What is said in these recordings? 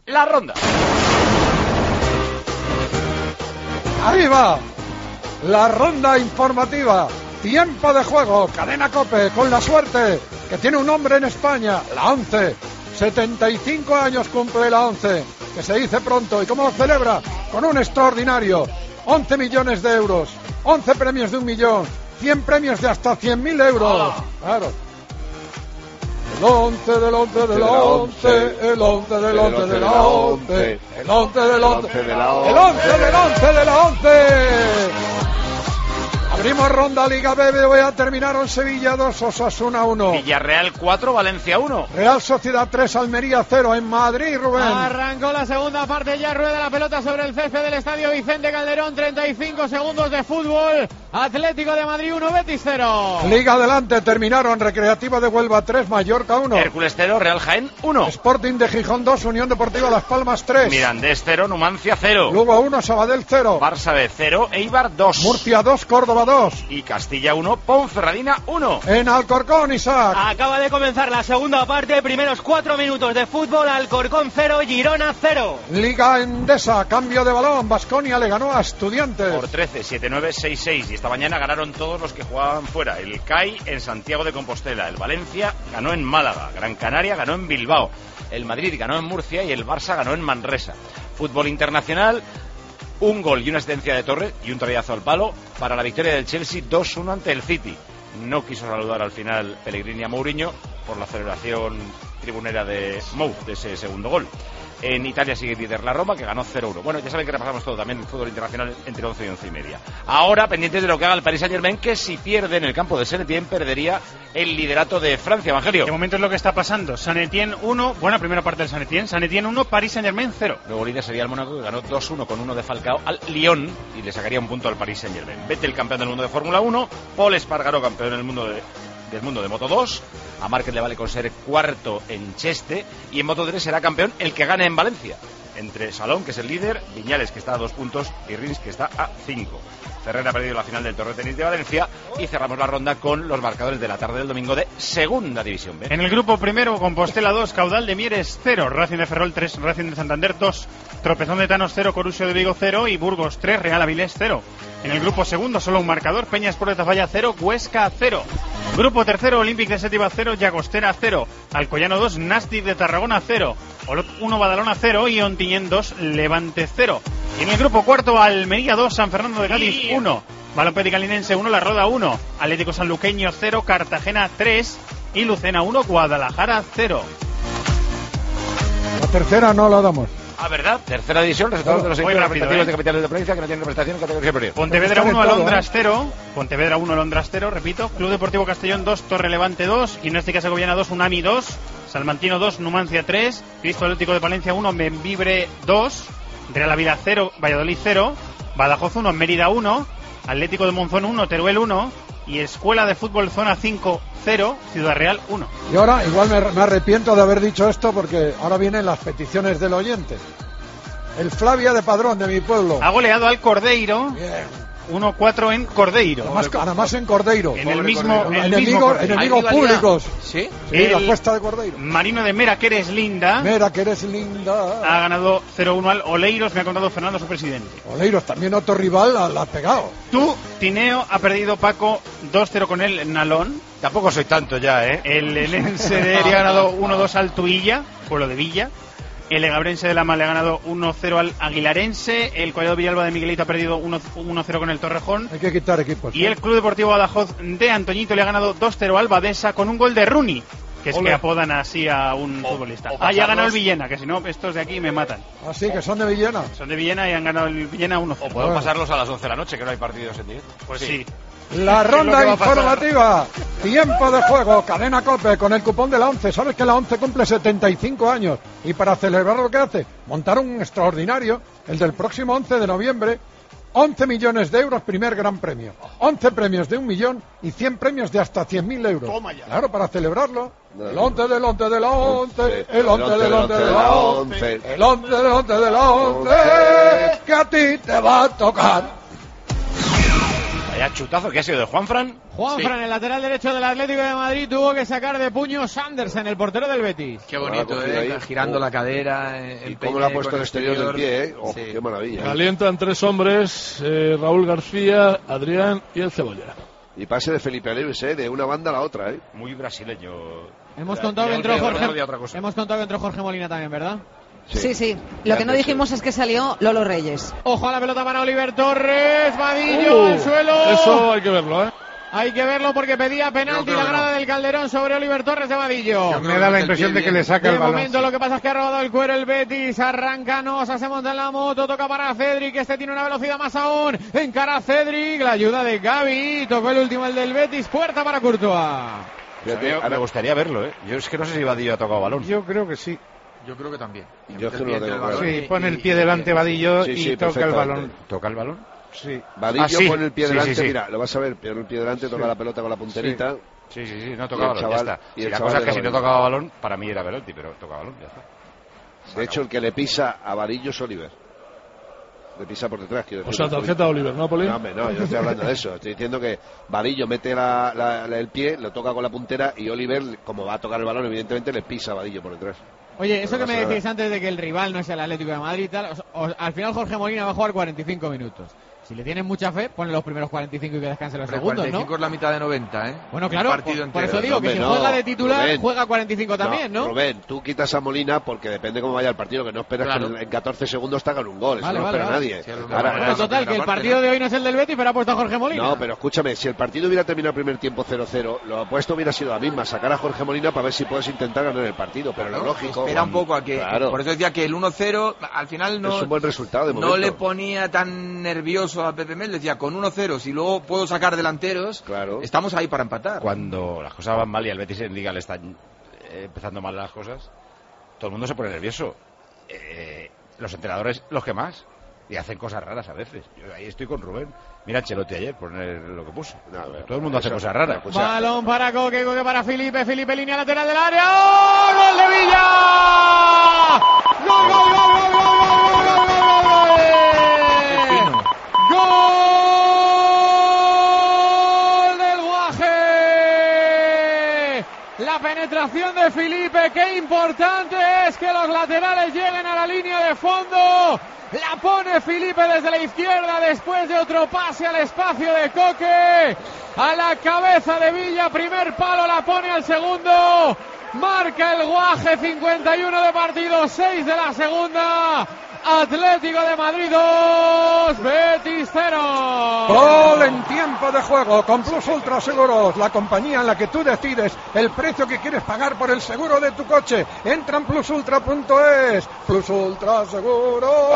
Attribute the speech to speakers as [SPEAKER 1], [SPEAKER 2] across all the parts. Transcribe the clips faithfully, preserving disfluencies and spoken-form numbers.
[SPEAKER 1] La Ronda.
[SPEAKER 2] Ahí va, la ronda informativa, tiempo de juego, Cadena COPE, con la suerte que tiene un nombre en España, la ONCE, setenta y cinco años cumple la ONCE, que se dice pronto, ¿y cómo lo celebra? Con un extraordinario, once millones de euros, once premios de un millón, cien premios de hasta cien mil euros, claro. El once del once del once, el once del once del once, el once del once del once, el once del once de la once. Abrimos ronda Liga B B V A, terminaron Sevilla dos, Osasuna uno.
[SPEAKER 1] Villarreal cuatro, Valencia uno.
[SPEAKER 2] Real Sociedad tres, Almería cero en Madrid, Rubén.
[SPEAKER 3] Arrancó la segunda parte, ya rueda la pelota sobre el césped del estadio Vicente Calderón, treinta y cinco segundos de fútbol. Atlético de Madrid uno, Betis cero.
[SPEAKER 2] Liga adelante, terminaron Recreativo de Huelva tres, Mallorca uno.
[SPEAKER 1] Hércules cero, Real Jaén uno.
[SPEAKER 2] Sporting de Gijón dos, Unión Deportiva Las Palmas tres.
[SPEAKER 1] Mirandés cero, Numancia cero.
[SPEAKER 2] Lugo uno, Sabadell cero.
[SPEAKER 1] Barça B cero, Eibar dos.
[SPEAKER 2] Murcia dos, Córdoba dos.
[SPEAKER 1] Y Castilla uno, Ponferradina uno.
[SPEAKER 2] En Alcorcón, Isaac.
[SPEAKER 3] Acaba de comenzar la segunda parte, primeros cuatro minutos de fútbol, Alcorcón cero, Girona cero.
[SPEAKER 2] Liga Endesa, cambio de balón, Baskonia le ganó a Estudiantes.
[SPEAKER 1] Por trece, siete nueve, seis seis. Y esta mañana ganaron todos los que jugaban fuera. El C A I en Santiago de Compostela, el Valencia ganó en Málaga, Gran Canaria ganó en Bilbao, el Madrid ganó en Murcia y el Barça ganó en Manresa. Fútbol internacional, un gol y una asistencia de Torres y un trayazo al palo para la victoria del Chelsea dos uno ante el City. No quiso saludar al final Pellegrini a Mourinho por la celebración tribunera de Mou, de ese segundo gol. En Italia sigue líder la Roma, que ganó cero uno. Bueno, ya saben que repasamos todo también el fútbol internacional entre once y once y media. Ahora, pendientes de lo que haga el Paris Saint-Germain, que si pierde en el campo de Saint-Étienne, perdería el liderato de Francia. Evangelio.
[SPEAKER 4] De momento es lo que está pasando. Saint-Étienne uno, buena primera parte del Saint-Étienne. Saint-Étienne uno, Paris Saint-Germain cero.
[SPEAKER 1] Luego líder sería el Mónaco, que ganó dos uno con uno de Falcao al Lyon y le sacaría un punto al Paris Saint-Germain. Vettel, campeón del mundo de Fórmula uno. Paul Espargaró, campeón del mundo de... del mundo de Moto dos, a Márquez le vale con ser cuarto en Cheste, y en Moto tres será campeón el que gane en Valencia, entre Salón, que es el líder, Viñales, que está a dos puntos, y Rins, que está a cinco. Ferrer ha perdido la final del Torneo de Tenis de Valencia, y cerramos la ronda con los marcadores de la tarde del domingo de Segunda División B.
[SPEAKER 4] En el grupo primero, Compostela dos, Caudal de Mieres cero, Racing de Ferrol tres, Racing de Santander dos, Tropezón de Tanos cero, Corusio de Vigo cero y Burgos tres, Real Avilés cero. En el grupo segundo, solo un marcador, Peña Sport de Tafalla cero, Huesca cero. Grupo tercero, Olympic de Sétiva cero, Llagostera cero, Alcoyano dos, Nastic de Tarragona cero, Olot uno, Badalona cero y Ontinyent dos, Levante cero. Y en el grupo cuarto, Almería dos, San Fernando de Cádiz uno, Balompédica Linense uno, La Roda uno, Atlético Sanluqueño cero, Cartagena tres y Lucena uno, Guadalajara cero.
[SPEAKER 2] La tercera no la damos.
[SPEAKER 1] Ah, ¿verdad? Tercera división, resultados de los equipos representativos
[SPEAKER 4] ¿eh?
[SPEAKER 1] de capitales de provincia que no tienen representación en categoría superior.
[SPEAKER 4] Pontevedra uno, Alondras cero, Pontevedra uno, Alondras cero, repito. Club Deportivo Castellón dos, Torre Levante dos, Gimnástica Segoviana dos, Unami dos, Salmantino dos, Numancia tres, Cristo Atlético de Palencia uno, Membibre dos, Real Ávila cero, Valladolid cero, Badajoz uno, Mérida uno, Atlético de Monzón uno, Teruel uno y Escuela de Fútbol Zona cinco cero, Ciudad Real uno.
[SPEAKER 2] Y ahora igual me, me arrepiento de haber dicho esto porque ahora vienen las peticiones del oyente. El Flavia de Padrón, de mi pueblo.
[SPEAKER 4] Ha goleado al Cordeiro.
[SPEAKER 2] Bien.
[SPEAKER 4] uno cuatro en Cordeiro.
[SPEAKER 2] Además, además en Cordeiro.
[SPEAKER 4] En el mismo, el
[SPEAKER 2] enemigos,
[SPEAKER 4] mismo Cordeiro.
[SPEAKER 2] enemigos públicos.
[SPEAKER 1] ¿Sí?
[SPEAKER 2] Sí, la apuesta de Cordeiro.
[SPEAKER 4] Marino de Mera, que eres linda.
[SPEAKER 2] Mera, que eres linda.
[SPEAKER 4] Ha ganado cero uno al Oleiros, me ha contado Fernando, su presidente.
[SPEAKER 2] Oleiros, también otro rival, la, la ha pegado.
[SPEAKER 4] Tú, Tineo, ha perdido Paco dos cero con el Nalón.
[SPEAKER 1] Tampoco soy tanto ya, ¿eh?
[SPEAKER 4] El Enense de Eri ha ganado uno dos al Tuilla, pueblo de Villa. El Egabrense de Lama le ha ganado uno cero al Aguilarense. El Collado Villalba de Miguelito ha perdido uno cero con el Torrejón.
[SPEAKER 2] Hay que quitar equipos.
[SPEAKER 4] Y el Club Deportivo Badajoz de Antoñito le ha ganado dos cero al Badesa con un gol de Rooney, que es Ole. Que apodan así a un o, futbolista. Ah, ya ha ganado el Villena, que si no, estos de aquí me matan.
[SPEAKER 2] Ah, sí, que son de Villena.
[SPEAKER 4] Son de Villena y han ganado el Villena uno cero.
[SPEAKER 1] O podemos pasarlos a las once de la noche, que no hay partidos en directo.
[SPEAKER 4] Pues sí. sí.
[SPEAKER 2] La ronda informativa, tiempo de juego, Cadena COPE con el cupón de la ONCE. ¿Sabes que la ONCE cumple setenta y cinco años? Y para celebrar lo que hace, montar un extraordinario, el del próximo once de noviembre, once millones de euros, primer gran premio. once premios de un millón y cien premios de hasta cien mil euros.
[SPEAKER 5] Toma ya.
[SPEAKER 2] Claro, para celebrarlo. El once del once de la once, el once del once de la once, el once del once de la once, que a ti te va a tocar.
[SPEAKER 1] Vaya chutazo que ha sido de Juanfran.
[SPEAKER 3] Juanfran,
[SPEAKER 5] Sí.
[SPEAKER 3] el lateral derecho del Atlético de Madrid, tuvo que sacar de puño Sanderson, el portero del Betis.
[SPEAKER 5] Qué bonito, ¿eh?
[SPEAKER 6] ahí.
[SPEAKER 5] Girando
[SPEAKER 6] Oh.
[SPEAKER 5] la cadera. El
[SPEAKER 6] Y cómo le ha puesto
[SPEAKER 5] con
[SPEAKER 6] el exterior del pie, ¿eh? Oh,
[SPEAKER 5] Sí.
[SPEAKER 6] qué maravilla.
[SPEAKER 7] Calientan tres hombres, eh, Raúl García, Adrián y el Cebolla.
[SPEAKER 6] Y pase de Felipe Alves, ¿eh? De una banda a la otra, ¿eh?
[SPEAKER 1] Muy brasileño.
[SPEAKER 3] Hemos
[SPEAKER 1] Era-
[SPEAKER 3] contado que
[SPEAKER 1] era
[SPEAKER 3] entró
[SPEAKER 1] otro-
[SPEAKER 3] Jorge,
[SPEAKER 1] otro día otra cosa.
[SPEAKER 3] hemos contado que entró Jorge Molina también, ¿verdad?
[SPEAKER 8] Sí, sí. Lo que no dijimos es que salió Lolo Reyes.
[SPEAKER 3] Ojo a la pelota para Oliver Torres, Vadillo
[SPEAKER 7] Uh,
[SPEAKER 3] al suelo.
[SPEAKER 7] Eso hay que verlo, ¿eh?
[SPEAKER 3] Hay que verlo porque pedía penalti
[SPEAKER 5] creo
[SPEAKER 3] la
[SPEAKER 5] que
[SPEAKER 3] grada
[SPEAKER 5] no.
[SPEAKER 3] del Calderón sobre Oliver Torres de Vadillo.
[SPEAKER 5] Yo creo
[SPEAKER 4] Me
[SPEAKER 5] que
[SPEAKER 4] da la
[SPEAKER 5] mete el
[SPEAKER 4] impresión
[SPEAKER 5] pie
[SPEAKER 4] de que
[SPEAKER 5] bien.
[SPEAKER 4] le saca
[SPEAKER 3] De
[SPEAKER 4] el balón.
[SPEAKER 3] momento lo que pasa es que ha robado el cuero el Betis, arranca Nosa, se monta en la moto, toca para Cedric, este tiene una velocidad más aún, encara a Cedric, la ayuda de Gavi, tocó el último el del Betis, puerta para Courtois.
[SPEAKER 6] Fíjate,
[SPEAKER 1] Me
[SPEAKER 6] ahora-
[SPEAKER 1] gustaría verlo, ¿eh? Yo es que no sé si Vadillo ha tocado balón.
[SPEAKER 4] Yo creo que sí.
[SPEAKER 5] Yo creo que también.
[SPEAKER 6] Yo es que no lo tengo claro.
[SPEAKER 4] Sí, pone el pie delante Vadillo
[SPEAKER 6] Sí,
[SPEAKER 4] y
[SPEAKER 6] sí,
[SPEAKER 4] toca el
[SPEAKER 6] perfectamente.
[SPEAKER 4] balón.
[SPEAKER 1] ¿Toca el balón?
[SPEAKER 4] Sí.
[SPEAKER 6] Vadillo
[SPEAKER 1] Ah, sí.
[SPEAKER 6] pone el pie
[SPEAKER 1] Sí,
[SPEAKER 6] delante,
[SPEAKER 1] sí, sí.
[SPEAKER 6] mira, lo vas a ver, pone el pie delante, toca la pelota con la punterita.
[SPEAKER 1] Sí, sí, sí, no
[SPEAKER 6] Y
[SPEAKER 1] toca
[SPEAKER 6] el
[SPEAKER 1] balón,
[SPEAKER 6] chaval-
[SPEAKER 1] ya está.
[SPEAKER 6] y
[SPEAKER 1] Si
[SPEAKER 6] el
[SPEAKER 1] la
[SPEAKER 6] chaval
[SPEAKER 1] cosa es que
[SPEAKER 6] de
[SPEAKER 1] si no
[SPEAKER 6] Gavi.
[SPEAKER 1] tocaba balón, para mí era penalti, pero toca balón, ya está.
[SPEAKER 6] De hecho, el que le pisa a Vadillo es Oliver. Le pisa por detrás, quiero
[SPEAKER 7] O
[SPEAKER 6] decir.
[SPEAKER 7] sea, tarjeta a Oliver, ¿no, Poli?
[SPEAKER 6] No, hombre, no, yo no estoy hablando de eso. Estoy diciendo que Vadillo mete la, la- la- el pie, lo toca con la puntera y Oliver, como va a tocar el balón, evidentemente le pisa a Vadillo por detrás.
[SPEAKER 3] Oye, eso
[SPEAKER 6] Pero
[SPEAKER 3] que me
[SPEAKER 6] pasa nada.
[SPEAKER 3] decís antes de que el rival no es el Atlético de Madrid y tal, os- os- al final Jorge Molina va a jugar cuarenta y cinco minutos. Si le tienen mucha fe, ponle los primeros cuarenta y cinco y que descanse los
[SPEAKER 5] Pero
[SPEAKER 3] segundos,
[SPEAKER 5] cuarenta y cinco
[SPEAKER 3] ¿no?
[SPEAKER 5] es la mitad de noventa, ¿eh?
[SPEAKER 3] Bueno,
[SPEAKER 5] Un
[SPEAKER 3] claro,
[SPEAKER 5] partido
[SPEAKER 3] por, por
[SPEAKER 5] entero.
[SPEAKER 3] eso digo que
[SPEAKER 6] Hombre,
[SPEAKER 3] si
[SPEAKER 6] no,
[SPEAKER 3] juega de titular,
[SPEAKER 6] Rubén.
[SPEAKER 3] juega cuarenta y cinco también, ¿no?
[SPEAKER 6] Rubén, tú quitas a Molina porque depende cómo vaya el partido, que no esperas
[SPEAKER 5] Claro.
[SPEAKER 6] que en- en catorce segundos te hagan un gol. Eso
[SPEAKER 3] Vale,
[SPEAKER 6] no
[SPEAKER 3] vale,
[SPEAKER 6] espera
[SPEAKER 3] vale.
[SPEAKER 6] nadie.
[SPEAKER 5] Sí, a lo mejor.
[SPEAKER 6] Ahora,
[SPEAKER 3] Bueno,
[SPEAKER 5] la
[SPEAKER 3] total, que el
[SPEAKER 5] primera parte,
[SPEAKER 3] partido
[SPEAKER 5] ¿no?
[SPEAKER 3] de hoy no es el del Betis, pero ha puesto a Jorge Molina.
[SPEAKER 6] no, pero escúchame, si el partido hubiera terminado el primer tiempo cero cero, lo opuesto hubiera sido la misma, sacar a Jorge Molina para ver si puedes intentar ganar el partido, pero
[SPEAKER 5] Claro,
[SPEAKER 6] lo lógico...
[SPEAKER 5] Espera un poco a que.
[SPEAKER 6] Claro,
[SPEAKER 5] Por eso decía que el uno cero al final no.
[SPEAKER 6] es un buen resultado de momento.
[SPEAKER 5] No le ponía tan nervioso a Pepe Mel, decía con uno cero, si luego puedo sacar delanteros,
[SPEAKER 6] Claro.
[SPEAKER 5] estamos ahí para empatar.
[SPEAKER 1] Cuando las cosas van mal y al Betis en Liga le están eh, empezando mal las cosas, todo el mundo se pone nervioso. Eh, los entrenadores, los que más. Y hacen cosas raras a veces. Yo ahí estoy con Rubén. Mira Ancelotti ayer, poner lo que puso.
[SPEAKER 6] No, a ver,
[SPEAKER 1] todo el mundo hace
[SPEAKER 6] eso-
[SPEAKER 1] cosas raras.
[SPEAKER 6] o sea,
[SPEAKER 3] Balón para Coque, Coque para Felipe, Felipe línea lateral del área. ¡Oh! ¡Gol de Villa! ¡Gol, gol, gol, gol, gol, gol, gol, gol,
[SPEAKER 5] Qué
[SPEAKER 3] gol,
[SPEAKER 5] fino.
[SPEAKER 3] gol! ¡Gol del Guaje! La penetración de Felipe, qué importante es que los laterales lleguen a la línea de fondo. La pone Felipe desde la izquierda después de otro pase al espacio de Coque. A la cabeza de Villa, primer palo, la pone al segundo. Marca el Guaje, cincuenta y uno de partido, seis de la segunda. Atlético de Madrid dos, Betis cero.
[SPEAKER 2] Gol en tiempo de juego con Plus Ultra Seguros, la compañía en la que tú decides el precio que quieres pagar por el seguro de tu coche. Entra en plus ultra punto es. Plus Ultra Seguros.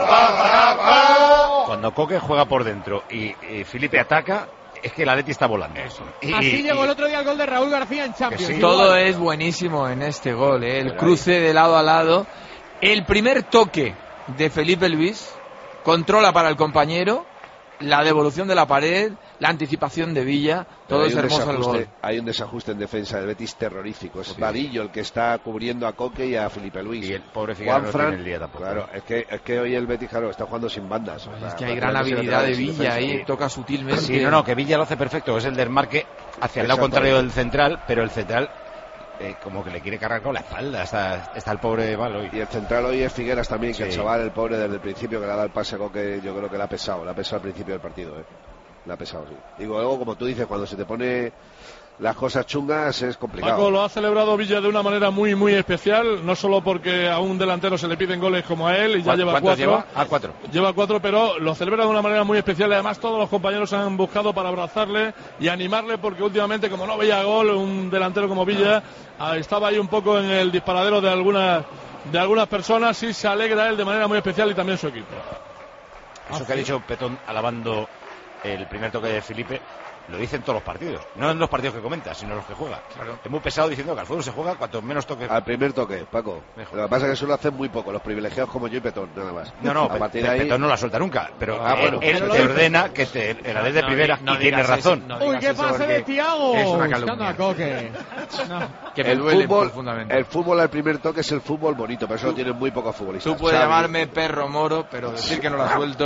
[SPEAKER 1] Cuando Coque juega por dentro y, y Felipe ataca, es que el Atleti está volando. Y-
[SPEAKER 3] Así
[SPEAKER 1] y-
[SPEAKER 3] llegó
[SPEAKER 1] y-
[SPEAKER 3] el otro día el gol de Raúl García en Champions.
[SPEAKER 1] Que sí.
[SPEAKER 3] Igual.
[SPEAKER 5] Todo es buenísimo en este gol, ¿eh? El cruce de lado a lado. El primer toque de Felipe Luis, controla para el compañero, la devolución de la pared, la anticipación de Villa, todo
[SPEAKER 6] Hay
[SPEAKER 5] es
[SPEAKER 6] un
[SPEAKER 5] hermoso el
[SPEAKER 6] desajuste-
[SPEAKER 5] gol.
[SPEAKER 6] Hay un desajuste en defensa del Betis terrorífico. Es
[SPEAKER 1] Sí.
[SPEAKER 6] Vadillo el que está cubriendo a Coque y a Felipe Luis.
[SPEAKER 1] Y el pobre Figueroa no
[SPEAKER 6] Juanfran,
[SPEAKER 1] tiene el día tampoco.
[SPEAKER 6] Claro, es que, es que hoy el Betis, claro, está jugando sin bandas. O sea,
[SPEAKER 5] Es que hay gran
[SPEAKER 6] prácticamente
[SPEAKER 5] habilidad de
[SPEAKER 6] laterales sin
[SPEAKER 5] Villa
[SPEAKER 6] defensa.
[SPEAKER 5] ahí, toca sutilmente.
[SPEAKER 1] Sí, no, no, que Villa lo hace perfecto, es el desmarque hacia el lado contrario del central, pero el central eh, como que le quiere cargar con la espalda, está, está el pobre mal hoy.
[SPEAKER 6] Y el central hoy es Figueras también, que
[SPEAKER 1] Sí.
[SPEAKER 6] el chaval, el pobre, desde el principio que le ha dado el pase a Coque, yo creo que le ha pesado, le ha pesado al principio del partido, ¿eh? Le ha pesado, sí. Y luego, como tú dices, cuando se te pone las cosas chungas es complicado.
[SPEAKER 7] Paco, lo ha celebrado Villa de una manera muy, muy especial, no solo porque a un delantero se le piden goles como a él y ya lleva
[SPEAKER 1] ¿Cuántos
[SPEAKER 7] cuatro.
[SPEAKER 1] lleva? Ah, cuatro.
[SPEAKER 7] Lleva cuatro, pero lo celebra de una manera muy especial. Además, todos los compañeros han buscado para abrazarle y animarle, porque últimamente, como no veía gol, un delantero como Villa ah, estaba ahí un poco en el disparadero de algunas de algunas personas. Y se alegra él de manera muy especial y también su equipo.
[SPEAKER 1] Eso que ha dicho Petón alabando el primer toque de Felipe, lo dicen todos los partidos. No en los partidos que comenta, sino en los que juega.
[SPEAKER 5] Claro.
[SPEAKER 1] Es muy pesado diciendo que al fútbol se juega cuanto menos toques.
[SPEAKER 6] Al primer toque, Paco.
[SPEAKER 1] Mejor.
[SPEAKER 6] Lo que pasa es que eso lo hacen muy poco, los privilegiados como yo y Petón, nada más.
[SPEAKER 1] No, no,
[SPEAKER 6] a
[SPEAKER 1] Pe-
[SPEAKER 6] partir
[SPEAKER 1] Pe-
[SPEAKER 6] de ahí...
[SPEAKER 1] Petón no la suelta nunca, pero
[SPEAKER 6] Ah,
[SPEAKER 1] él-
[SPEAKER 6] bueno.
[SPEAKER 1] él
[SPEAKER 3] Pero
[SPEAKER 1] te
[SPEAKER 3] lo-
[SPEAKER 1] ordena que te, el Atleti de
[SPEAKER 5] No,
[SPEAKER 1] primera
[SPEAKER 5] no
[SPEAKER 1] y tiene
[SPEAKER 5] digas eso,
[SPEAKER 1] razón.
[SPEAKER 5] no
[SPEAKER 3] Uy,
[SPEAKER 5] digas
[SPEAKER 3] qué
[SPEAKER 5] eso
[SPEAKER 3] pase
[SPEAKER 5] porque
[SPEAKER 3] de Thiago.
[SPEAKER 5] es una
[SPEAKER 3] Buscando
[SPEAKER 5] calumnia.
[SPEAKER 3] a Coque. No.
[SPEAKER 5] Que me
[SPEAKER 6] el
[SPEAKER 5] duele
[SPEAKER 6] fútbol,
[SPEAKER 5] profundamente.
[SPEAKER 6] el fútbol al primer toque es el fútbol bonito, pero eso lo tienen muy pocos futbolistas.
[SPEAKER 5] Tú puedes
[SPEAKER 6] Xavi,
[SPEAKER 5] llamarme perro moro, pero decir que no la suelto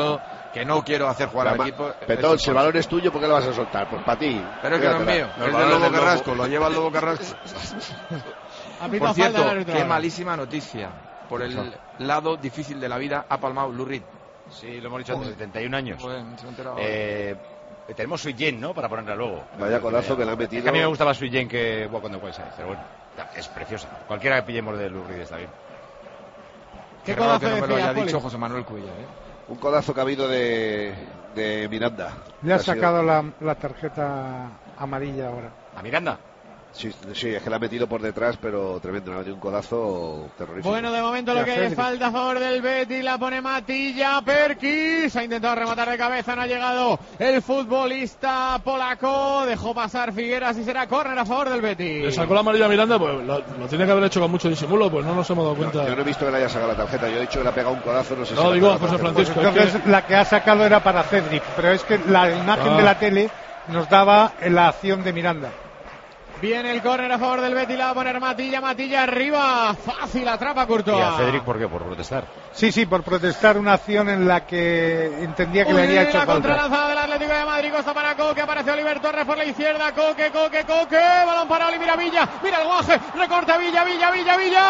[SPEAKER 5] que no quiero hacer jugar al equipo.
[SPEAKER 6] Petón, si el balón es tuyo, ¿por qué lo vas a soltar? Pues para ti.
[SPEAKER 5] Pero es que no es mío, es del Lobo Carrasco, lo lleva el Lobo Carrasco. Por cierto, qué malísima noticia. Por el lado difícil de la vida ha palmado Lou Reed.
[SPEAKER 1] Sí, lo hemos dicho antes, setenta y un años.
[SPEAKER 5] Bueno, se me he enterado.
[SPEAKER 1] Eh, tenemos Suyen, ¿no? Para ponerla luego.
[SPEAKER 6] Vaya codazo que le ha metido.
[SPEAKER 1] Es que a mí me gusta más Suyen que bueno, cuando puede ser, pero bueno, es preciosa. Cualquiera que pillemos de Lou Reed está bien.
[SPEAKER 5] Qué, qué raro que no me lo haya dicho José Manuel Cuilla, ¿eh?
[SPEAKER 6] Un codazo que ha habido de, de Miranda.
[SPEAKER 9] Le ha sacado la, la tarjeta amarilla ahora.
[SPEAKER 1] ¿A Miranda?
[SPEAKER 6] Sí, sí, es que la ha metido por detrás, pero tremendo, le ha metido un codazo terrorífico.
[SPEAKER 3] Bueno, de momento lo que hay es falta a favor del Betis, la pone Matilla, Perkis, ha intentado rematar de cabeza, no ha llegado el futbolista polaco, dejó pasar Figueras y será córner a favor del Betis.
[SPEAKER 7] Le sacó la amarilla a Miranda, pues lo, lo tiene que haber hecho con mucho disimulo, pues no nos hemos dado cuenta.
[SPEAKER 6] No, yo no he visto que le haya sacado la tarjeta, yo he dicho que le ha pegado un codazo, no sé
[SPEAKER 7] no,
[SPEAKER 6] si...
[SPEAKER 7] No, digo a José Francisco.
[SPEAKER 9] Pues entonces es que... la que ha sacado era para Cedric, pero es que la imagen ah. de la tele nos daba la acción de Miranda.
[SPEAKER 3] Viene el córner a favor del Betis, la va a poner Matilla, Matilla arriba, fácil, atrapa Courtois.
[SPEAKER 1] ¿Y a Cedric por qué? ¿Por protestar?
[SPEAKER 9] Sí, sí, por protestar una acción en la que entendía que
[SPEAKER 3] Uy,
[SPEAKER 9] le había hecho
[SPEAKER 3] la
[SPEAKER 9] falta.
[SPEAKER 3] contralanzada del Atlético de Madrid, Costa para Coque, aparece Oliver Torres por la izquierda, Coque, Coque, Coque, balón para Oli, mira Villa, mira el guaje, recorta Villa, Villa, Villa, Villa,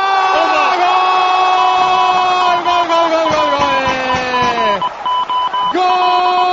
[SPEAKER 3] ¡gol! ¡Gol, gol, gol, gol, gol! ¡Gol!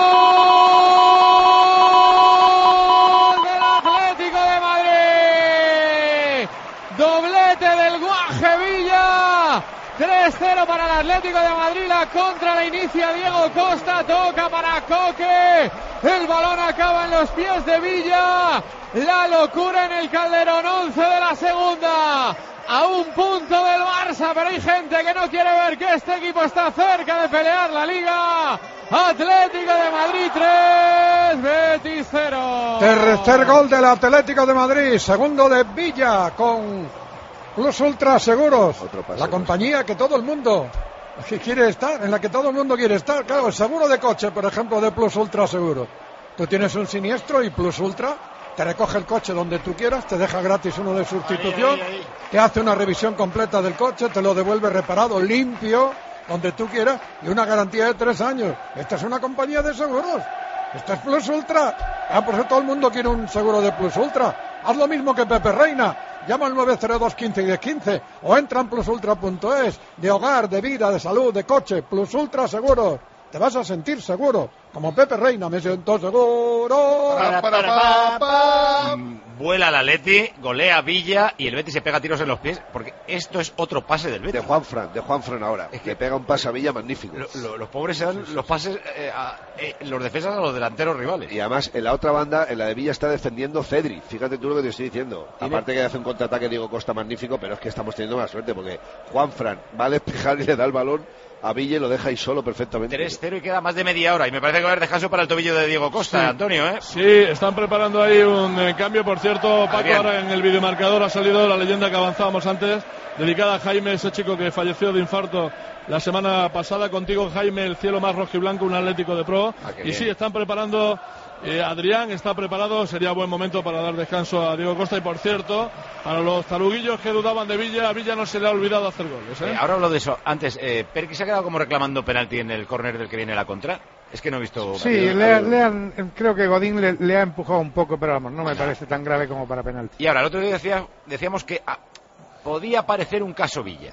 [SPEAKER 3] tres cero para el Atlético de Madrid, la contra la inicia Diego Costa, toca para Coque, el balón acaba en los pies de Villa, la locura en el Calderón, once de la segunda, a un punto del Barça, pero hay gente que no quiere ver que este equipo está cerca de pelear la Liga. Atlético de Madrid tres, Betis cero.
[SPEAKER 2] Tercer gol del Atlético de Madrid, segundo de Villa con Plus Ultra Seguros, la compañía que todo el mundo que quiere estar, en la que todo el mundo quiere estar. Claro, el seguro de coche, por ejemplo, de Plus Ultra Seguros. Tú tienes un siniestro y Plus Ultra te recoge el coche donde tú quieras, te deja gratis uno de sustitución, ahí, ahí, ahí. te hace una revisión completa del coche, te lo devuelve reparado, limpio, donde tú quieras, y una garantía de tres años. Esta es una compañía de seguros. Esta es Plus Ultra. Ah, por eso todo el mundo quiere un seguro de Plus Ultra. Haz lo mismo que Pepe Reina. Llama al nueve cero dos quince y diez quince o entra en plus ultra punto es. De hogar, de vida, de salud, de coche. Plus Ultra Seguros. Te vas a sentir seguro. Como Pepe Reina, me siento seguro.
[SPEAKER 1] Para, para, para, para. Vuela la Atleti, golea Villa y el Betis se pega tiros en los pies, porque esto es otro pase del Betis.
[SPEAKER 6] De Juanfran, de Juanfran ahora. Es que le pega un pase a Villa magnífico.
[SPEAKER 1] Lo, lo, los pobres eran los pases, eh, a, eh, los defensas a los delanteros rivales.
[SPEAKER 6] Y además, en la otra banda, en la de Villa está defendiendo Cedric. Fíjate tú lo que te estoy diciendo. ¿Tiene? Aparte que hace un contraataque Diego Costa magnífico, pero es que estamos teniendo más suerte, porque Juanfran va a despejar y le da el balón a Villa y lo deja ahí solo perfectamente.
[SPEAKER 1] tres cero y queda más de media hora. Y me parece que va a haber descanso para el tobillo de Diego Costa,
[SPEAKER 7] sí.
[SPEAKER 1] Antonio, ¿eh?
[SPEAKER 7] Sí, están preparando ahí un eh, cambio. Por cierto, Paco, Adrián. Ahora en el videomarcador ha salido la leyenda que avanzábamos antes, dedicada a Jaime, ese chico que falleció de infarto la semana pasada. Contigo, Jaime, el cielo más rojo y blanco, un Atlético de Pro. Ah, y bien. Sí, están preparando... Eh, Adrián está preparado, sería buen momento para dar descanso a Diego Costa. Y por cierto, para los taruguillos que dudaban de Villa, a Villa no se le ha olvidado hacer goles, ¿eh?
[SPEAKER 1] Eh, ahora hablo de eso. Antes, eh, Perky se ha quedado como reclamando penalti en el córner del que viene la contra. Es que no he visto...
[SPEAKER 9] Sí, le, le han, creo que Godín le, le ha empujado un poco, pero vamos, no me parece tan grave como para penalti.
[SPEAKER 1] Y ahora, el otro día decía, decíamos que ah, podía parecer un caso Villa.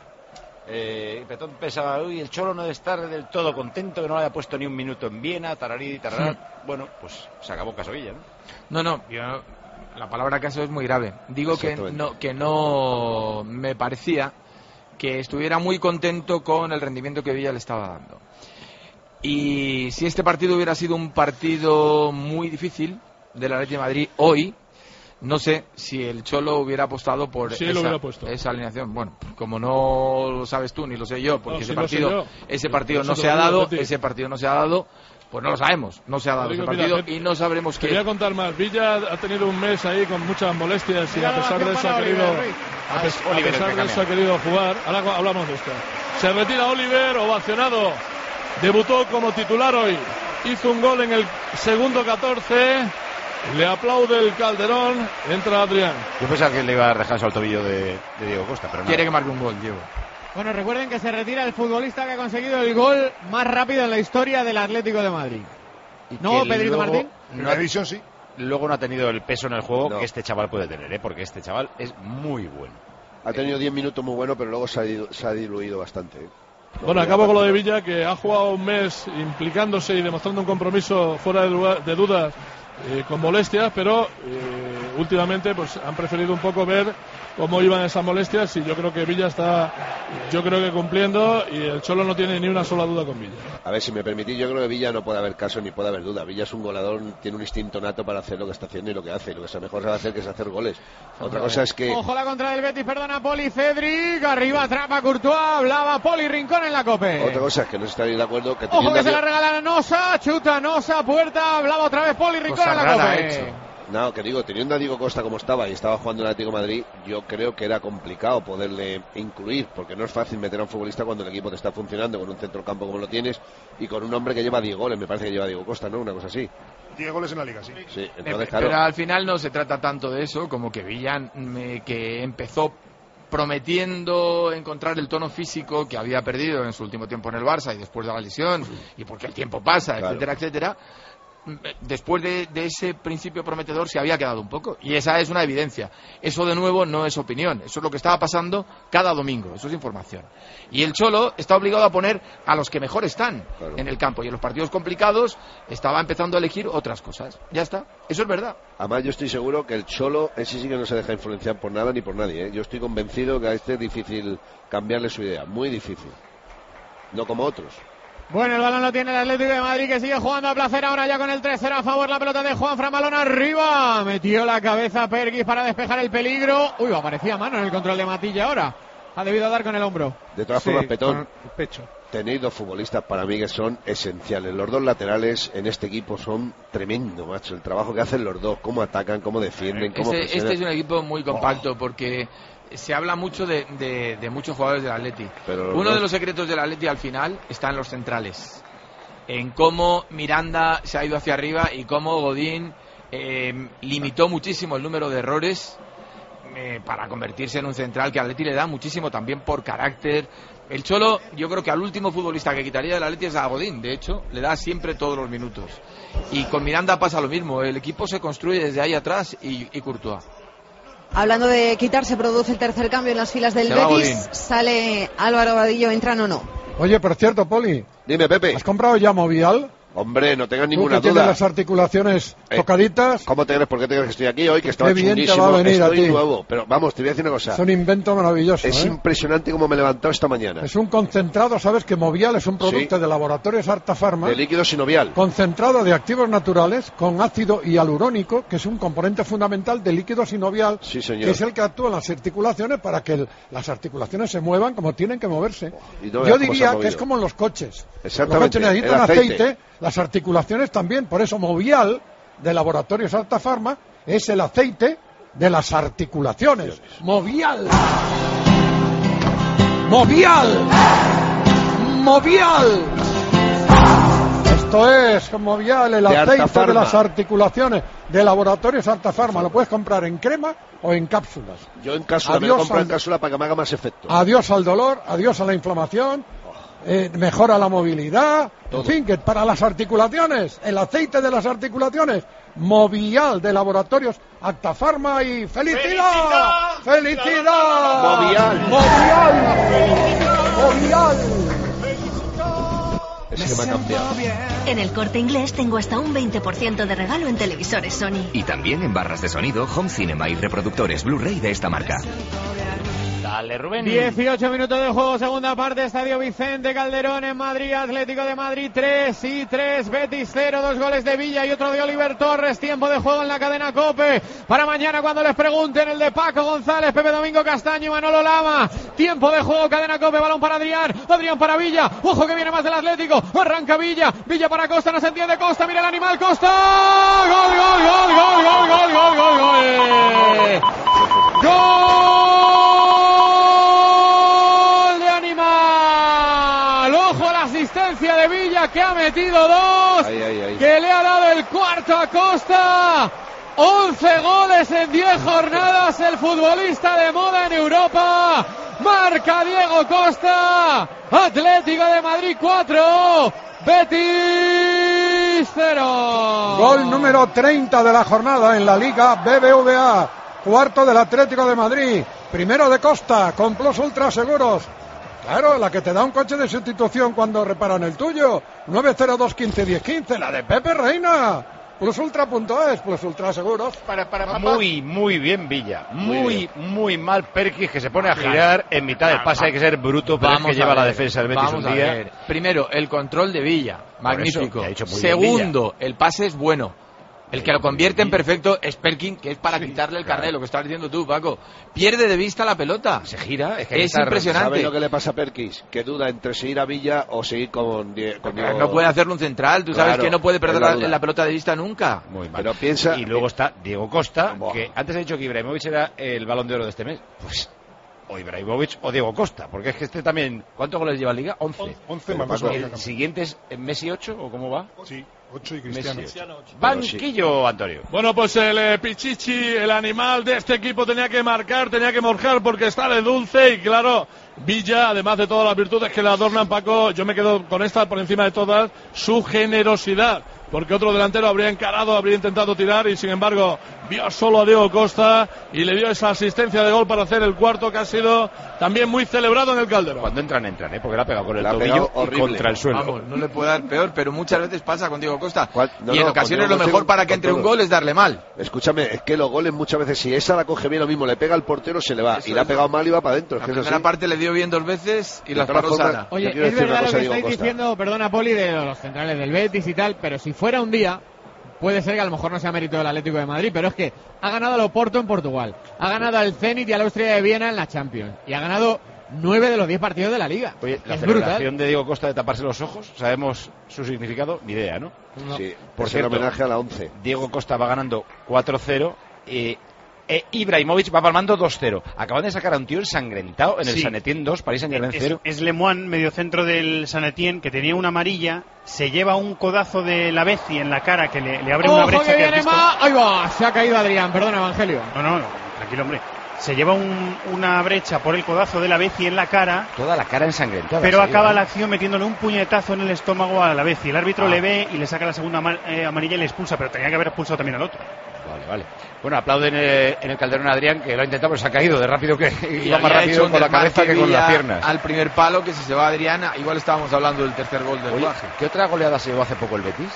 [SPEAKER 1] Eh, Petón pensaba, uy, el Cholo no debe estar del todo contento, que no le haya puesto ni un minuto en Viena, tararí, tarará. Sí. Bueno, pues se acabó caso Villa, ¿no?
[SPEAKER 5] No, no, yo, la palabra caso es muy grave. Digo que no, que no me parecía que estuviera muy contento con el rendimiento que Villa le estaba dando. Y si este partido hubiera sido un partido muy difícil del Atlético de Madrid hoy, no sé si el Cholo hubiera apostado por
[SPEAKER 7] sí,
[SPEAKER 5] esa, esa alineación. Bueno, como no lo sabes tú ni lo sé yo, porque no, ese, si partido, ese partido ese partido no se ha dado, ese partido no se ha dado, pues no lo sabemos, no se ha dado digo, ese partido mira, y no sabremos qué.
[SPEAKER 7] Te voy a contar más. Villa ha tenido un mes ahí con muchas molestias y a pesar de eso ha querido, a, pes a pesar de eso ha querido jugar. Ahora hablamos de esto. Se retira Oliver, ovacionado. Debutó como titular hoy. Hizo un gol en el segundo catorce. Le aplaude el Calderón, entra Adrián.
[SPEAKER 1] Yo pensaba que le iba a dejar al tobillo de, de Diego Costa, pero no.
[SPEAKER 5] Quiere que marque un gol, Diego.
[SPEAKER 3] Bueno, recuerden que se retira el futbolista que ha conseguido el gol más rápido en la historia del Atlético de Madrid.
[SPEAKER 1] Y
[SPEAKER 3] ¿No,
[SPEAKER 1] que
[SPEAKER 3] Pedrito
[SPEAKER 1] luego
[SPEAKER 3] Martín?
[SPEAKER 1] No ha,
[SPEAKER 2] edición sí.
[SPEAKER 1] Luego no ha tenido el peso en el juego
[SPEAKER 6] No.
[SPEAKER 1] que este chaval puede tener, ¿eh? Porque este chaval es muy bueno.
[SPEAKER 6] Ha tenido diez minutos muy buenos, pero luego se ha, dilu- se ha diluido bastante. ¿eh?
[SPEAKER 7] Bueno, acabo con lo de Villa, que ha jugado un mes implicándose y demostrando un compromiso fuera de, lugar, de dudas, eh, con molestias, pero eh, últimamente pues han preferido un poco ver cómo iban esas molestias, y yo creo que Villa está, yo creo que cumpliendo, y el Cholo no tiene ni una sola duda con Villa.
[SPEAKER 6] A ver, si me permitís, yo creo que Villa no puede haber caso ni puede haber duda. Villa es un goleador, tiene un instinto nato para hacer lo que está haciendo y lo que hace. Y lo que se mejor sabe hacer que es hacer goles. Otra cosa es que...
[SPEAKER 3] Ojo la contra del Betis, perdona, Poli Cedric, arriba atrapa Courtois, hablaba Poli Rincón en la Cope.
[SPEAKER 6] Otra cosa es que no estaréis de acuerdo que
[SPEAKER 3] Ojo
[SPEAKER 6] teniendo
[SPEAKER 3] que se
[SPEAKER 6] a
[SPEAKER 3] la
[SPEAKER 6] Di-
[SPEAKER 3] regala Nosa, chuta Nosa, puerta, hablaba otra vez Poli Rincón
[SPEAKER 1] Cosa
[SPEAKER 3] en la
[SPEAKER 1] rara ha
[SPEAKER 3] Cope.
[SPEAKER 1] hecho.
[SPEAKER 6] No, que digo, teniendo a Diego Costa como estaba y estaba jugando en el Atlético de Madrid, yo creo que era complicado poderle incluir, porque no es fácil meter a un futbolista cuando el equipo te está funcionando con un centrocampo como lo tienes y con un hombre que lleva diez goles, me parece que lleva Diego Costa, ¿no? Una cosa así.
[SPEAKER 2] diez goles en la liga, sí.
[SPEAKER 6] Sí,
[SPEAKER 5] Eh,
[SPEAKER 6] entonces, claro,
[SPEAKER 5] Pero al final no se trata tanto de eso como que Villa, mm, que empezó prometiendo encontrar el tono físico que había perdido en su último tiempo en el Barça y después de la lesión, y porque el tiempo pasa,
[SPEAKER 6] Claro.
[SPEAKER 5] etcétera, etcétera. Después de, de ese principio prometedor se había quedado un poco, y esa es una evidencia. Eso de nuevo no es opinión, eso es lo que estaba pasando cada domingo, eso es información. Y el Cholo está obligado a poner a los que mejor están
[SPEAKER 6] Claro.
[SPEAKER 5] en el campo, y en los partidos complicados estaba empezando a elegir otras cosas. Ya está, eso es verdad.
[SPEAKER 6] además yo estoy seguro que el Cholo, ese sí que no se deja influenciar por nada ni por nadie, ¿eh? Yo estoy convencido que a este es difícil cambiarle su idea, muy difícil. No como otros.
[SPEAKER 3] Bueno, el balón lo tiene el Atlético de Madrid, que sigue jugando a placer ahora ya con el tres cero a favor. La pelota de Juanfran, balón arriba. Metió la cabeza Perguis para despejar el peligro. Uy, aparecía mano en el control de Matilla ahora. Ha debido dar con el hombro.
[SPEAKER 6] De todas
[SPEAKER 9] Sí,
[SPEAKER 6] formas, Petón,
[SPEAKER 9] con el pecho.
[SPEAKER 6] tenéis dos futbolistas para mí que son esenciales. Los dos laterales en este equipo son tremendo, macho. El trabajo que hacen los dos, cómo atacan, cómo defienden, cómo
[SPEAKER 5] Este,
[SPEAKER 6] presionan.
[SPEAKER 5] este es un equipo muy compacto porque se habla mucho de, de- de muchos jugadores del Atleti.
[SPEAKER 6] Pero
[SPEAKER 5] Uno
[SPEAKER 6] no-
[SPEAKER 5] de los secretos del Atleti al final está en los centrales. En cómo Miranda se ha ido hacia arriba y cómo Godín eh, limitó muchísimo el número de errores eh, para convertirse en un central que al Atleti le da muchísimo también por carácter. El Cholo, yo creo que al último futbolista que quitaría del Atleti es a Godín. De hecho, le da siempre todos los minutos. Y con Miranda pasa lo mismo. El equipo se construye desde ahí atrás y, y Courtois.
[SPEAKER 8] Hablando de quitar, se produce el tercer cambio en las filas del
[SPEAKER 5] Se va
[SPEAKER 8] Betis.
[SPEAKER 5] Godín.
[SPEAKER 8] Sale Álvaro Vadillo, ¿entran o no?
[SPEAKER 2] Oye, por cierto, Poli,
[SPEAKER 6] Dime, Pepe.
[SPEAKER 2] ¿has comprado ya Movial?
[SPEAKER 6] Hombre, no tengas
[SPEAKER 2] Tú
[SPEAKER 6] ninguna
[SPEAKER 2] que tienes
[SPEAKER 6] duda.
[SPEAKER 2] las articulaciones
[SPEAKER 6] Eh,
[SPEAKER 2] tocaditas.
[SPEAKER 6] ¿Cómo te crees? ¿Por qué te crees que estoy aquí hoy? Que estaba
[SPEAKER 2] Qué bien te
[SPEAKER 6] chunguísimo.
[SPEAKER 2] va a venir a
[SPEAKER 6] Estoy
[SPEAKER 2] ti.
[SPEAKER 6] nuevo. Pero vamos, te voy a decir una cosa.
[SPEAKER 2] Es un invento maravilloso.
[SPEAKER 6] Es
[SPEAKER 2] ¿eh?
[SPEAKER 6] impresionante cómo me he levantado esta mañana.
[SPEAKER 2] Es un concentrado, sabes que Movial es un producto
[SPEAKER 6] Sí.
[SPEAKER 2] de laboratorios Arta Pharma,
[SPEAKER 6] De líquido sinovial.
[SPEAKER 2] concentrado de activos naturales con ácido hialurónico, que es un componente fundamental del líquido sinovial,
[SPEAKER 6] Sí, señor.
[SPEAKER 2] que es el que actúa en las articulaciones para que el- las articulaciones se muevan como tienen que moverse.
[SPEAKER 6] Y no veas
[SPEAKER 2] Yo
[SPEAKER 6] cómo se ha
[SPEAKER 2] diría que
[SPEAKER 6] movido.
[SPEAKER 2] es como en los coches.
[SPEAKER 6] Exactamente,
[SPEAKER 2] Los coches necesitan
[SPEAKER 6] el aceite.
[SPEAKER 2] aceite, las articulaciones también, por eso Movial de laboratorios Arta Pharma es el aceite de las articulaciones. Movial. Movial. Movial. Esto es Movial, el
[SPEAKER 6] De
[SPEAKER 2] aceite
[SPEAKER 6] Arta
[SPEAKER 2] de las
[SPEAKER 6] Pharma.
[SPEAKER 2] articulaciones de laboratorios Arta Pharma. Lo puedes comprar en crema o en cápsulas.
[SPEAKER 6] Yo en cápsula, me
[SPEAKER 2] Adiós
[SPEAKER 6] lo compro en
[SPEAKER 2] al-
[SPEAKER 6] cápsula para que me haga más efecto.
[SPEAKER 2] Adiós al dolor, adiós a la inflamación, eh, mejora la movilidad,
[SPEAKER 6] Todo.
[SPEAKER 2] en fin, que para las articulaciones, el aceite de las articulaciones, Movial de laboratorios Acta Pharma y ¡felicidad! ¡Felicidad!
[SPEAKER 6] Movial.
[SPEAKER 2] Movial. Movial.
[SPEAKER 6] Es que me ha cambiado.
[SPEAKER 10] En el Corte Inglés tengo hasta un veinte por ciento de regalo en televisores Sony.
[SPEAKER 11] Y también en barras de sonido, home cinema y reproductores Blu-ray de esta marca.
[SPEAKER 1] Dale, Rubén.
[SPEAKER 3] dieciocho minutos de juego, segunda parte, Estadio Vicente Calderón en Madrid, Atlético de Madrid tres y tres, Betis cero, dos goles de Villa y otro de Oliver Torres, tiempo de juego en la cadena COPE, para mañana cuando les pregunten el de Paco González, Pepe Domingo Castaño y Manolo Lama, tiempo de juego, cadena COPE, balón para Adrián, Adrián para Villa, ojo que viene más del Atlético, arranca Villa, Villa para Costa, no se entiende Costa, mira el animal, Costa, gol, gol, gol, gol, gol, gol, gol, gol, gol, gol. Ojo a la asistencia de Villa que ha metido dos,
[SPEAKER 6] Ay, ay, ay.
[SPEAKER 3] que le ha dado el cuarto a Costa. once goles en diez jornadas, el futbolista de moda en Europa. Marca Diego Costa. Atlético de Madrid cuatro, Betis cero.
[SPEAKER 2] Gol número treinta de la jornada en la Liga B B V A. Cuarto del Atlético de Madrid. Primero de Costa, con Plus Ultra Seguros. Claro, la que te da un coche de sustitución cuando reparan el tuyo. nueve cero dos quince diez quince, la de Pepe Reina. Plusultra punto es, Plus Ultra Seguros.
[SPEAKER 1] Para, para, para. Muy, muy bien Villa. Muy, muy, bien. muy mal Perkis, que se pone a girar en mitad del pase. Hay que ser bruto, pero vamos es que lleva ver, la defensa del Betis un día.
[SPEAKER 5] Ver. Primero, el control de Villa. Magnífico. Eso, Segundo, el pase es bueno. El que lo convierte en perfecto es Perkin, que es para sí, quitarle el carnet, claro. Lo que estás diciendo tú, Paco. Pierde de vista la pelota.
[SPEAKER 1] Se gira. Es, que
[SPEAKER 5] es impresionante.
[SPEAKER 6] ¿Sabes lo que le pasa a Perkis? Que duda entre seguir a Villa o seguir con, con Diego.
[SPEAKER 5] No puede hacerlo un central. Tú claro, sabes que no puede perder la, la pelota de vista nunca.
[SPEAKER 1] Muy mal. Pero piensa... Y luego está Diego Costa, Buah. que antes he dicho que Ibrahimovic era el Balón de Oro de este mes. Pues... o Ibrahimovic o Diego Costa, porque es que este también... ¿Cuántos goles lleva en Liga? once.
[SPEAKER 12] once más.
[SPEAKER 1] ¿El siguiente es Messi ocho o cómo va?
[SPEAKER 12] Sí. ocho y Cristiano.
[SPEAKER 1] Banquillo, Antonio.
[SPEAKER 7] Bueno, pues el eh, Pichichi, el animal de este equipo, tenía que marcar, tenía que morjar porque está de dulce y claro, Villa, además de todas las virtudes que le adornan, Paco, yo me quedo con esta por encima de todas, su generosidad. Porque otro delantero habría encarado, habría intentado tirar y sin embargo vio solo a Diego Costa y le dio esa asistencia de gol para hacer el cuarto que ha sido también muy celebrado en el Calderón.
[SPEAKER 1] Cuando entran, entran, ¿eh? Porque le ha pegado con el tobillo y contra el suelo.
[SPEAKER 5] Vamos, no le puede dar peor, pero muchas veces pasa con Diego Costa.
[SPEAKER 6] No,
[SPEAKER 5] y en
[SPEAKER 6] no,
[SPEAKER 5] ocasiones lo mejor para que entre un gol es darle mal.
[SPEAKER 6] Escúchame, es que los goles muchas veces, si esa la coge bien lo mismo, le pega al portero, se le va. Eso y le ha pegado mal y va para adentro.
[SPEAKER 5] La primera parte le dio bien dos veces y la paró sana.
[SPEAKER 3] Oye, es verdad lo que estáis diciendo, perdona Poli, de los centrales del Betis y tal, pero si fuera un día... puede ser que a lo mejor no sea mérito del Atlético de Madrid, pero es que ha ganado al Oporto en Portugal, ha ganado al Zenit y al Austria de Viena en la Champions, y ha ganado nueve de los diez partidos de la Liga.
[SPEAKER 1] Oye, la celebración de Diego Costa de taparse los ojos, ¿sabemos su significado? Ni idea, ¿no?
[SPEAKER 6] no. Sí, por ser homenaje a la once.
[SPEAKER 1] Diego Costa va ganando cuatro cero y... E Ibrahimovic va palmando dos cero. Acaban de sacar a un tío ensangrentado en el sí. San Etienne dos, París Saint-Germain cero.
[SPEAKER 4] Es, es Lemoine, mediocentro del San Etienne, que tenía una amarilla, se lleva un codazo de la Bezi en la cara que le, le abre
[SPEAKER 3] ¡Ojo,
[SPEAKER 4] una brecha
[SPEAKER 3] que
[SPEAKER 4] que
[SPEAKER 3] viene más! ¡Ahí va! Se ha caído Adrián, perdona Evangelio.
[SPEAKER 4] No, no, no, tranquilo hombre. Se lleva un, una brecha por el codazo de la Bezi en la cara.
[SPEAKER 1] Toda la cara ensangrentada.
[SPEAKER 4] Pero
[SPEAKER 1] sí,
[SPEAKER 4] acaba
[SPEAKER 1] ¿no?
[SPEAKER 4] la acción metiéndole un puñetazo en el estómago a la Bezi. El árbitro ah. le ve y le saca la segunda ama- eh, amarilla y le expulsa, pero tenía que haber expulsado también al otro.
[SPEAKER 1] Vale, vale. Bueno, aplauden en, en el Calderón a Adrián, que lo ha intentado, pero se ha caído de rápido, que iba más rápido con la cabeza que con las piernas.
[SPEAKER 5] Al primer palo, que si se va Adrián, igual estábamos hablando del tercer gol del Guaje.
[SPEAKER 1] ¿Qué otra goleada se llevó hace poco el Betis?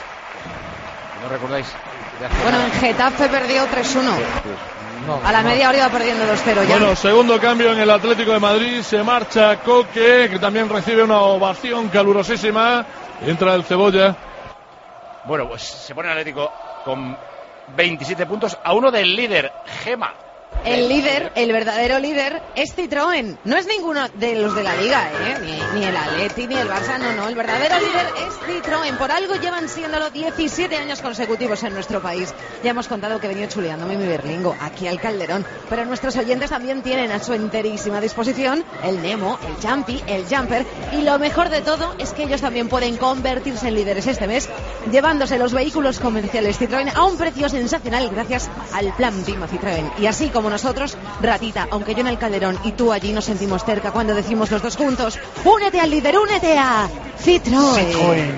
[SPEAKER 1] ¿No recordáis?
[SPEAKER 8] Bueno, en Getafe perdió tres uno. No, a la media hora iba perdiendo dos cero ya.
[SPEAKER 7] Bueno, segundo cambio en el Atlético de Madrid. Se marcha Coque, que también recibe una ovación calurosísima. Entra el Cebolla.
[SPEAKER 1] Bueno, pues se pone el Atlético con veintisiete puntos a uno del líder, Gema.
[SPEAKER 8] El líder, el verdadero líder, es Citroën. No es ninguno de los de la Liga, ¿eh? Ni, ni el Atleti, ni el Barça, no, no. El verdadero líder es Citroën. Por algo llevan siéndolo diecisiete años consecutivos en nuestro país. Ya hemos contado que he venido chuleándome mi berlingo aquí al Calderón. Pero nuestros oyentes también tienen a su enterísima disposición el Nemo, el Jumpy, el Jumper. Y lo mejor de todo es que ellos también pueden convertirse en líderes este mes, llevándose los vehículos comerciales Citroën a un precio sensacional gracias al Plan Prima Citroën. Y así como nosotros, Ratita, aunque yo en el Calderón y tú allí nos sentimos cerca cuando decimos los dos juntos, únete al líder, únete a Citroën. Citroën.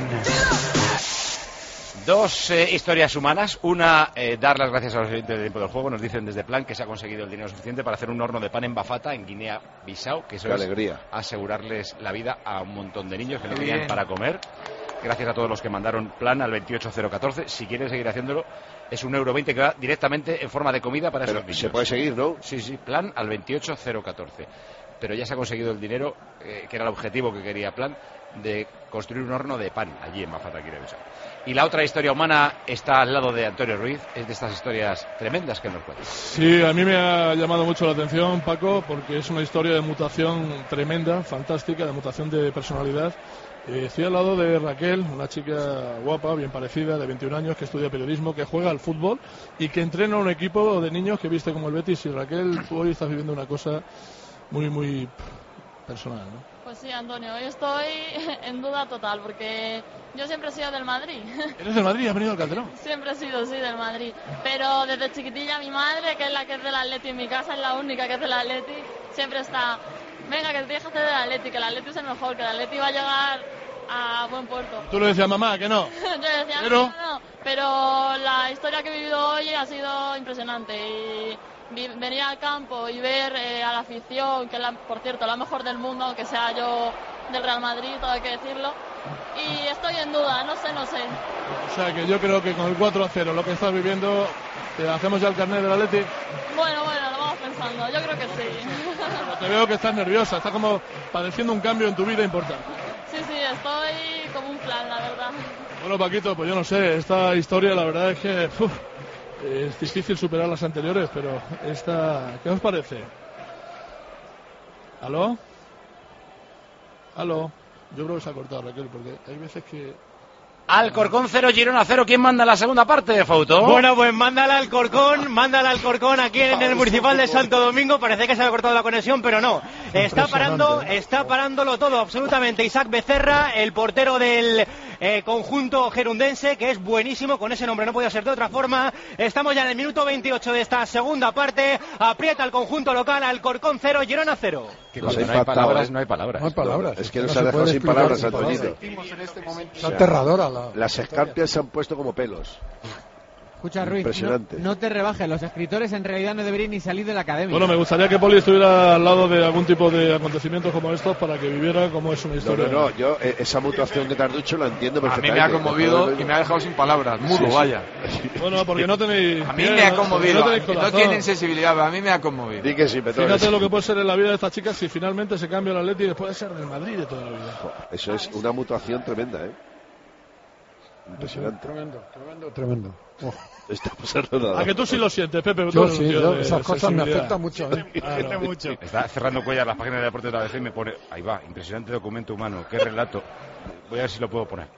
[SPEAKER 1] Dos eh, historias humanas. Una, eh, dar las gracias a los oyentes de Tiempo del Juego. Nos dicen desde Plan que se ha conseguido el dinero suficiente para hacer un horno de pan en Bafata, en Guinea-Bissau, que eso
[SPEAKER 6] Qué
[SPEAKER 1] es
[SPEAKER 6] alegría.
[SPEAKER 1] asegurarles la vida a un montón de niños que no tenían para comer. Gracias a todos los que mandaron Plan al veintiocho cero catorce. Si quieren seguir haciéndolo, es un euro veinte que va directamente en forma de comida para
[SPEAKER 6] Pero
[SPEAKER 1] esos niños.
[SPEAKER 6] se puede seguir, ¿no?
[SPEAKER 1] Sí, sí, Plan al veintiocho cero catorce. Pero ya se ha conseguido el dinero, eh, que era el objetivo que quería Plan, de construir un horno de pan allí en Bafata, Guinea-Bissau. Y la otra historia humana está al lado de Antonio Ruiz. Es de estas historias tremendas que nos cuenta.
[SPEAKER 7] Sí, a mí me ha llamado mucho la atención, Paco, porque es una historia de mutación tremenda, fantástica, de mutación de personalidad. Eh, estoy al lado de Raquel, una chica guapa, bien parecida, de veintiún años, que estudia periodismo, que juega al fútbol y que entrena un equipo de niños que viste como el Betis. Y Raquel, tú hoy estás viviendo una cosa muy, muy personal, ¿no?
[SPEAKER 12] Pues sí, Antonio, hoy estoy en duda total porque yo siempre he sido del Madrid.
[SPEAKER 7] ¿Eres del Madrid y has venido al Calderón?
[SPEAKER 12] Siempre he sido, sí, del Madrid. Pero desde chiquitilla mi madre, que es la que es del Atleti en mi casa, es la única que es del Atleti, siempre está, venga, que te tienes que hacer del Atleti, que el Atleti es el mejor, que el Atleti va a llegar a buen puerto.
[SPEAKER 7] Tú le decías, mamá, que no.
[SPEAKER 12] Yo decía,
[SPEAKER 7] pero...
[SPEAKER 12] no, no, pero la historia que he vivido hoy ha sido impresionante. Y venir al campo y ver eh, a la afición, que es, la, por cierto, la mejor del mundo, aunque sea yo del Real Madrid, todo hay que decirlo. Y estoy en duda, no sé, no sé.
[SPEAKER 7] O sea, que yo creo que con el cuatro a cero, lo que estás viviendo, ¿te hacemos ya el carnet del Atleti?
[SPEAKER 12] Bueno, bueno, lo vamos pensando, yo creo que sí.
[SPEAKER 7] Pero te veo que estás nerviosa, estás como padeciendo un cambio en tu vida importante.
[SPEAKER 12] Sí, sí, estoy como un plan, la verdad.
[SPEAKER 7] Bueno, Paquito, pues yo no sé, esta historia la verdad es que uf, es difícil superar las anteriores, pero esta, ¿qué os parece? ¿Aló? ¿Aló? Yo creo que se ha cortado, Raquel, porque hay veces que...
[SPEAKER 1] Alcorcón cero, Girona cero. ¿Quién manda la segunda parte, Fauto?
[SPEAKER 13] Bueno, pues mándala al Alcorcón, mándala al Alcorcón aquí en el Municipal de Santo Domingo. Parece que se ha cortado la conexión, pero no. Está parando, está parándolo todo, absolutamente. Isaac Becerra, el portero del eh, conjunto gerundense, que es buenísimo, con ese nombre no podía ser de otra forma. Estamos ya en el minuto veintiocho de esta segunda parte. Aprieta el conjunto local, Alcorcón cero, Girona cero.
[SPEAKER 1] Que cuando no hay palabras, no hay palabras.
[SPEAKER 2] No hay palabras.
[SPEAKER 6] Es que nos ha dejado sin palabras, Antoñito.
[SPEAKER 2] Es aterradora la...
[SPEAKER 6] Las escarpias se han puesto como pelos.
[SPEAKER 3] Escucha, Ruiz,
[SPEAKER 6] impresionante.
[SPEAKER 3] No, no te rebajes, los escritores en realidad no deberían ni salir de la academia.
[SPEAKER 7] Bueno, me gustaría que Poli estuviera al lado de algún tipo de acontecimientos como estos para que viviera cómo es una historia.
[SPEAKER 6] No, no, no, yo eh, esa mutuación que te has dicho la entiendo perfectamente.
[SPEAKER 5] A mí me ha conmovido y me ha dejado sin palabras, mudo, sí, sí. Vaya.
[SPEAKER 7] Bueno, porque no tenéis...
[SPEAKER 5] A mí me ha conmovido, no, no tienen sensibilidad, pero a mí me ha conmovido.
[SPEAKER 6] Di que sí,
[SPEAKER 7] Fíjate lo que puede ser en la vida de esta chica si finalmente se cambia el Atleti y después de ser del Madrid de toda la vida.
[SPEAKER 6] Eso es una mutuación tremenda, ¿eh? Impresionante.
[SPEAKER 2] Tremendo, tremendo, tremendo. Oh.
[SPEAKER 6] Está pasando nada.
[SPEAKER 7] A que tú sí lo sientes, Pepe.
[SPEAKER 2] Yo sí, yo, esas cosas me afectan mucho. ¿eh?
[SPEAKER 7] Claro. mucho.
[SPEAKER 1] Está cerrando Cuellar las páginas de Deportes de la A B C y me pone, ahí va, impresionante documento humano, qué relato. Voy a ver si lo puedo poner.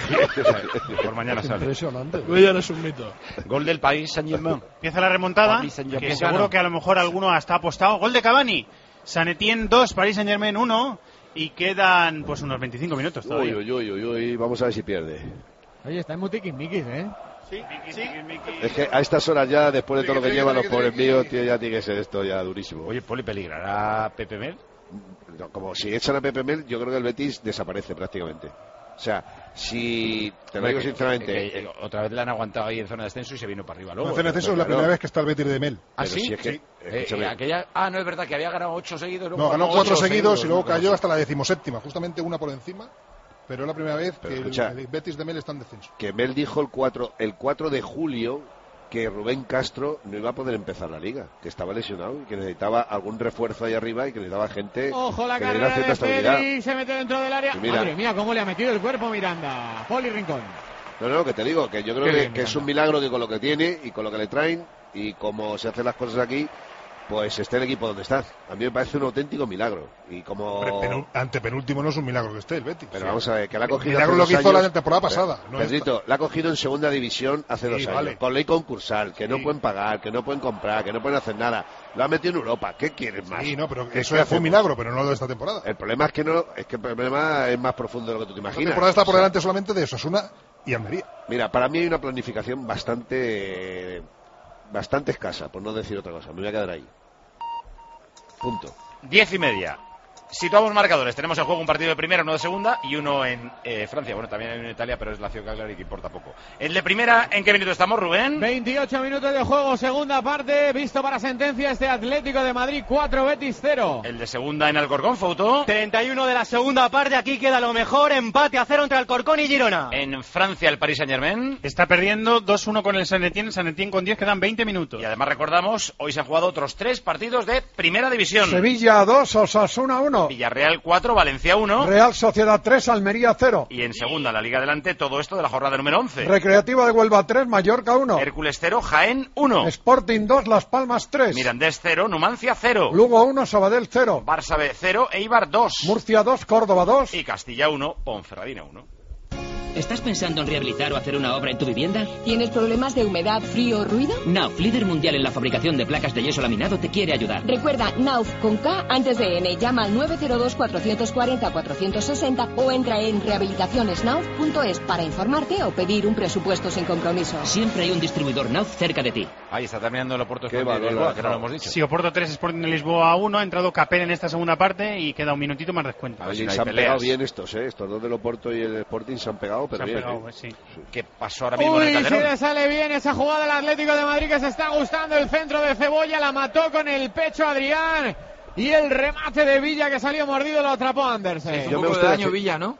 [SPEAKER 1] Por mañana sale.
[SPEAKER 7] Impresionante. Cuellar es un mito.
[SPEAKER 1] Gol del Paris Saint-Germain.
[SPEAKER 4] Empieza la remontada, que seguro que a lo mejor alguno hasta ha apostado. Gol de Cavani. Saint Etienne dos, Paris Saint-Germain uno. Y quedan pues unos veinticinco minutos todavía.
[SPEAKER 6] Uy, uy, uy, uy, vamos a ver si pierde.
[SPEAKER 3] Oye, está en muy tiquismiquis, ¿eh?
[SPEAKER 4] Sí, sí.
[SPEAKER 6] Es que a estas horas ya, después de todo lo que llevan los pobres míos, tío, ya tiene que ser esto ya durísimo.
[SPEAKER 1] Oye, Poli, ¿peligrará Pepe Mel?
[SPEAKER 6] No, como si echan a Pepe Mel, yo creo que el Betis desaparece prácticamente. O sea, si te lo digo sinceramente,
[SPEAKER 1] que, que, que, otra vez le han aguantado ahí en zona de descenso y se vino para arriba luego.
[SPEAKER 14] En zona de descenso es la primera vez que está el Betis de Mel.
[SPEAKER 1] ¿Ah, sí?
[SPEAKER 14] Si es que,
[SPEAKER 1] sí. Eh, eh, aquella, ah, no es verdad que había ganado ocho seguidos.
[SPEAKER 14] No, ganó cuatro seguidos, seguidos y luego cayó hasta la decimoséptima, justamente una por encima. Pero es la primera vez pero que escucha, el Betis de Mel está en descenso.
[SPEAKER 6] Que Mel dijo el cuatro, el cuatro de julio que Rubén Castro no iba a poder empezar la liga, que estaba lesionado y que necesitaba algún refuerzo ahí arriba y que necesitaba gente.
[SPEAKER 3] Ojo la
[SPEAKER 6] que
[SPEAKER 3] carrera
[SPEAKER 6] cierta
[SPEAKER 3] de
[SPEAKER 6] estabilidad.
[SPEAKER 3] Pedri, se mete dentro del área.
[SPEAKER 6] Mira,
[SPEAKER 3] madre mía, cómo le ha metido el cuerpo Miranda. Poli Rincón.
[SPEAKER 6] No, no, que te digo, que yo creo que, que es un milagro que con lo que tiene y con lo que le traen y cómo se hacen las cosas aquí, pues esté el equipo donde está. A mí me parece un auténtico milagro. Y como
[SPEAKER 14] Penú, antepenúltimo no es un milagro que esté el Betis.
[SPEAKER 6] Pero
[SPEAKER 14] sí.
[SPEAKER 6] vamos a ver, que la ha cogido.
[SPEAKER 14] El milagro lo que hizo años, la temporada pasada.
[SPEAKER 6] No Pedrito, la ha cogido en segunda división hace sí, dos años. Vale. Con ley concursal, que sí. no pueden pagar, que no pueden comprar, que no pueden hacer nada. Lo ha metido en Europa. ¿Qué quieres más?
[SPEAKER 14] Sí, no, pero eso ya fue un milagro, pero no lo de esta temporada.
[SPEAKER 6] El problema es que no, es que el problema es más profundo de lo que tú te imaginas.
[SPEAKER 14] La temporada está por delante solamente de Osasuna y Almería.
[SPEAKER 6] Mira, para mí hay una planificación bastante, bastante escasa, por no decir otra cosa. Me voy a quedar ahí. Punto.
[SPEAKER 1] Diez y media. Situamos marcadores. Tenemos en juego un partido de primera, uno de segunda y uno en eh, Francia. Bueno, también hay uno en Italia, pero es la Lazio Cagliari que importa poco. El de primera, ¿en qué minuto estamos, Rubén?
[SPEAKER 3] veintiocho minutos de juego, segunda parte. Visto para sentencia este Atlético de Madrid, cuatro, Betis cero.
[SPEAKER 1] El de segunda en Alcorcón, Fauto.
[SPEAKER 13] treinta y uno de la segunda parte. Aquí queda lo mejor. Empate a cero entre Alcorcón y Girona.
[SPEAKER 1] En Francia, el Paris Saint-Germain.
[SPEAKER 4] Está perdiendo dos uno con el Saint Etienne. Saint Etienne con diez, quedan veinte minutos.
[SPEAKER 1] Y además recordamos, hoy se han jugado otros tres partidos de primera división.
[SPEAKER 2] Sevilla dos, Osasuna uno.
[SPEAKER 1] Villarreal cuatro, Valencia uno.
[SPEAKER 2] Real Sociedad tres, Almería cero.
[SPEAKER 1] Y en segunda, la Liga Adelante, todo esto de la jornada número once.
[SPEAKER 2] Recreativa de Huelva tres, Mallorca uno.
[SPEAKER 1] Hércules cero, Jaén uno.
[SPEAKER 2] Sporting dos, Las Palmas tres.
[SPEAKER 1] Mirandés cero, Numancia cero.
[SPEAKER 2] Lugo uno, Sabadell cero.
[SPEAKER 1] Barça B cero, Eibar dos.
[SPEAKER 2] Murcia dos, Córdoba dos.
[SPEAKER 1] Y Castilla uno, Ponferradina uno.
[SPEAKER 15] ¿Estás pensando en rehabilitar o hacer una obra en tu vivienda?
[SPEAKER 16] ¿Tienes problemas de humedad, frío o ruido?
[SPEAKER 15] Nauf, líder mundial en la fabricación de placas de yeso laminado, te quiere ayudar.
[SPEAKER 16] Recuerda, Nauf con K antes de N. Llama al nueve cero dos, cuatro cuatro cero, cuatro seis cero o entra en rehabilitaciones nauf punto es para informarte o pedir un presupuesto sin compromiso.
[SPEAKER 15] Siempre hay un distribuidor Nauf cerca de ti.
[SPEAKER 1] Ahí está terminando el Oporto Sporting de Lisboa, que no lo hemos dicho.
[SPEAKER 4] Sí, Oporto tres, Sporting de Lisboa uno. Ha entrado Capel en esta segunda parte y queda un minutito más descuento.
[SPEAKER 6] A ver si no se han peleado bien estos, ¿eh? Estos dos del Oporto y el Sporting se han pegado, pero
[SPEAKER 4] se
[SPEAKER 6] bien.
[SPEAKER 4] Han pegado,
[SPEAKER 6] ¿eh?
[SPEAKER 4] sí.
[SPEAKER 1] Sí. ¿Qué pasó ahora mismo
[SPEAKER 3] Uy,
[SPEAKER 1] en el Calderón?
[SPEAKER 3] si le sale bien esa jugada del Atlético de Madrid, que se está gustando el centro de Cebolla, la mató con el pecho Adrián, y el remate de Villa que salió mordido lo atrapó Andersen.
[SPEAKER 5] Sí, un poco de daño Villa, ¿no?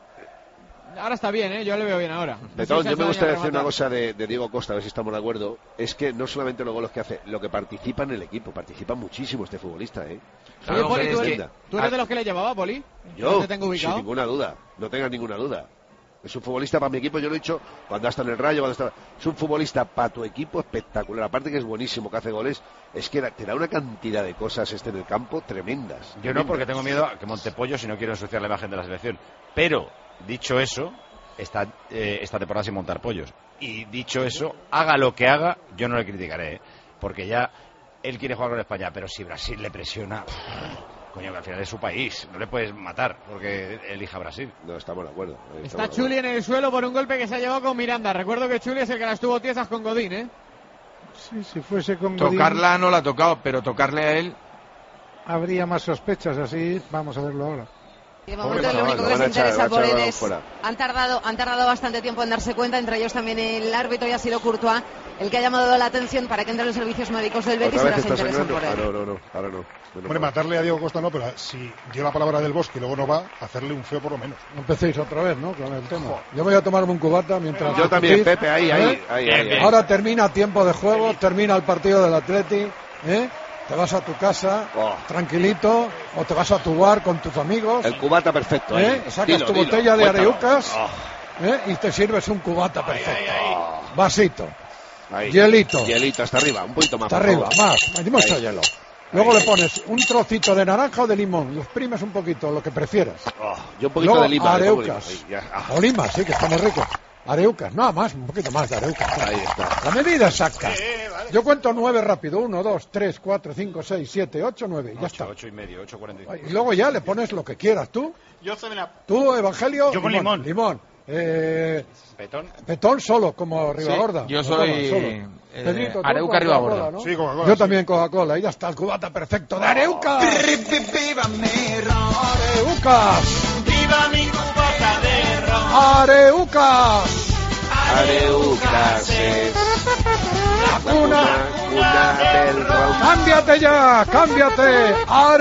[SPEAKER 3] Ahora está bien, ¿eh? Yo le veo bien ahora.
[SPEAKER 6] Betón, yo me gustaría decir una cosa de, de Diego Costa, a ver si estamos de acuerdo. Es que no solamente los goles que hace, lo que participa en el equipo, participa muchísimo este futbolista, ¿eh?
[SPEAKER 3] Oye, Poli, ¿tú eres, ¿tú eres de los que le llevaba, Poli?
[SPEAKER 6] Yo,
[SPEAKER 3] te tengo ubicado?
[SPEAKER 6] sin ninguna duda, no tengas ninguna duda. Es un futbolista para mi equipo, yo lo he dicho cuando está en el Rayo, cuando está... es un futbolista para tu equipo espectacular. Aparte que es buenísimo, que hace goles, es que te da una cantidad de cosas este en el campo tremendas.
[SPEAKER 1] Yo
[SPEAKER 6] tremendas.
[SPEAKER 1] no, porque tengo miedo a que monte pollo si no quiero ensuciar la imagen de la selección. Pero, dicho eso, está eh, esta temporada sin montar pollos. Y dicho eso, haga lo que haga, yo no le criticaré, ¿eh? Porque ya él quiere jugar con España, pero si Brasil le presiona... Coño, que al final es su país, no le puedes matar porque elija Brasil.
[SPEAKER 6] No, estamos de acuerdo. Estamos
[SPEAKER 3] Está
[SPEAKER 6] de acuerdo.
[SPEAKER 3] Chuli en el suelo por un golpe que se ha llevado con Miranda. Recuerdo que Chuli es el que las tuvo tiesas con Godín, ¿eh?
[SPEAKER 9] Sí, si fuese con Godín,
[SPEAKER 5] Tocarla no la ha tocado, pero tocarle a él...
[SPEAKER 9] habría más sospechas, así vamos a verlo ahora.
[SPEAKER 8] Y de momento lo único que se interesa por él es... Han tardado, han tardado bastante tiempo en darse cuenta, entre ellos también el árbitro, y ha sido Courtois el que ha llamado la atención para que entren los servicios médicos del Betis, y ahora se interesan por él.
[SPEAKER 6] Ah, no, no, no, ahora no.
[SPEAKER 14] Hombre, matarle a Diego Costa no, pero si dio la palabra del Bosque y luego no va, hacerle un feo por lo menos.
[SPEAKER 2] No empecéis otra vez, ¿no? Con el tema. Yo voy a tomarme un cubata mientras...
[SPEAKER 6] Yo también, Pepe, ahí, ahí,
[SPEAKER 2] ¿eh?
[SPEAKER 6] ahí, ahí, ahí.
[SPEAKER 2] Ahora termina tiempo de juego, termina el partido del Atleti, ¿eh? Te vas a tu casa,
[SPEAKER 6] oh.
[SPEAKER 2] tranquilito, o te vas a tu bar con tus amigos.
[SPEAKER 6] El cubata perfecto,
[SPEAKER 2] ¿eh?
[SPEAKER 6] ahí.
[SPEAKER 2] Sacas
[SPEAKER 6] Dilo,
[SPEAKER 2] tu
[SPEAKER 6] dilo,
[SPEAKER 2] botella de
[SPEAKER 6] cuéntalo.
[SPEAKER 2] areucas,
[SPEAKER 6] Oh.
[SPEAKER 2] ¿eh? Y te sirves un cubata
[SPEAKER 6] Ay,
[SPEAKER 2] perfecto.
[SPEAKER 6] ay, ay.
[SPEAKER 2] Vasito.
[SPEAKER 6] Ahí.
[SPEAKER 2] Hielito.
[SPEAKER 6] Hielito, hasta arriba, un poquito más.
[SPEAKER 2] Hasta
[SPEAKER 6] por
[SPEAKER 2] arriba,
[SPEAKER 6] favor.
[SPEAKER 2] más, hay mucho
[SPEAKER 6] Ahí.
[SPEAKER 2] hielo. Luego
[SPEAKER 6] Ahí.
[SPEAKER 2] le pones un trocito de naranja o de limón, lo exprimes un poquito, lo que prefieras.
[SPEAKER 6] Oh, yo un poquito
[SPEAKER 2] Luego,
[SPEAKER 6] de lima. le pongo
[SPEAKER 2] areucas.
[SPEAKER 6] lima. Ahí, ya. Ah.
[SPEAKER 2] O lima, sí, que está muy rico. Areucas, nada más, un poquito más de areucas.
[SPEAKER 6] Ahí está.
[SPEAKER 2] La medida exacta. Yo cuento nueve rápido. Uno, dos, tres, cuatro, cinco, seis, siete, ocho, nueve. Ya
[SPEAKER 1] ocho,
[SPEAKER 2] está.
[SPEAKER 1] ocho y medio, ocho cuarenta y cinco.
[SPEAKER 2] Y luego ya le pones lo que quieras. ¿Tú?
[SPEAKER 4] Yo soy la...
[SPEAKER 2] Tú, Evangelio.
[SPEAKER 4] Yo con limón.
[SPEAKER 2] Limón. Eh,
[SPEAKER 1] Petón.
[SPEAKER 2] Petón solo, como Ribagorda.
[SPEAKER 5] Sí, yo
[SPEAKER 2] No
[SPEAKER 5] soy
[SPEAKER 2] tomas, solo.
[SPEAKER 5] eh,
[SPEAKER 2] Pedrito, tú,
[SPEAKER 5] Areuca
[SPEAKER 2] Coca-Cola,
[SPEAKER 5] Ribagorda.
[SPEAKER 2] ¿no?
[SPEAKER 14] Sí, Coca-Cola,
[SPEAKER 2] Yo
[SPEAKER 14] sí.
[SPEAKER 2] también Coca-Cola. Ahí ya está el cubata perfecto de Areuca. Areucas.
[SPEAKER 17] ¡Viva mi cubata de ron!
[SPEAKER 2] Areucas.
[SPEAKER 6] Areucas es
[SPEAKER 2] La cuna.
[SPEAKER 6] cuna del ron.
[SPEAKER 2] Cámbiate ya, cámbiate.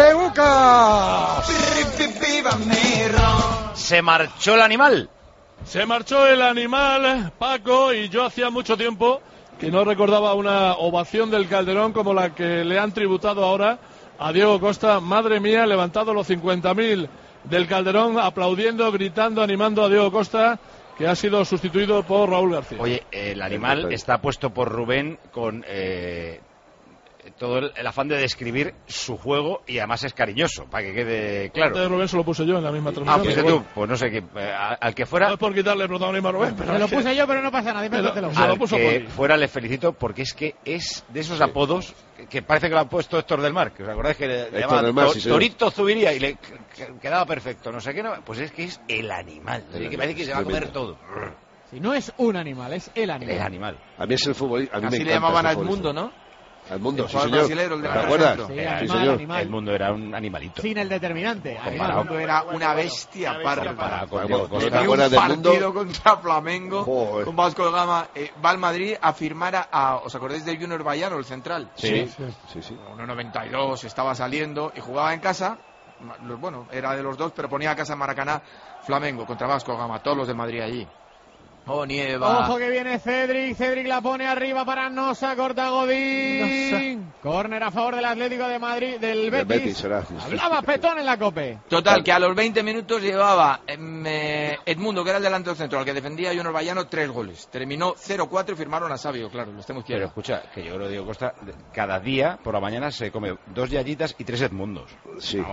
[SPEAKER 2] Areucas.
[SPEAKER 17] ¡Viva mi ron!
[SPEAKER 1] Se marchó el animal.
[SPEAKER 7] Se marchó el animal, Paco, y yo hacía mucho tiempo que no recordaba una ovación del Calderón como la que le han tributado ahora a Diego Costa. Madre mía, levantado los cincuenta mil del Calderón, aplaudiendo, gritando, animando a Diego Costa, que ha sido sustituido por Raúl García.
[SPEAKER 1] Oye, el animal está puesto por Rubén con eh, todo el, el afán de describir su juego, y además es cariñoso, para que quede claro.
[SPEAKER 7] De Rubén se lo puse yo en la misma
[SPEAKER 1] Ah,
[SPEAKER 7] transmisión.
[SPEAKER 1] pues
[SPEAKER 7] pero
[SPEAKER 1] tú,
[SPEAKER 7] bueno.
[SPEAKER 1] pues no sé, qué, eh, al que fuera...
[SPEAKER 7] No es por quitarle protagonismo a Rubén, pero
[SPEAKER 3] Me lo
[SPEAKER 7] es que-
[SPEAKER 3] puse yo, pero no pasa nada.
[SPEAKER 7] Me lo-
[SPEAKER 3] Invéntatelo.
[SPEAKER 7] se lo
[SPEAKER 1] Al
[SPEAKER 7] puso
[SPEAKER 1] que
[SPEAKER 7] Poli.
[SPEAKER 1] fuera le felicito, porque es que es de esos apodos que, que parece que lo ha puesto Héctor del Mar, que os acordáis que le, le
[SPEAKER 6] Héctor
[SPEAKER 1] llamaban
[SPEAKER 6] del Mar,
[SPEAKER 1] To-
[SPEAKER 6] sí, señor.
[SPEAKER 1] Torito Zubiría y le que- que- quedaba perfecto, no sé qué, no, pues es que es el animal,
[SPEAKER 6] El
[SPEAKER 1] que parece que
[SPEAKER 6] animal,
[SPEAKER 1] se va a comer
[SPEAKER 6] tremendo.
[SPEAKER 1] todo.
[SPEAKER 3] Si no es un animal, es el animal.
[SPEAKER 1] El animal.
[SPEAKER 6] A mí es el futbolista. A mí
[SPEAKER 5] Así
[SPEAKER 6] me
[SPEAKER 5] le
[SPEAKER 6] encanta
[SPEAKER 5] llamaban a
[SPEAKER 6] ese futbolista.
[SPEAKER 5] Edmundo, ¿no?
[SPEAKER 6] Edmundo,
[SPEAKER 5] El
[SPEAKER 6] sí,
[SPEAKER 5] jugador
[SPEAKER 6] señor.
[SPEAKER 5] brasilero, el
[SPEAKER 6] ¿Te
[SPEAKER 5] delantero
[SPEAKER 6] acuerdas?
[SPEAKER 5] centro.
[SPEAKER 3] Sí,
[SPEAKER 6] Sí,
[SPEAKER 3] animal,
[SPEAKER 6] señor.
[SPEAKER 3] animal.
[SPEAKER 1] El mundo era un animalito.
[SPEAKER 3] Sin el determinante.
[SPEAKER 1] Comparado.
[SPEAKER 3] Animal.
[SPEAKER 5] Edmundo era una bestia parda.
[SPEAKER 1] Comparado con
[SPEAKER 6] Vamos,
[SPEAKER 1] Diego
[SPEAKER 6] ¿no
[SPEAKER 1] Costa.
[SPEAKER 6] te
[SPEAKER 5] Tenía
[SPEAKER 6] acuerdas
[SPEAKER 5] un
[SPEAKER 6] del
[SPEAKER 5] partido
[SPEAKER 6] mundo?
[SPEAKER 5] contra Flamengo
[SPEAKER 6] Joder.
[SPEAKER 5] con Vasco de Gama. Eh, va al Madrid a firmar a, a- ¿os acordáis del Junior Bayano, el central?
[SPEAKER 6] Sí, sí, sí.
[SPEAKER 5] uno noventa y dos, estaba saliendo y jugaba en casa. Lo- Bueno, era de los dos, pero ponía a casa en Maracaná Flamengo contra Vasco de Gama, todos los de Madrid allí. Oh, Nieva.
[SPEAKER 3] Ojo que viene Cedric, Cedric la pone arriba para Nosa, corta Godín. Córner a favor del Atlético de Madrid, del
[SPEAKER 6] Del
[SPEAKER 3] Betis.
[SPEAKER 6] Betis será.
[SPEAKER 3] Hablaba Petón en la cope.
[SPEAKER 5] Total, que a los veinte minutos llevaba em, eh, Edmundo, que era el delantero centro, al que defendía Junior Bayano, tres goles. Terminó cero cuatro y firmaron a Sabio, claro, los tengo
[SPEAKER 1] Pero
[SPEAKER 5] izquierda.
[SPEAKER 1] escucha, que yo creo que Diego Costa, cada día por la mañana se come dos yayitas y tres Edmundos.
[SPEAKER 6] Sí.
[SPEAKER 1] Vamos,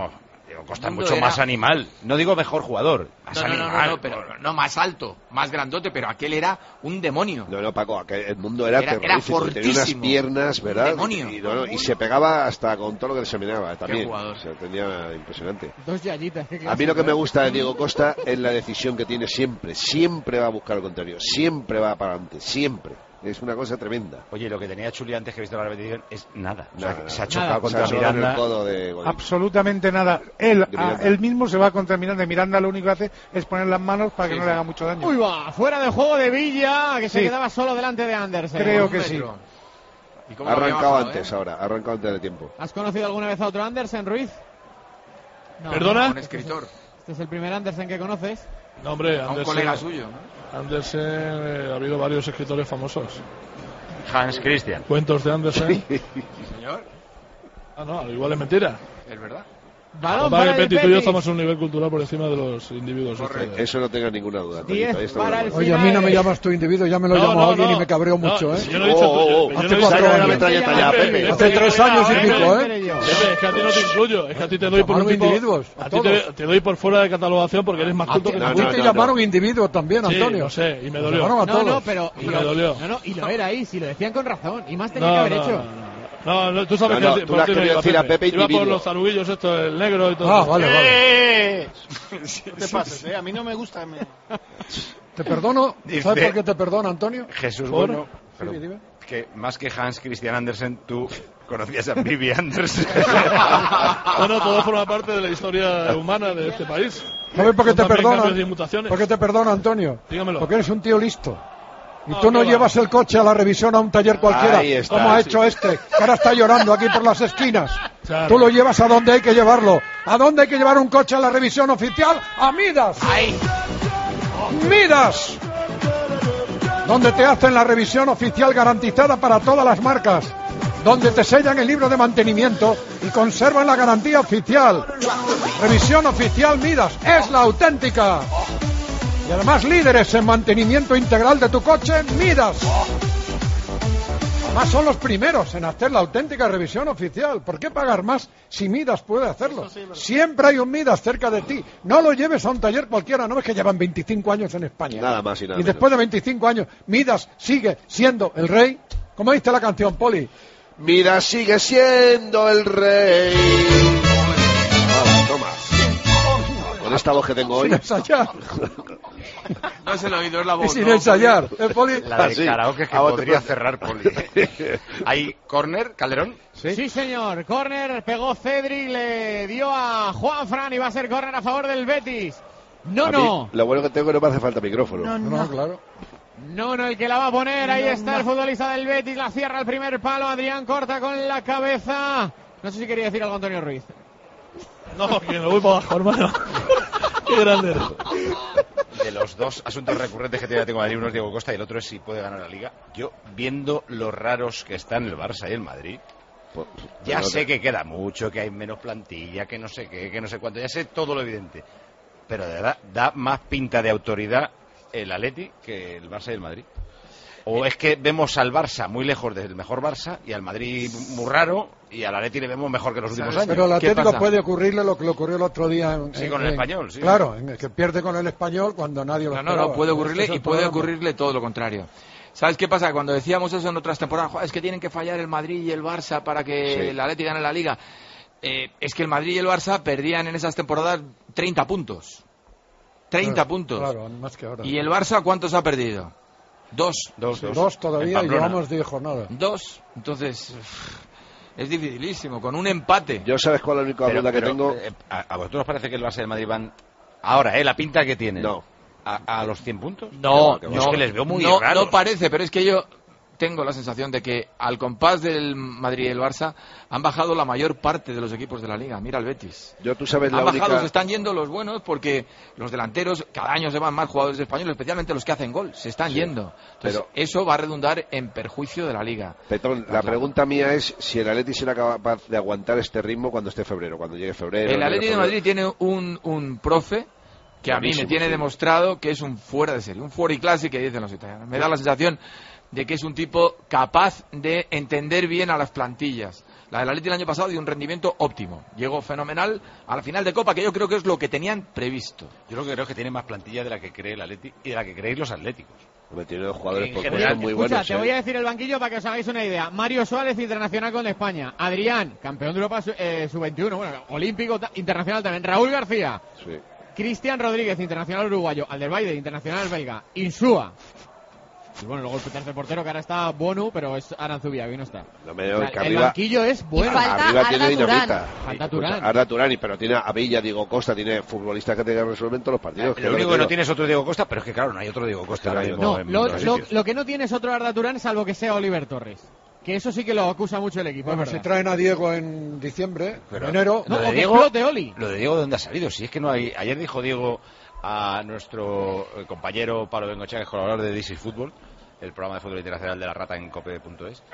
[SPEAKER 1] Diego Costa es mucho era... más animal. No digo mejor jugador, más
[SPEAKER 5] no, no,
[SPEAKER 1] animal.
[SPEAKER 5] No, no, no, pero no más alto, más grandote, pero aquel era un demonio.
[SPEAKER 6] No, no, Paco, aquel, el mundo era,
[SPEAKER 5] era
[SPEAKER 6] terrorífico.
[SPEAKER 5] Era
[SPEAKER 6] tenía unas piernas, ¿verdad?
[SPEAKER 5] Un demonio.
[SPEAKER 6] Y, no, no, y se pegaba hasta con todo lo que le examinaba también.
[SPEAKER 5] Qué jugador.
[SPEAKER 6] O sea, tenía impresionante.
[SPEAKER 3] Dos yayitas.
[SPEAKER 6] A mí lo que me gusta de Diego Costa es la decisión que tiene siempre. Siempre va a buscar lo contrario. Siempre va para adelante. Siempre. Es una cosa tremenda.
[SPEAKER 1] Oye, lo que tenía Chuli antes que he visto la repetición es nada.
[SPEAKER 6] nada,
[SPEAKER 1] o sea,
[SPEAKER 6] nada
[SPEAKER 1] se ha chocado
[SPEAKER 6] nada.
[SPEAKER 1] contra
[SPEAKER 6] se ha
[SPEAKER 1] Miranda.
[SPEAKER 6] el codo de
[SPEAKER 9] Absolutamente nada. Él, a, él mismo se va contra Miranda. Miranda lo único que hace es poner las manos para que sí, no sí. le haga mucho daño.
[SPEAKER 3] Uy, va, fuera de juego de Villa, que
[SPEAKER 9] sí.
[SPEAKER 3] se quedaba solo delante de Andersen.
[SPEAKER 9] Creo que sí.
[SPEAKER 6] Ha arrancado antes eh? ahora, ha arrancado antes de tiempo.
[SPEAKER 3] ¿Has conocido alguna vez a otro Andersen, Ruiz?
[SPEAKER 7] No, ¿Perdona?
[SPEAKER 5] Un escritor.
[SPEAKER 3] Este es el primer Andersen que conoces.
[SPEAKER 7] No, hombre,
[SPEAKER 5] a
[SPEAKER 7] Andersen,
[SPEAKER 5] un colega suyo, ¿no?
[SPEAKER 7] Andersen, eh, ha habido varios escritores famosos.
[SPEAKER 1] Hans Christian.
[SPEAKER 7] Cuentos de Andersen.
[SPEAKER 5] Sí. Señor.
[SPEAKER 7] Ah, no, igual es mentira.
[SPEAKER 5] Es verdad.
[SPEAKER 3] Balón
[SPEAKER 7] para
[SPEAKER 3] para
[SPEAKER 7] el Betis, tú y yo
[SPEAKER 3] Betis.
[SPEAKER 7] estamos en un nivel cultural por encima de los individuos.
[SPEAKER 6] Correcto. Eso no tenga ninguna duda.
[SPEAKER 3] diez para el
[SPEAKER 2] Oye, a mí no me llamas tu individuo, ya me lo
[SPEAKER 7] no,
[SPEAKER 2] llamo
[SPEAKER 7] no,
[SPEAKER 2] a alguien
[SPEAKER 7] no.
[SPEAKER 2] y me cabreo
[SPEAKER 7] no,
[SPEAKER 2] mucho, ¿eh?
[SPEAKER 7] Yo no he dicho
[SPEAKER 6] oh,
[SPEAKER 7] tuyo.
[SPEAKER 6] oh,
[SPEAKER 2] Hace cuatro años.
[SPEAKER 6] Ya, Pepe.
[SPEAKER 2] Hace tres años y pico, ¿eh?
[SPEAKER 7] Pepe, es que a ti no te incluyo. Es que a ti te doy por un tipo,
[SPEAKER 2] individuos.
[SPEAKER 7] A ti te, te doy por fuera de catalogación porque eres más culto que
[SPEAKER 2] a
[SPEAKER 7] nosotros.
[SPEAKER 2] ti te llamaron individuo también, Antonio.
[SPEAKER 7] Sí, no sé, y me dolió.
[SPEAKER 2] No,
[SPEAKER 3] no, pero...
[SPEAKER 7] Y me dolió.
[SPEAKER 3] No, no, y lo era ahí, si lo decían con razón. Y más tenía
[SPEAKER 7] no,
[SPEAKER 3] que haber
[SPEAKER 7] no,
[SPEAKER 3] hecho.
[SPEAKER 7] No, no. No, no, tú sabes
[SPEAKER 6] no, no,
[SPEAKER 7] que
[SPEAKER 6] tú le has querido decir a Pepe
[SPEAKER 7] iba
[SPEAKER 6] individuo.
[SPEAKER 7] por los taruguillos esto, el negro y todo.
[SPEAKER 2] Ah, vale,
[SPEAKER 14] vale. No te pases, eh, a mí no me gusta. Me...
[SPEAKER 2] Te perdono, ¿sabes
[SPEAKER 1] Dice,
[SPEAKER 2] por qué te perdono, Antonio?
[SPEAKER 1] Jesús
[SPEAKER 2] ¿Por?
[SPEAKER 1] Bueno,
[SPEAKER 2] Sí, dime.
[SPEAKER 1] que más que Hans Christian Andersen, tú conocías a Vivi Andersen.
[SPEAKER 7] Bueno, todo forma parte de la historia humana de este país.
[SPEAKER 2] ¿Sabes por qué te perdono?
[SPEAKER 7] perdona?
[SPEAKER 2] ¿Por qué te perdono, Antonio?
[SPEAKER 7] Dígamelo.
[SPEAKER 2] Porque eres un tío listo. Y
[SPEAKER 7] No,
[SPEAKER 2] tú no
[SPEAKER 7] ¿qué va?
[SPEAKER 2] llevas el coche a la revisión a un taller cualquiera,
[SPEAKER 6] Ahí está,
[SPEAKER 2] como ha
[SPEAKER 6] sí.
[SPEAKER 2] hecho este, que ahora está llorando aquí por las esquinas.
[SPEAKER 7] Claro.
[SPEAKER 2] Tú lo llevas a donde hay que llevarlo. ¿A dónde hay que llevar un coche a la revisión oficial? ¡A Midas!
[SPEAKER 5] ¡Ay!
[SPEAKER 2] ¡Midas! Donde te hacen la revisión oficial garantizada para todas las marcas. Donde te sellan el libro de mantenimiento y conservan la garantía oficial. Revisión oficial Midas, es la auténtica. Y además líderes en mantenimiento integral de tu coche, Midas. Además son los primeros en hacer la auténtica revisión oficial. ¿Por qué pagar más si Midas puede hacerlo? Siempre hay un Midas cerca de ti. No lo lleves a un taller cualquiera. No ves que llevan veinticinco años en España.
[SPEAKER 6] Nada más y nada
[SPEAKER 2] Y después
[SPEAKER 6] menos.
[SPEAKER 2] de veinticinco años, Midas sigue siendo el rey. ¿Cómo dice la canción, Poli?
[SPEAKER 6] Midas sigue siendo el rey. Vamos, toma. Con esta voz que tengo hoy.
[SPEAKER 2] Sin ensayar.
[SPEAKER 5] No es el oído, es la
[SPEAKER 2] Y
[SPEAKER 5] voz.
[SPEAKER 2] sin
[SPEAKER 5] ¿no?
[SPEAKER 2] ensayar. ¿Eh, Poli?
[SPEAKER 1] La del
[SPEAKER 6] Ah, sí.
[SPEAKER 1] karaoke que
[SPEAKER 6] Ah, bueno,
[SPEAKER 1] podría
[SPEAKER 6] te-
[SPEAKER 1] cerrar Poli. Hay córner, Calderón.
[SPEAKER 3] Sí, sí señor. Córner, pegó Cedric, le dio a Juanfran y va a ser córner a favor del Betis. No,
[SPEAKER 6] A mí,
[SPEAKER 3] no.
[SPEAKER 6] Lo bueno que tengo es que no me hace falta micrófono.
[SPEAKER 2] No, no, claro.
[SPEAKER 3] No, no, el que la va a poner. Ahí está el futbolista del Betis. La cierra el primer palo. Adrián corta con la cabeza. No sé si quería decir algo Antonio Ruiz.
[SPEAKER 7] No, que me voy para abajo, hermano. Qué grande eres.
[SPEAKER 1] De los dos asuntos recurrentes que tengo Madrid, uno es Diego Costa y el otro es si puede ganar la Liga. Yo, viendo lo raros que están el Barça y el Madrid,
[SPEAKER 6] Pues,
[SPEAKER 1] ya
[SPEAKER 6] pero
[SPEAKER 1] sé
[SPEAKER 6] no
[SPEAKER 1] que queda mucho, que hay menos plantilla, que no sé qué, que no sé cuánto, ya sé todo lo evidente. Pero de verdad, da más pinta de autoridad el Atleti que el Barça y el Madrid. O es que vemos al Barça muy lejos del mejor Barça y al Madrid muy raro y al Atleti le vemos mejor que los últimos años.
[SPEAKER 2] Pero al
[SPEAKER 5] ¿Qué
[SPEAKER 2] Atlético
[SPEAKER 5] pasa?
[SPEAKER 2] puede ocurrirle lo que le ocurrió el otro día en,
[SPEAKER 1] Sí,
[SPEAKER 2] en-
[SPEAKER 1] con el
[SPEAKER 2] en-
[SPEAKER 1] Español, sí.
[SPEAKER 2] Claro, en el que pierde con el Español cuando nadie lo
[SPEAKER 5] No, no,
[SPEAKER 2] esperaba.
[SPEAKER 5] no, puede ocurrirle
[SPEAKER 2] Ese es
[SPEAKER 5] y
[SPEAKER 2] el
[SPEAKER 5] puede
[SPEAKER 2] problema.
[SPEAKER 5] ocurrirle todo lo contrario. ¿Sabes qué pasa? Cuando decíamos eso en otras temporadas, "Joder, es que tienen que fallar el Madrid y el Barça para que
[SPEAKER 6] Sí.
[SPEAKER 5] el Atleti gane la Liga". Eh, es que el Madrid y el Barça perdían en esas temporadas treinta puntos. treinta
[SPEAKER 2] Claro,
[SPEAKER 5] puntos.
[SPEAKER 2] Claro, más que ahora.
[SPEAKER 5] ¿Y el Barça cuántos ha perdido? Dos.
[SPEAKER 1] Dos,
[SPEAKER 2] Sí,
[SPEAKER 1] dos.
[SPEAKER 2] dos
[SPEAKER 1] En
[SPEAKER 2] todavía y
[SPEAKER 1] Pamplona.
[SPEAKER 2] llevamos diez jornadas.
[SPEAKER 5] Dos. Entonces, es dificilísimo. Con un empate.
[SPEAKER 6] Yo sabes cuál es la única
[SPEAKER 1] Pero-
[SPEAKER 6] duda que
[SPEAKER 1] pero,
[SPEAKER 6] tengo.
[SPEAKER 1] eh, ¿a, a vosotros os parece que el Barça y el Madrid van ahora, eh, la pinta que tienen?
[SPEAKER 6] No.
[SPEAKER 1] ¿A, a los cien puntos?
[SPEAKER 5] No,
[SPEAKER 1] Que va, que va.
[SPEAKER 5] no.
[SPEAKER 1] Es que les veo muy
[SPEAKER 5] no,
[SPEAKER 1] raros.
[SPEAKER 5] no parece, pero es que yo tengo la sensación de que al compás del Madrid y el Barça han bajado la mayor parte de los equipos de la Liga. Mira el Betis.
[SPEAKER 6] Yo, tú sabes la
[SPEAKER 5] Han bajado,
[SPEAKER 6] única.
[SPEAKER 5] se están yendo los buenos porque los delanteros, cada año se van más jugadores españoles, especialmente los que hacen gol, se están
[SPEAKER 6] Sí,
[SPEAKER 5] yendo. Entonces,
[SPEAKER 6] pero-
[SPEAKER 5] eso va a redundar en perjuicio de la Liga.
[SPEAKER 6] Petón, la
[SPEAKER 5] Claro.
[SPEAKER 6] pregunta mía es si el Atleti será capaz de aguantar este ritmo cuando esté febrero, cuando llegue febrero.
[SPEAKER 5] El
[SPEAKER 6] llegue
[SPEAKER 5] Atlético de
[SPEAKER 6] febrero.
[SPEAKER 5] Madrid tiene un, un profe que a mí me
[SPEAKER 6] Buenísimo,
[SPEAKER 5] tiene
[SPEAKER 6] sí.
[SPEAKER 5] demostrado que es un fuera de serie, un fuori clase que dicen los italianos. Me da la sensación de que es un tipo capaz de entender bien a las plantillas, La del Atleti el año pasado dio un rendimiento óptimo. Llegó fenomenal a la final de Copa, que yo creo que es lo que tenían previsto.
[SPEAKER 1] Yo creo que creo que tiene más plantilla de la que cree el Atleti y de la que creéis los atléticos.
[SPEAKER 6] Hombre, tiene dos jugadores
[SPEAKER 1] En
[SPEAKER 6] por
[SPEAKER 1] general,
[SPEAKER 6] puestos muy
[SPEAKER 3] Escucha,
[SPEAKER 6] buenos.
[SPEAKER 3] te
[SPEAKER 6] ¿eh?
[SPEAKER 3] voy a decir el banquillo para que os hagáis una idea. Mario Suárez, internacional con España. Adrián, campeón de Europa eh, sub veintiuno, bueno, olímpico ta- internacional también. Raúl García.
[SPEAKER 6] Sí.
[SPEAKER 3] Cristian Rodríguez, internacional uruguayo. Alderweireld, internacional belga. Insúa. Y bueno, luego el tercer portero que ahora está Bonu, pero es Aranzubia, que no está.
[SPEAKER 6] No me
[SPEAKER 3] O sea,
[SPEAKER 6] que
[SPEAKER 3] el
[SPEAKER 6] arriba,
[SPEAKER 3] banquillo es bueno.
[SPEAKER 6] arriba tiene dinamita.
[SPEAKER 3] Falta Turán.
[SPEAKER 6] Arda Turán, pero tiene a Villa, Diego Costa, tiene futbolistas que te resuelven todos los partidos.
[SPEAKER 1] Lo único que no tiene es otro Diego Costa, pero es que claro, no hay otro Diego Costa ahora mismo
[SPEAKER 3] No,
[SPEAKER 1] en
[SPEAKER 3] lo,
[SPEAKER 1] los
[SPEAKER 3] lo,
[SPEAKER 1] sitios.
[SPEAKER 3] lo que no tiene es otro Arda Turán, salvo que sea Oliver Torres. Que eso sí que lo acusa mucho el equipo.
[SPEAKER 2] Bueno,
[SPEAKER 3] es
[SPEAKER 2] si
[SPEAKER 3] verdad.
[SPEAKER 2] traen a Diego en diciembre,
[SPEAKER 1] Pero
[SPEAKER 2] en enero...
[SPEAKER 1] lo
[SPEAKER 3] No,
[SPEAKER 1] de
[SPEAKER 3] o que
[SPEAKER 1] Diego,
[SPEAKER 3] explote, Oli.
[SPEAKER 1] Lo de Diego, ¿de dónde ha salido? Si es que no hay... Ayer dijo Diego a nuestro eh, compañero Pablo Bengochea, que es colaborador de This is Football, el programa de fútbol internacional de la Rata en cope punto es,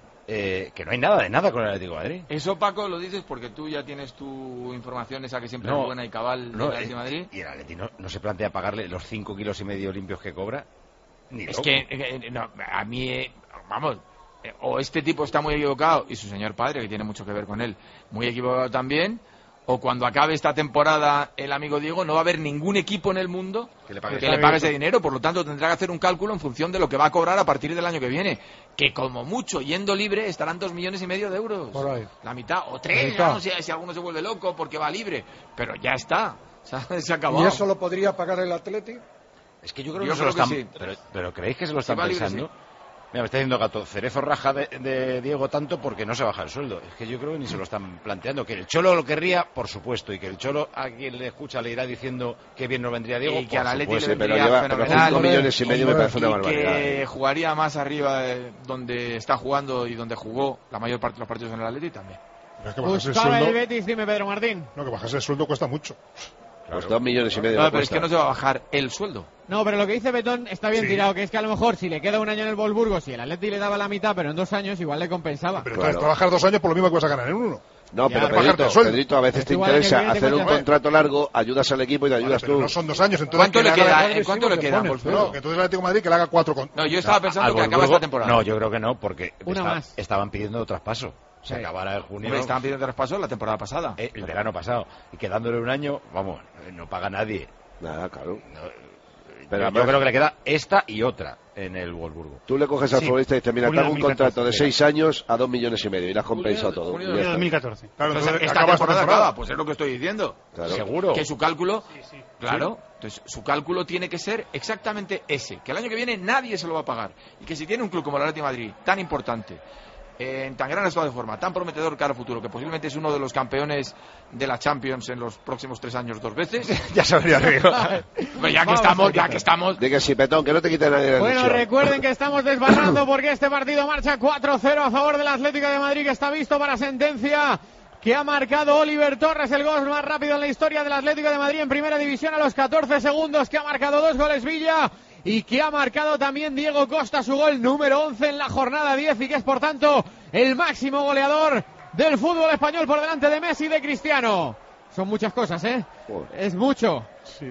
[SPEAKER 1] eh, que no hay nada de nada con el Atlético de Madrid.
[SPEAKER 5] Eso, Paco, lo dices porque tú ya tienes tu información esa que siempre
[SPEAKER 1] No,
[SPEAKER 5] es buena y cabal
[SPEAKER 1] no,
[SPEAKER 5] del Atlético de Madrid.
[SPEAKER 1] Y el Atlético no, no se plantea pagarle los cinco kilos y medio limpios que cobra. Ni
[SPEAKER 5] Es
[SPEAKER 1] loco.
[SPEAKER 5] que, eh, no, a mí, eh, vamos, eh, o este tipo está muy equivocado, y su señor padre, que tiene mucho que ver con él, muy equivocado también, o cuando acabe esta temporada el amigo Diego, no va a haber ningún equipo en el mundo
[SPEAKER 1] Que le pague
[SPEAKER 5] que
[SPEAKER 1] ese
[SPEAKER 5] le pague ese dinero, por lo tanto tendrá que hacer un cálculo en función de lo que va a cobrar a partir del año que viene, que como mucho, yendo libre, estarán dos millones y medio de euros.
[SPEAKER 2] Por ahí.
[SPEAKER 5] La mitad, o
[SPEAKER 2] La
[SPEAKER 5] tres,
[SPEAKER 2] mitad.
[SPEAKER 5] ¿no? si, si alguno se vuelve loco porque va libre, pero ya está, se ha, se ha acabado.
[SPEAKER 2] ¿Y eso lo podría pagar el Atleti?
[SPEAKER 1] Es que yo creo
[SPEAKER 5] Yo
[SPEAKER 1] que se lo
[SPEAKER 5] creo
[SPEAKER 1] están...
[SPEAKER 5] que sí.
[SPEAKER 1] pero, pero ¿creéis que se lo están
[SPEAKER 5] va libre,
[SPEAKER 1] pensando?
[SPEAKER 5] sí.
[SPEAKER 1] Mira, me está diciendo Gato, Cerezo raja de, de Diego tanto porque no se baja el sueldo. Es que yo creo que ni se lo están planteando. Que el Cholo lo querría, por supuesto, y que el Cholo a quien le escucha le irá diciendo que bien nos vendría Diego,
[SPEAKER 5] Y que
[SPEAKER 1] por
[SPEAKER 5] al Atleti
[SPEAKER 1] supuesto.
[SPEAKER 5] le
[SPEAKER 6] pero
[SPEAKER 5] vendría
[SPEAKER 6] lleva pero
[SPEAKER 5] fenomenal.
[SPEAKER 6] cinco millones y medio me parece una
[SPEAKER 5] y
[SPEAKER 6] barbaridad.
[SPEAKER 5] que jugaría más arriba eh, donde está jugando y donde jugó la mayor parte de los partidos en el Atleti también.
[SPEAKER 14] Pero es que bajarse el
[SPEAKER 3] Buscaba el
[SPEAKER 14] sueldo,
[SPEAKER 3] Betis, dime Pedro Martín.
[SPEAKER 14] no, que bajarse el sueldo cuesta mucho.
[SPEAKER 6] Pues dos millones y medio.
[SPEAKER 5] No,
[SPEAKER 6] le
[SPEAKER 5] pero es
[SPEAKER 6] cuesta.
[SPEAKER 5] que no se va a bajar el sueldo.
[SPEAKER 3] No, pero lo que dice Betón está bien
[SPEAKER 14] Sí.
[SPEAKER 3] tirado, que es que a lo mejor si le queda un año en el Wolfsburgo, si el Atleti le daba la mitad, pero en dos años igual le compensaba.
[SPEAKER 14] Pero
[SPEAKER 6] Claro.
[SPEAKER 14] entonces trabajar dos años por lo mismo que vas a ganar en uno.
[SPEAKER 6] No,
[SPEAKER 3] Ya,
[SPEAKER 6] pero
[SPEAKER 14] bajarte
[SPEAKER 6] Pedrito,
[SPEAKER 14] el sueldo.
[SPEAKER 6] Pedrito, a veces
[SPEAKER 3] Esto
[SPEAKER 6] te
[SPEAKER 3] igual el año
[SPEAKER 6] interesa
[SPEAKER 3] que viene
[SPEAKER 6] hacer
[SPEAKER 3] te
[SPEAKER 6] un
[SPEAKER 3] cuesta-
[SPEAKER 6] contrato largo, ayudas al equipo y te
[SPEAKER 14] Vale,
[SPEAKER 6] ayudas
[SPEAKER 14] pero
[SPEAKER 6] tú.
[SPEAKER 14] no son dos años, entonces
[SPEAKER 5] ¿Cuánto
[SPEAKER 14] que
[SPEAKER 5] le
[SPEAKER 14] haga-
[SPEAKER 5] queda?
[SPEAKER 2] progresivo
[SPEAKER 5] ¿En cuánto le
[SPEAKER 2] que
[SPEAKER 5] queda?
[SPEAKER 2] pone el
[SPEAKER 5] Wolfsburgo?
[SPEAKER 14] No, que entonces el Atlético de Madrid que le haga cuatro con...
[SPEAKER 5] No, yo estaba pensando
[SPEAKER 1] Al
[SPEAKER 5] que acaba
[SPEAKER 1] Wolfsburgo-
[SPEAKER 5] esta temporada.
[SPEAKER 1] No, yo creo que no, porque
[SPEAKER 3] Una
[SPEAKER 1] está-
[SPEAKER 3] más.
[SPEAKER 1] estaban pidiendo traspaso. Se
[SPEAKER 3] Sí.
[SPEAKER 1] acabará el junio.
[SPEAKER 5] Hombre, estaban pidiendo traspaso la temporada pasada.
[SPEAKER 1] eh, el verano pasado. Y quedándole un año, vamos, eh, no paga nadie.
[SPEAKER 6] Nada, claro.
[SPEAKER 1] No,
[SPEAKER 6] Pero
[SPEAKER 1] pero yo
[SPEAKER 6] además-
[SPEAKER 1] creo que le queda esta y otra en el Wolfsburgo.
[SPEAKER 6] Tú le coges al
[SPEAKER 4] Sí.
[SPEAKER 6] futbolista y dices, mira, te
[SPEAKER 4] Junio
[SPEAKER 6] hago un
[SPEAKER 4] de dos mil catorce,
[SPEAKER 6] contrato de seis años a dos millones y medio y le has compensado todo.
[SPEAKER 5] junio
[SPEAKER 6] Y
[SPEAKER 5] de
[SPEAKER 6] ya
[SPEAKER 4] En
[SPEAKER 6] está.
[SPEAKER 4] dos mil catorce.
[SPEAKER 14] Claro,
[SPEAKER 5] Entonces,
[SPEAKER 14] entonces
[SPEAKER 5] esta
[SPEAKER 14] acaba
[SPEAKER 5] temporada,
[SPEAKER 14] esta temporada.
[SPEAKER 5] acaba, pues es lo que estoy diciendo.
[SPEAKER 6] Claro.
[SPEAKER 1] Seguro.
[SPEAKER 5] Que su cálculo, claro, entonces su cálculo tiene que ser exactamente ese, que el año que viene nadie se lo va a pagar y que si tiene un club como el Atlético de Madrid tan importante, eh, en tan gran estado de forma, tan prometedor cara al futuro, que posiblemente es uno de los campeones de la Champions en los próximos tres años dos veces,
[SPEAKER 1] Ya se habría reído.
[SPEAKER 5] pues ya que
[SPEAKER 3] Vamos,
[SPEAKER 5] estamos, ya
[SPEAKER 3] Paquito.
[SPEAKER 5] que estamos,
[SPEAKER 6] De que si, Petón, que no te quite nadie la
[SPEAKER 3] Bueno,
[SPEAKER 6] ilusión.
[SPEAKER 3] recuerden que estamos desbarrando porque este partido marcha cuatro cero a favor del Atlético de Madrid, que está visto para sentencia, que ha marcado Oliver Torres, el gol más rápido en la historia del Atlético de Madrid en primera división a los catorce segundos, que ha marcado dos goles Villa y que ha marcado también Diego Costa su gol número once en la jornada diez y que es por tanto el máximo goleador del fútbol español por delante de Messi y de Cristiano. Son muchas cosas, ¿eh?
[SPEAKER 6] Joder.
[SPEAKER 3] Es mucho.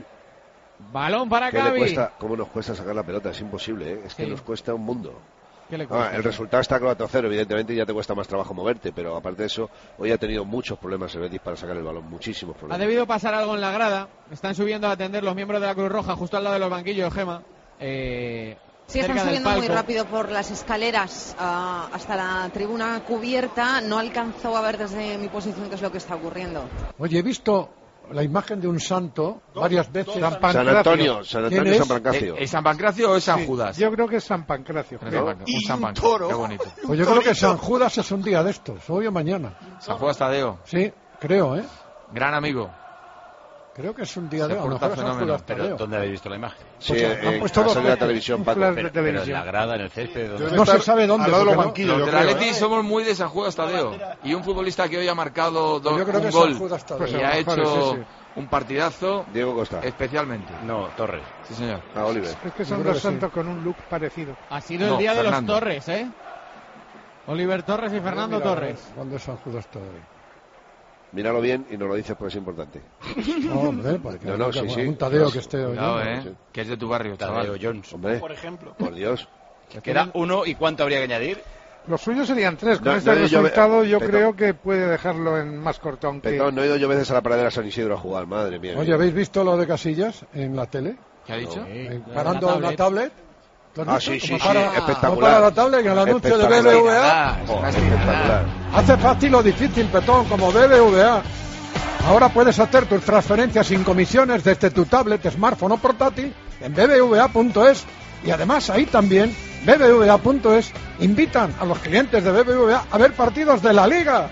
[SPEAKER 3] Balón para
[SPEAKER 6] ¿Qué le
[SPEAKER 3] Gavi.
[SPEAKER 6] cuesta, ¿Cómo nos cuesta sacar la pelota? Es imposible, ¿eh? Es que
[SPEAKER 3] Sí.
[SPEAKER 6] nos cuesta un mundo.
[SPEAKER 3] ¿Qué le
[SPEAKER 6] Ah,
[SPEAKER 3] cuesta?
[SPEAKER 6] el resultado está cuatro cero, evidentemente ya te cuesta más trabajo moverte, pero aparte de eso, hoy ha tenido muchos problemas el Betis para sacar el balón, muchísimos
[SPEAKER 3] Ha
[SPEAKER 6] problemas.
[SPEAKER 3] debido pasar algo en la grada. Están subiendo a atender los miembros de la Cruz Roja justo al lado de los banquillos, Gema. Eh,
[SPEAKER 8] Sí, están
[SPEAKER 3] cerca del
[SPEAKER 8] subiendo muy
[SPEAKER 3] palco.
[SPEAKER 8] rápido por las escaleras ah, hasta la tribuna cubierta. No alcanzo a ver desde mi posición qué es lo que está ocurriendo.
[SPEAKER 2] Oye, he visto la imagen de un santo varias veces.
[SPEAKER 9] San
[SPEAKER 6] San
[SPEAKER 9] Pancracio.
[SPEAKER 6] Antonio, San
[SPEAKER 2] ¿Quién
[SPEAKER 6] Antonio,
[SPEAKER 2] es?
[SPEAKER 6] San Pancracio.
[SPEAKER 5] ¿es San Pancracio o es San
[SPEAKER 9] Sí,
[SPEAKER 5] Judas?
[SPEAKER 9] Yo creo que es San Pancracio.
[SPEAKER 5] San
[SPEAKER 9] creo.
[SPEAKER 5] Pancracio, un San Pancracio, qué bonito.
[SPEAKER 2] Pues yo creo que San Judas es un día de estos, hoy o mañana.
[SPEAKER 5] San Judas Tadeo,
[SPEAKER 2] Sí, creo, ¿eh?
[SPEAKER 5] gran amigo.
[SPEAKER 2] Creo que es un día
[SPEAKER 5] Se
[SPEAKER 2] de hoy. A lo
[SPEAKER 5] porta
[SPEAKER 2] mejor es San
[SPEAKER 5] fenómeno,
[SPEAKER 2] Judas
[SPEAKER 1] Pero
[SPEAKER 2] Tadeo.
[SPEAKER 1] ¿dónde habéis visto la imagen?
[SPEAKER 6] Sí,
[SPEAKER 2] Pues,
[SPEAKER 6] eh,
[SPEAKER 2] han puesto
[SPEAKER 6] ha
[SPEAKER 2] dos
[SPEAKER 6] salido la
[SPEAKER 2] veces
[SPEAKER 6] televisión,
[SPEAKER 9] un
[SPEAKER 6] Paco.
[SPEAKER 9] flash
[SPEAKER 1] Pero,
[SPEAKER 9] de
[SPEAKER 1] pero en
[SPEAKER 9] televisión.
[SPEAKER 1] la grada, en el césped. ¿dónde?
[SPEAKER 14] Debe
[SPEAKER 2] No
[SPEAKER 14] estar
[SPEAKER 2] se sabe dónde,
[SPEAKER 14] Al lado de los
[SPEAKER 2] porque no-
[SPEAKER 14] banquillos,
[SPEAKER 5] Los
[SPEAKER 14] yo
[SPEAKER 5] del
[SPEAKER 14] creo,
[SPEAKER 5] Atleti
[SPEAKER 14] ¿eh?
[SPEAKER 5] somos muy de San Judas Tadeo. Y un futbolista que hoy ha marcado do-
[SPEAKER 2] Yo creo que
[SPEAKER 5] un
[SPEAKER 2] es
[SPEAKER 5] gol
[SPEAKER 2] San Judas Tadeo.
[SPEAKER 9] Pues
[SPEAKER 5] y
[SPEAKER 9] a lo
[SPEAKER 5] ha
[SPEAKER 9] mejor
[SPEAKER 5] hecho
[SPEAKER 9] es ese.
[SPEAKER 5] un partidazo
[SPEAKER 6] Diego Costa.
[SPEAKER 5] especialmente.
[SPEAKER 1] No, Torres.
[SPEAKER 5] Sí, señor.
[SPEAKER 6] A Oliver.
[SPEAKER 9] Es que
[SPEAKER 2] Yo
[SPEAKER 9] son
[SPEAKER 2] creo
[SPEAKER 9] dos
[SPEAKER 2] que sí.
[SPEAKER 9] santos con un look parecido.
[SPEAKER 3] Ha sido el
[SPEAKER 5] No,
[SPEAKER 3] día de
[SPEAKER 5] Fernando.
[SPEAKER 3] los Torres, ¿eh? Oliver Torres y Fernando
[SPEAKER 2] Mira,
[SPEAKER 3] Torres.
[SPEAKER 2] ¿Dónde es San Judas Tadeo?
[SPEAKER 6] Míralo bien y nos lo dices porque es importante.
[SPEAKER 2] No, hombre, porque
[SPEAKER 6] No, no,
[SPEAKER 2] que-
[SPEAKER 6] sí, sí.
[SPEAKER 2] un Tadeo que esté
[SPEAKER 5] Cuidado,
[SPEAKER 2] oyendo.
[SPEAKER 5] eh, que es de tu barrio,
[SPEAKER 1] Tadeo
[SPEAKER 5] chaval.
[SPEAKER 1] Jones.
[SPEAKER 6] Hombre,
[SPEAKER 17] Por ejemplo.
[SPEAKER 6] por Dios.
[SPEAKER 1] Queda uno y ¿cuánto habría que añadir?
[SPEAKER 9] Los suyos serían tres. Con
[SPEAKER 6] No,
[SPEAKER 9] este
[SPEAKER 6] no he ido yo-
[SPEAKER 9] resultado yo
[SPEAKER 6] Petón.
[SPEAKER 9] creo que puede dejarlo en más corto. Aunque...
[SPEAKER 6] Petón, no he ido yo veces a la pradera San Isidro a jugar, madre mía.
[SPEAKER 2] Oye, ¿habéis visto lo de Casillas en la tele?
[SPEAKER 5] ¿Qué ha dicho?
[SPEAKER 2] Eh, parando una tablet. ¿Lo has
[SPEAKER 6] Ah,
[SPEAKER 2] visto?
[SPEAKER 6] sí, sí,
[SPEAKER 2] Como
[SPEAKER 6] sí,
[SPEAKER 2] para-
[SPEAKER 6] espectacular.
[SPEAKER 2] como para la tablet en el anuncio de B B V A.
[SPEAKER 6] Oh, espectacular.
[SPEAKER 2] Hace fácil lo difícil, Petón, como B B V A. Ahora puedes hacer tus transferencias sin comisiones desde tu tablet, smartphone o portátil en b b v a punto es. Y además ahí también, b b v a punto es, invitan a los clientes de B B V A a ver partidos de la Liga.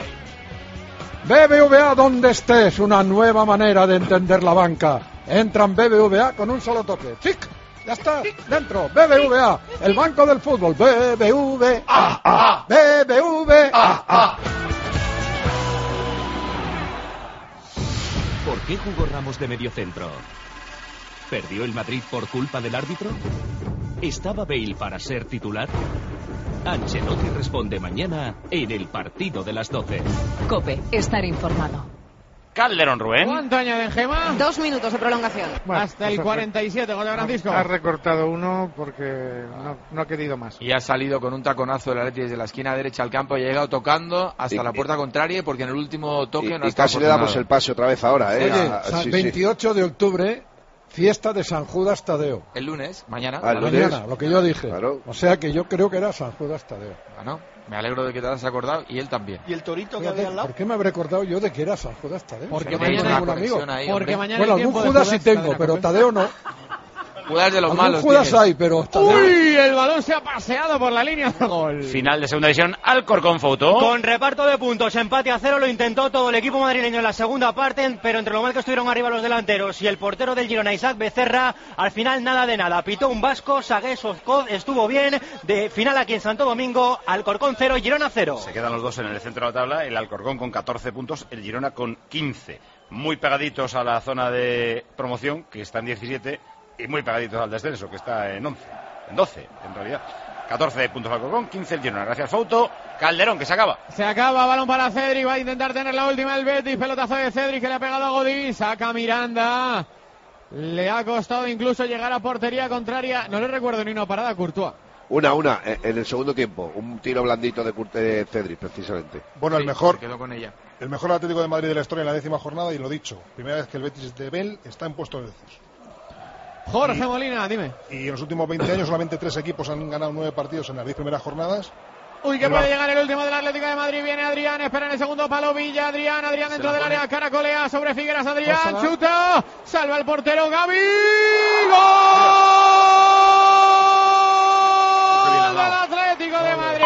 [SPEAKER 2] B B V A donde estés, una nueva manera de entender la banca. Entra en B B V A con un solo toque. ¡Chic! Ya está, dentro. B B V A, el banco del fútbol. B B V A. B B V A.
[SPEAKER 18] ¿Por qué jugó Ramos de mediocentro? ¿Perdió el Madrid por culpa del árbitro? ¿Estaba Bale para ser titular? Ancelotti responde mañana en el partido de las doce.
[SPEAKER 16] COPE, estar informado.
[SPEAKER 1] Calderón, Rubén.
[SPEAKER 3] ¿Cuánto añaden, Gema?
[SPEAKER 8] Dos minutos de prolongación.
[SPEAKER 9] Bueno,
[SPEAKER 3] Hasta el
[SPEAKER 9] pues,
[SPEAKER 3] cuarenta y siete, gol de Francisco.
[SPEAKER 9] Ha recortado uno porque no, no ha querido más.
[SPEAKER 5] Y ha salido con un taconazo del Atleti desde la esquina derecha al campo y ha llegado tocando hasta
[SPEAKER 6] Y-
[SPEAKER 5] la puerta contraria porque en el último toque
[SPEAKER 6] Y,
[SPEAKER 5] no ha
[SPEAKER 6] y
[SPEAKER 5] estado
[SPEAKER 6] casi le damos el
[SPEAKER 5] afortunado.
[SPEAKER 6] pase otra vez ahora, ¿eh?
[SPEAKER 2] Oye,
[SPEAKER 6] Ah,
[SPEAKER 2] San-
[SPEAKER 6] sí, sí.
[SPEAKER 2] veintiocho de octubre, fiesta de San Judas Tadeo.
[SPEAKER 5] El lunes, mañana.
[SPEAKER 6] Ah, el
[SPEAKER 5] Bueno,
[SPEAKER 6] lunes.
[SPEAKER 2] Mañana, lo que yo dije.
[SPEAKER 6] Claro.
[SPEAKER 2] O sea que yo creo que era San Judas Tadeo.
[SPEAKER 5] Bueno, me alegro de que te hayas acordado y él también.
[SPEAKER 19] ¿Y el torito que
[SPEAKER 2] Fíjate,
[SPEAKER 19] había al lado?
[SPEAKER 2] ¿por qué me habré acordado yo de que era San Judas Tadeo?
[SPEAKER 3] Porque
[SPEAKER 2] Si no
[SPEAKER 3] mañana
[SPEAKER 2] tengo
[SPEAKER 5] hay
[SPEAKER 2] ningún
[SPEAKER 5] una
[SPEAKER 2] amigo.
[SPEAKER 5] conexión ahí,
[SPEAKER 3] Porque
[SPEAKER 5] hombre.
[SPEAKER 3] mañana
[SPEAKER 2] Bueno,
[SPEAKER 3] hay
[SPEAKER 2] algún
[SPEAKER 3] tiempo de
[SPEAKER 2] Judas sí
[SPEAKER 3] Judas,
[SPEAKER 2] tengo,
[SPEAKER 3] cadena
[SPEAKER 2] pero
[SPEAKER 3] Cope.
[SPEAKER 2] Tadeo no.
[SPEAKER 5] Judas de los
[SPEAKER 2] Algún
[SPEAKER 5] malos
[SPEAKER 2] Judas
[SPEAKER 5] tienes.
[SPEAKER 2] hay, pero Tadeo.
[SPEAKER 3] Uy, el balón se ha paseado por la línea de gol.
[SPEAKER 1] Final de segunda división, Alcorcón Foto.
[SPEAKER 13] Con reparto de puntos, empate a cero, lo intentó todo el equipo madrileño en la segunda parte, pero entre lo mal que estuvieron arriba los delanteros y el portero del Girona, Isaac Becerra, al final nada de nada. Pitó un vasco, Sagués Ozcoz estuvo bien. De final aquí en Santo Domingo, Alcorcón cero, Girona cero.
[SPEAKER 1] Se quedan los dos en el centro de la tabla, el Alcorcón con catorce puntos, el Girona con quince. Muy pegaditos a la zona de promoción, que está en diecisiete, y muy pegaditos al descenso, que está en once, en doce en realidad. catorce puntos Alcorcón, quince el Girona. Gracias, Fouto. Calderón, que se acaba.
[SPEAKER 3] Se acaba, balón para Cedric, va a intentar tener la última el Betis, pelotazo de Cedric que le ha pegado a Godín, saca Miranda. Le ha costado incluso llegar a portería contraria, no le recuerdo ni una parada a Courtois.
[SPEAKER 6] Una, una, eh, en el segundo tiempo. Un tiro blandito de Curt- de Cedric, precisamente.
[SPEAKER 14] Bueno, el
[SPEAKER 5] Sí,
[SPEAKER 14] mejor,
[SPEAKER 5] se quedó con ella.
[SPEAKER 14] el mejor Atlético de Madrid de la historia en la décima jornada, y lo dicho, primera vez que el Betis de Bell está en puesto de descenso.
[SPEAKER 3] Jorge Molina, dime.
[SPEAKER 14] Y en los últimos veinte años solamente tres equipos han ganado nueve partidos en las diez primeras jornadas.
[SPEAKER 3] Uy, que
[SPEAKER 14] El
[SPEAKER 3] puede
[SPEAKER 14] Bar-
[SPEAKER 3] llegar el último del Atlético de Madrid. Viene Adrián, espera en el segundo palo. Villa, Adrián, Adrián dentro
[SPEAKER 5] la
[SPEAKER 3] del
[SPEAKER 5] pone.
[SPEAKER 3] área. Caracolea sobre Figueras. Adrián,
[SPEAKER 2] Pásala.
[SPEAKER 3] chuta. Salva el portero Gaby. ¡Gol del Atlético de Madrid!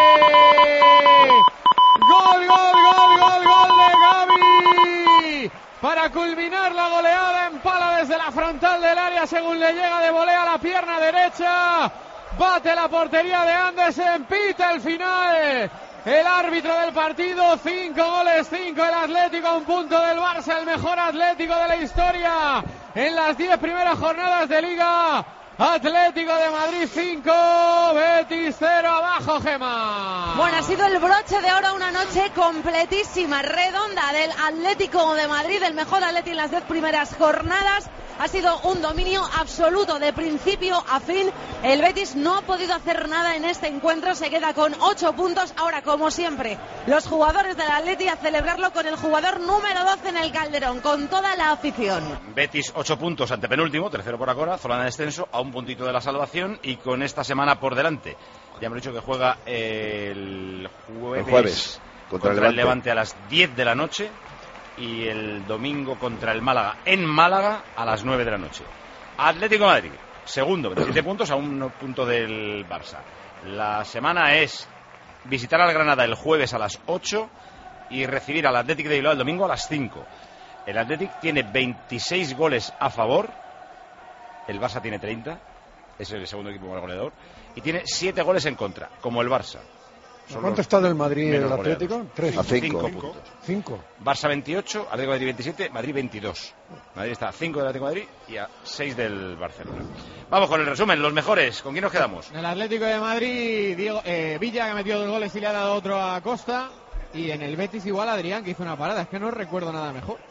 [SPEAKER 3] ¡Gol, gol, gol, gol, gol de Gaby! Para culminar la goleada, empala desde la frontal del área según le llega de volea a la pierna derecha. Bate la portería de Andersen, pita el final. El árbitro del partido, cinco goles, cinco el Atlético, un punto del Barça, el mejor Atlético de la historia en las diez primeras jornadas de Liga. Atlético de Madrid cinco, Betis cero, abajo Gema.
[SPEAKER 8] Bueno, ha sido el broche de oro, una noche completísima, redonda del Atlético de Madrid, el mejor Atleti en las diez primeras jornadas. Ha sido un dominio absoluto de principio a fin. El Betis no ha podido hacer nada en este encuentro, se queda con ocho puntos. Ahora, como siempre, los jugadores del Atleti a celebrarlo con el jugador número doce en el Calderón, con toda la afición.
[SPEAKER 1] Betis ocho puntos ante penúltimo, tercero por ahora, zona de descenso, a un puntito de la salvación y con esta semana por delante. Ya hemos dicho que juega el jueves,
[SPEAKER 6] El jueves,
[SPEAKER 1] contra,
[SPEAKER 6] contra el
[SPEAKER 1] el
[SPEAKER 6] Levante.
[SPEAKER 1] Levante a las diez de la noche y el domingo contra el Málaga en Málaga a las nueve de la noche. Atlético de Madrid, segundo, veintisiete puntos a un punto del Barça. La semana es visitar al Granada el jueves a las ocho y recibir al Athletic de Bilbao el domingo a las cinco. El Athletic tiene veintiséis goles a favor, el Barça tiene treinta, es el segundo equipo más goleador, y tiene siete goles en contra, como el Barça. Son
[SPEAKER 2] ¿Cuánto
[SPEAKER 1] los
[SPEAKER 2] está del Madrid
[SPEAKER 1] menos
[SPEAKER 2] el Atlético?
[SPEAKER 1] goleados.
[SPEAKER 2] Tres.
[SPEAKER 6] A cinco.
[SPEAKER 1] Cinco puntos.
[SPEAKER 2] Cinco.
[SPEAKER 1] Barça veintiocho, Atlético de Madrid veintisiete, Madrid veintidós. Madrid está a cinco del Atlético de Madrid y a seis del Barcelona. Vamos con el resumen, los mejores. ¿Con quién nos quedamos?
[SPEAKER 3] En el Atlético de Madrid, Diego, eh, Villa, que ha metido dos goles y le ha dado otro a Costa. Y en el Betis igual Adrián, que hizo una parada. Es que no recuerdo nada mejor.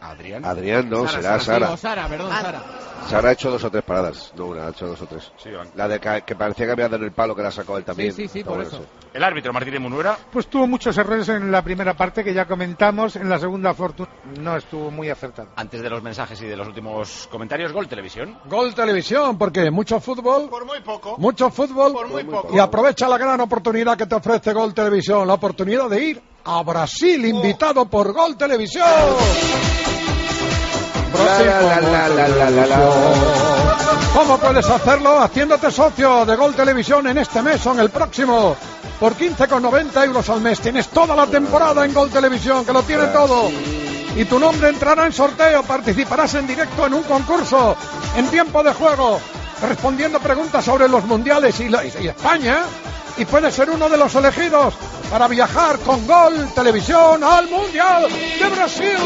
[SPEAKER 1] Adrián.
[SPEAKER 6] Adrián no,
[SPEAKER 3] Sara,
[SPEAKER 6] será
[SPEAKER 3] Sara.
[SPEAKER 6] Sara.
[SPEAKER 3] Sí, o Sara, perdón,
[SPEAKER 8] Ah.
[SPEAKER 3] Sara.
[SPEAKER 6] Sara ha hecho dos o tres paradas. No, una, ha hecho dos o tres.
[SPEAKER 1] Sí, van.
[SPEAKER 6] La de que, que parecía que había dado en el palo, que la sacó él también.
[SPEAKER 3] Sí, sí, sí,
[SPEAKER 6] Está
[SPEAKER 3] por
[SPEAKER 6] bueno,
[SPEAKER 3] eso.
[SPEAKER 6] sí.
[SPEAKER 1] El árbitro Martínez Munuera.
[SPEAKER 9] Pues tuvo muchos errores en la primera parte que ya comentamos. En la segunda, fortuna no estuvo muy acertado.
[SPEAKER 1] Antes de los mensajes y de los últimos comentarios, Gol Televisión.
[SPEAKER 2] Gol Televisión, porque mucho fútbol,
[SPEAKER 14] Por muy poco.
[SPEAKER 2] mucho fútbol,
[SPEAKER 14] Por muy poco.
[SPEAKER 2] y aprovecha la gran oportunidad que te ofrece Gol Televisión, la oportunidad de ir a Brasil, invitado por Gol Televisión. Brasil,
[SPEAKER 6] La, la,
[SPEAKER 2] con
[SPEAKER 6] la,
[SPEAKER 2] Gol
[SPEAKER 6] la, la, la, la.
[SPEAKER 2] Televisión. ¿Cómo puedes hacerlo? Haciéndote socio de Gol Televisión en este mes o en el próximo. Por quince con noventa euros al mes tienes toda la temporada en Gol Televisión, que lo tiene todo. Y tu nombre entrará en sorteo, participarás en directo en un concurso, en tiempo de juego, respondiendo preguntas sobre los mundiales y, la- y España, y puedes ser uno de los elegidos para viajar con Gol Televisión al Mundial de Brasil.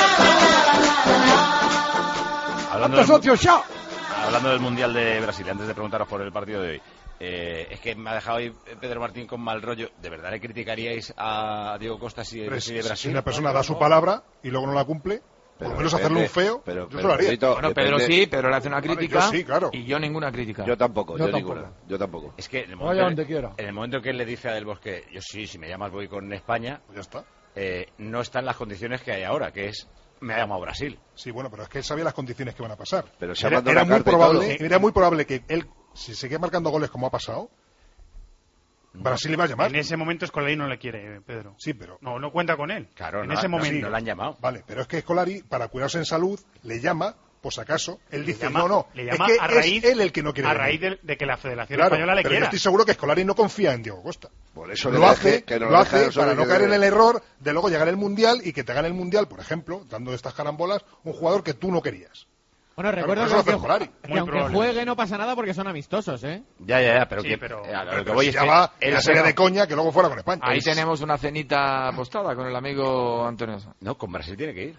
[SPEAKER 1] Hablando
[SPEAKER 2] ¡Hazte
[SPEAKER 1] del,
[SPEAKER 2] socio ya!
[SPEAKER 1] hablando del Mundial de Brasil, antes de preguntaros por el partido de hoy, eh, es que me ha dejado ahí Pedro Martín con mal rollo. ¿De verdad le criticaríais a Diego Costa si
[SPEAKER 14] Pero
[SPEAKER 1] decide
[SPEAKER 14] si,
[SPEAKER 1] Brasil?
[SPEAKER 14] si una persona da su palabra y luego no la cumple, por lo menos hacerle un feo,
[SPEAKER 6] pero,
[SPEAKER 14] yo
[SPEAKER 6] pero,
[SPEAKER 14] se lo haría.
[SPEAKER 6] Pedrito,
[SPEAKER 5] Bueno, Pedro
[SPEAKER 6] depende-
[SPEAKER 5] sí, Pedro le hace una
[SPEAKER 14] Vale,
[SPEAKER 5] crítica.
[SPEAKER 14] yo sí, claro.
[SPEAKER 5] Y yo ninguna crítica.
[SPEAKER 6] Yo tampoco, yo,
[SPEAKER 2] Yo tampoco.
[SPEAKER 6] ninguna. Yo tampoco.
[SPEAKER 1] Es que en el,
[SPEAKER 2] Vaya
[SPEAKER 1] momento,
[SPEAKER 2] donde quiera.
[SPEAKER 1] en el momento que él le dice a Del Bosque, yo sí, si me llamas voy con España,
[SPEAKER 14] Pues ya está.
[SPEAKER 1] eh, no está en las condiciones que hay ahora, que es, me ha llamado Brasil.
[SPEAKER 14] Sí, bueno, pero es que él sabía las condiciones que van a pasar.
[SPEAKER 6] Pero se ha
[SPEAKER 14] era,
[SPEAKER 6] mandado
[SPEAKER 14] era
[SPEAKER 6] una
[SPEAKER 14] muy
[SPEAKER 6] carta y
[SPEAKER 14] probable,
[SPEAKER 6] todo.
[SPEAKER 14] era muy probable que él, si seguía marcando goles como ha pasado, Brasil le va a llamar.
[SPEAKER 4] En ese momento Scolari no le quiere, Pedro.
[SPEAKER 14] Sí, pero...
[SPEAKER 4] No, no cuenta con él.
[SPEAKER 1] Claro,
[SPEAKER 4] en
[SPEAKER 1] no,
[SPEAKER 4] ese
[SPEAKER 1] no,
[SPEAKER 4] momento.
[SPEAKER 1] sí, no le han llamado.
[SPEAKER 14] Vale, pero es que Scolari, para cuidarse en salud, le llama, por si acaso. Él
[SPEAKER 4] Le
[SPEAKER 14] dice,
[SPEAKER 4] llama-
[SPEAKER 14] no, no,
[SPEAKER 4] le llama
[SPEAKER 14] es que
[SPEAKER 4] a raíz,
[SPEAKER 14] es él el que no quiere
[SPEAKER 4] a
[SPEAKER 14] venir.
[SPEAKER 4] raíz de, de que la Federación
[SPEAKER 14] Claro,
[SPEAKER 4] Española le
[SPEAKER 14] pero yo
[SPEAKER 4] quiera.
[SPEAKER 14] estoy seguro que Scolari no confía en Diego Costa.
[SPEAKER 6] Por eso
[SPEAKER 14] Lo
[SPEAKER 6] le
[SPEAKER 14] hace,
[SPEAKER 6] deje, que no
[SPEAKER 14] lo
[SPEAKER 6] deje
[SPEAKER 14] hace
[SPEAKER 6] nosotros
[SPEAKER 14] para no
[SPEAKER 6] que-
[SPEAKER 14] caer en el error de luego llegar al Mundial y que te gane el Mundial, por ejemplo, dando estas carambolas, un jugador que tú no querías.
[SPEAKER 3] Bueno,
[SPEAKER 14] Claro,
[SPEAKER 3] recuerdo
[SPEAKER 14] por
[SPEAKER 3] que,
[SPEAKER 14] eso lo hace
[SPEAKER 3] aunque,
[SPEAKER 14] Scolari.
[SPEAKER 3] que
[SPEAKER 4] Muy
[SPEAKER 3] aunque
[SPEAKER 4] probable.
[SPEAKER 3] juegue no pasa nada porque son amistosos, ¿eh?
[SPEAKER 1] Ya, ya, ya, pero,
[SPEAKER 4] Sí,
[SPEAKER 1] que,
[SPEAKER 4] pero-
[SPEAKER 1] eh, a lo
[SPEAKER 14] Pero
[SPEAKER 1] que voy
[SPEAKER 14] si
[SPEAKER 1] es
[SPEAKER 14] ya
[SPEAKER 1] que
[SPEAKER 14] va,
[SPEAKER 1] él
[SPEAKER 14] ya
[SPEAKER 1] se
[SPEAKER 14] sería
[SPEAKER 1] va-
[SPEAKER 14] de coña que luego fuera con España.
[SPEAKER 5] Ahí
[SPEAKER 14] Es-
[SPEAKER 5] tenemos una cenita apostada con el amigo Antonio.
[SPEAKER 1] No, con Brasil tiene que ir.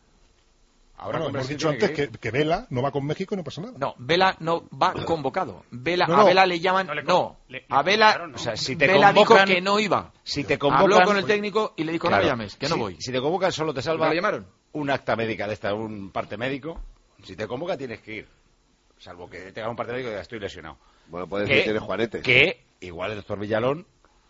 [SPEAKER 1] Ahora
[SPEAKER 14] Bueno,
[SPEAKER 1] con
[SPEAKER 14] hemos
[SPEAKER 1] Brasil
[SPEAKER 14] dicho
[SPEAKER 1] tiene
[SPEAKER 14] antes
[SPEAKER 1] que ir.
[SPEAKER 14] que, que Vela no va con México y no pasa nada.
[SPEAKER 5] No, Vela no va convocado. Vela,
[SPEAKER 14] No,
[SPEAKER 5] a
[SPEAKER 14] no.
[SPEAKER 5] Vela le llaman.
[SPEAKER 4] No le
[SPEAKER 5] No,
[SPEAKER 4] con- le- le
[SPEAKER 5] a Vela.
[SPEAKER 4] convocaron, ¿no?
[SPEAKER 1] O sea, si te
[SPEAKER 5] Vela dijo
[SPEAKER 1] convocan,
[SPEAKER 5] que no iba.
[SPEAKER 1] si te convocan,
[SPEAKER 5] Habló con el técnico y le dijo,
[SPEAKER 1] Claro.
[SPEAKER 5] no me llames, que no
[SPEAKER 1] Si-
[SPEAKER 5] voy.
[SPEAKER 1] Si te convocan solo te
[SPEAKER 5] ¿No
[SPEAKER 1] salva
[SPEAKER 5] le llamaron?
[SPEAKER 1] un acta médica de esta, un parte médico. Si te convoca tienes que ir. Salvo que te haga un parte médico y diga, estoy lesionado.
[SPEAKER 6] Bueno, puede
[SPEAKER 1] Que-
[SPEAKER 6] decir que tiene Juanete.
[SPEAKER 1] Que, igual el doctor Villalón